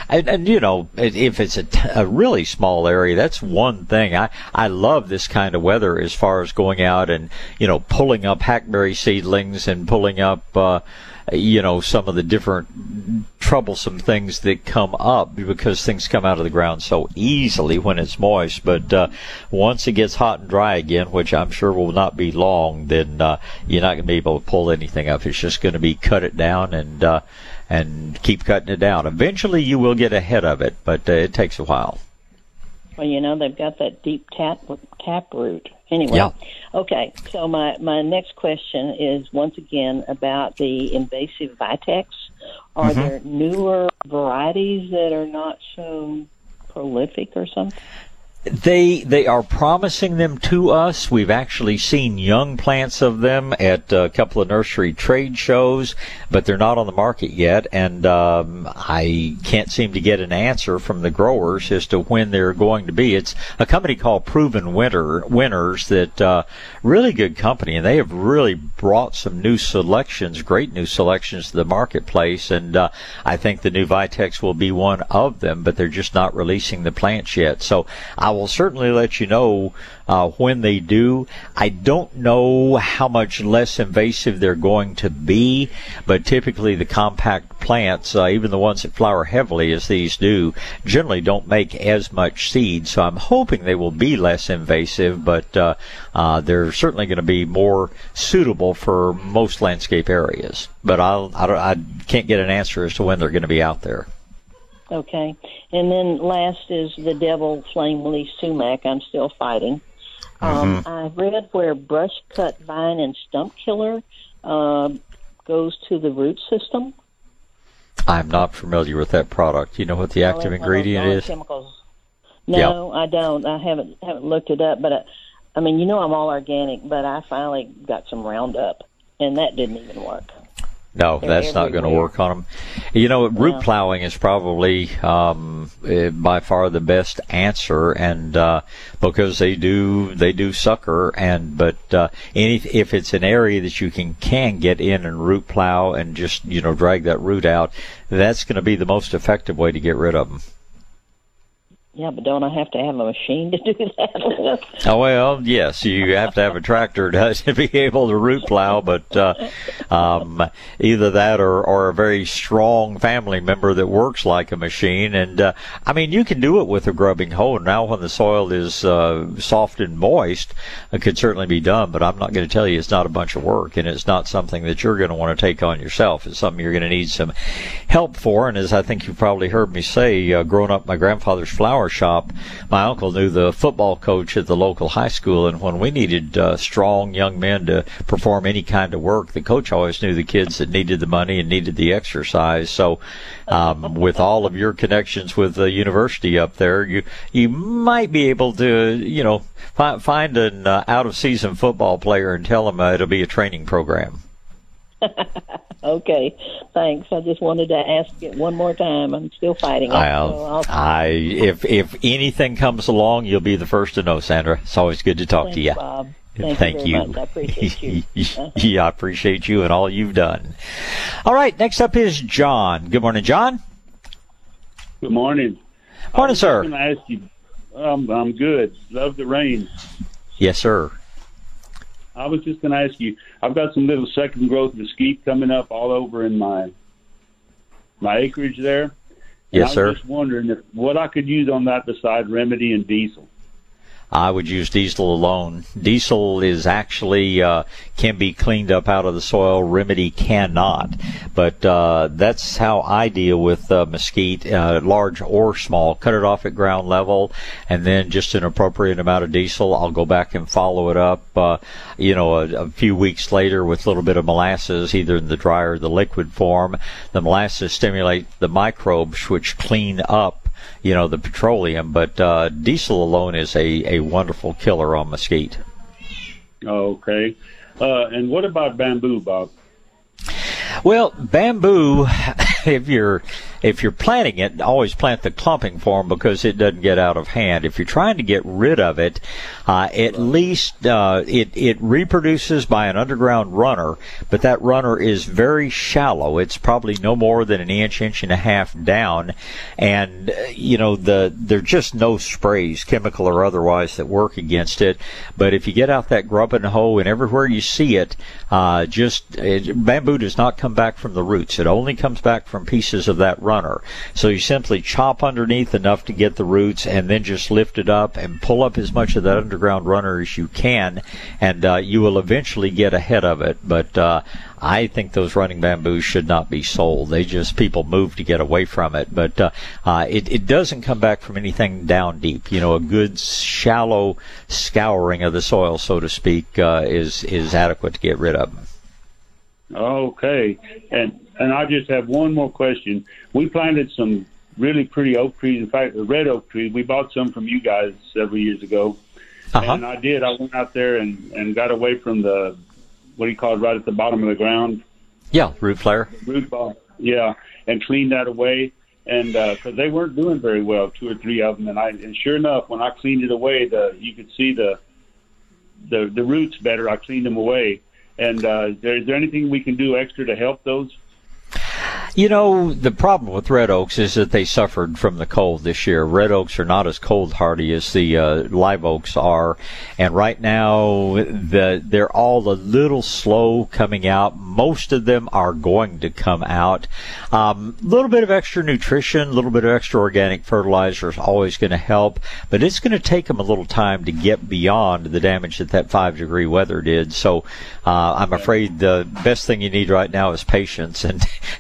if it's a really small area, that's one thing. I love this kind of weather as far as going out and pulling up hackberry seedlings and pulling up some of the different troublesome things that come up because things come out of the ground so easily when it's moist. But once it gets hot and dry again, which I'm sure will not be long, then you're not going to be able to pull anything up. It's just going to be cut it down and keep cutting it down. Eventually you will get ahead of it, but it takes a while. Well, they've got that deep tap root. Anyway, yeah. Okay, so my next question is once again about the invasive Vitex. Are there newer varieties that are not so prolific or something? They are promising them to us. We've actually seen young plants of them at a couple of nursery trade shows, but they're not on the market yet, and I can't seem to get an answer from the growers as to when they're going to be. It's a company called Proven Winners that really good company, and they have really brought some new selections, great new selections to the marketplace, and I think the new Vitex will be one of them, but they're just not releasing the plants yet. So I will certainly let you know when they do. I don't know how much less invasive they're going to be, but typically the compact plants, even the ones that flower heavily as these do, generally don't make as much seed. So I'm hoping they will be less invasive, but they're certainly going to be more suitable for most landscape areas. But I can't get an answer as to when they're going to be out there. Okay. And then last is the devil flame leaf sumac I'm still fighting. I read where brush cut vine and stump killer goes to the root system. I'm not familiar with that product. You know what the active ingredient is? Chemicals. No, I don't. I haven't looked it up, but I'm all organic, but I finally got some Roundup, and that didn't even work. No, that's not going to work on them. You know, root plowing is probably by far the best answer, and because they do sucker, but if it's an area that you can get in and root plow and just drag that root out, that's going to be the most effective way to get rid of them. Yeah, but don't I have to have a machine to do that? Oh, well, yes, you have to have a tractor to be able to root plow, but either that or a very strong family member that works like a machine. And, I mean, you can do it with a grubbing hoe. Now, when the soil is soft and moist, it could certainly be done, but I'm not going to tell you it's not a bunch of work, and it's not something that you're going to want to take on yourself. It's something you're going to need some help for, and as I think you've probably heard me say, growing up my grandfather's flower shop, my uncle knew the football coach at the local high school, and when we needed strong young men to perform any kind of work, the coach always knew the kids that needed the money and needed the exercise. So with all of your connections with the university up there, you might be able to find an out-of-season football player and tell him it'll be a training program. Okay, thanks. I just wanted to ask it one more time. I'm still fighting it. If anything comes along, you'll be the first to know, Sandra. It's always good to talk to you. Bob. Thank you. Much. I appreciate you. Yeah, I appreciate you and all you've done. All right, next up is John. Good morning, John. Good morning. Morning, sir. I was going to ask you, I'm good. Love the rain. Yes, sir. I was just going to ask you, I've got some little second growth mesquite coming up all over in my acreage there. Yes, sir. I was just wondering what I could use on that besides Remedy and Diesel. I would use Diesel alone. Diesel is actually can be cleaned up out of the soil. Remedy cannot. But that's how I deal with mesquite, large or small. Cut it off at ground level, and then just an appropriate amount of Diesel. I'll go back and follow it up, a few weeks later with a little bit of molasses, either in the dry or the liquid form. The molasses stimulate the microbes, which clean up the petroleum, but Diesel alone is a wonderful killer on mesquite. Okay. And what about bamboo, Bob? Well, bamboo, if you're planting it, always plant the clumping form because it doesn't get out of hand. If you're trying to get rid of it, at least it reproduces by an underground runner, but that runner is very shallow. It's probably no more than an inch and a half down, and there are just no sprays, chemical or otherwise, that work against it. But if you get out that grubbing hoe and everywhere you see it, bamboo does not come back from the roots. It only comes back from pieces of that runner. So you simply chop underneath enough to get the roots and then just lift it up and pull up as much of that underground runner as you can, and you will eventually get ahead of it. But I think those running bamboos should not be sold. People move to get away from it. But it doesn't come back from anything down deep. A good shallow scouring of the soil, so to speak, is adequate to get rid of them. Okay. And I just have one more question. We planted some really pretty oak trees. In fact, the red oak trees, we bought some from you guys several years ago. And I went out there and got away from the, what do you call it, right at the bottom of the ground? Yeah, root flare. Root ball. Yeah, and cleaned that away. And because they weren't doing very well, 2 or 3 of them. And sure enough, when I cleaned it away, you could see the roots better. I cleaned them away. And is there anything we can do extra to help those? The problem with red oaks is that they suffered from the cold this year. Red oaks are not as cold hardy as the live oaks are, and right now they're all a little slow coming out. Most of them are going to come out. A little bit of extra nutrition, a little bit of extra organic fertilizer is always going to help, but it's going to take them a little time to get beyond the damage that 5-degree weather did. So I'm afraid the best thing you need right now is patience, and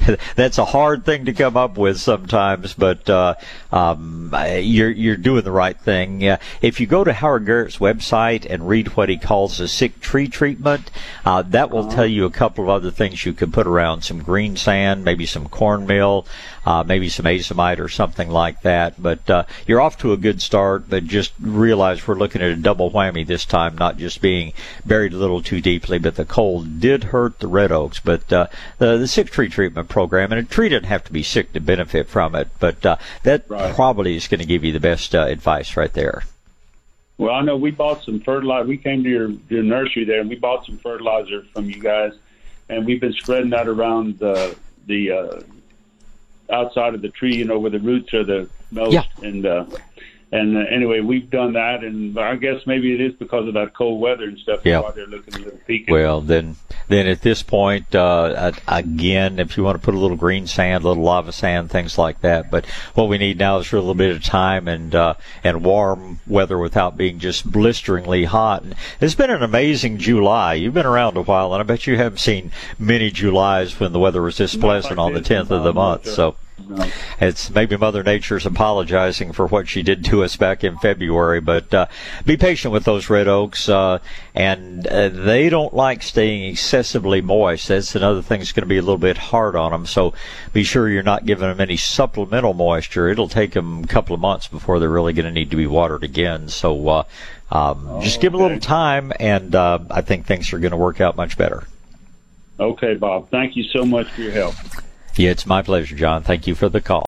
that's a hard thing to come up with sometimes, but you're doing the right thing. If you go to Howard Garrett's website and read what he calls a sick tree treatment, that will tell you a couple of other things you could put around: some green sand, maybe some cornmeal, maybe some azomite or something like that. But you're off to a good start, but just realize we're looking at a double whammy this time, not just being buried a little too deeply, but the cold did hurt the red oaks. But the sick tree treatment program, and a tree doesn't have to be sick to benefit from it, but that probably is going to give you the best advice right there. Well, I know we bought some fertilizer. We came to your nursery there, and we bought some fertilizer from you guys, and we've been spreading that around the outside of the tree, where the roots are the most. Yeah. And anyway, we've done that, and I guess maybe it is because of that cold weather and stuff. Yeah. Why they're looking a little peaked. Well, then at this point, again, if you want to put a little green sand, a little lava sand, things like that. But what we need now is for a little bit of time and warm weather without being just blisteringly hot. And it's been an amazing July. You've been around a while, and I bet you haven't seen many Julys when the weather was this pleasant on the 10th of the month. So. No. It's maybe Mother Nature's apologizing for what she did to us back in February, but be patient with those red oaks, and they don't like staying excessively moist. That's another thing that's going to be a little bit hard on them, so be sure you're not giving them any supplemental moisture. It'll take them a couple of months before they're really going to need to be watered again, so just give them a little time, and I think things are going to work out much better. Okay, Bob. Thank you so much for your help. Yeah, it's my pleasure, John. Thank you for the call.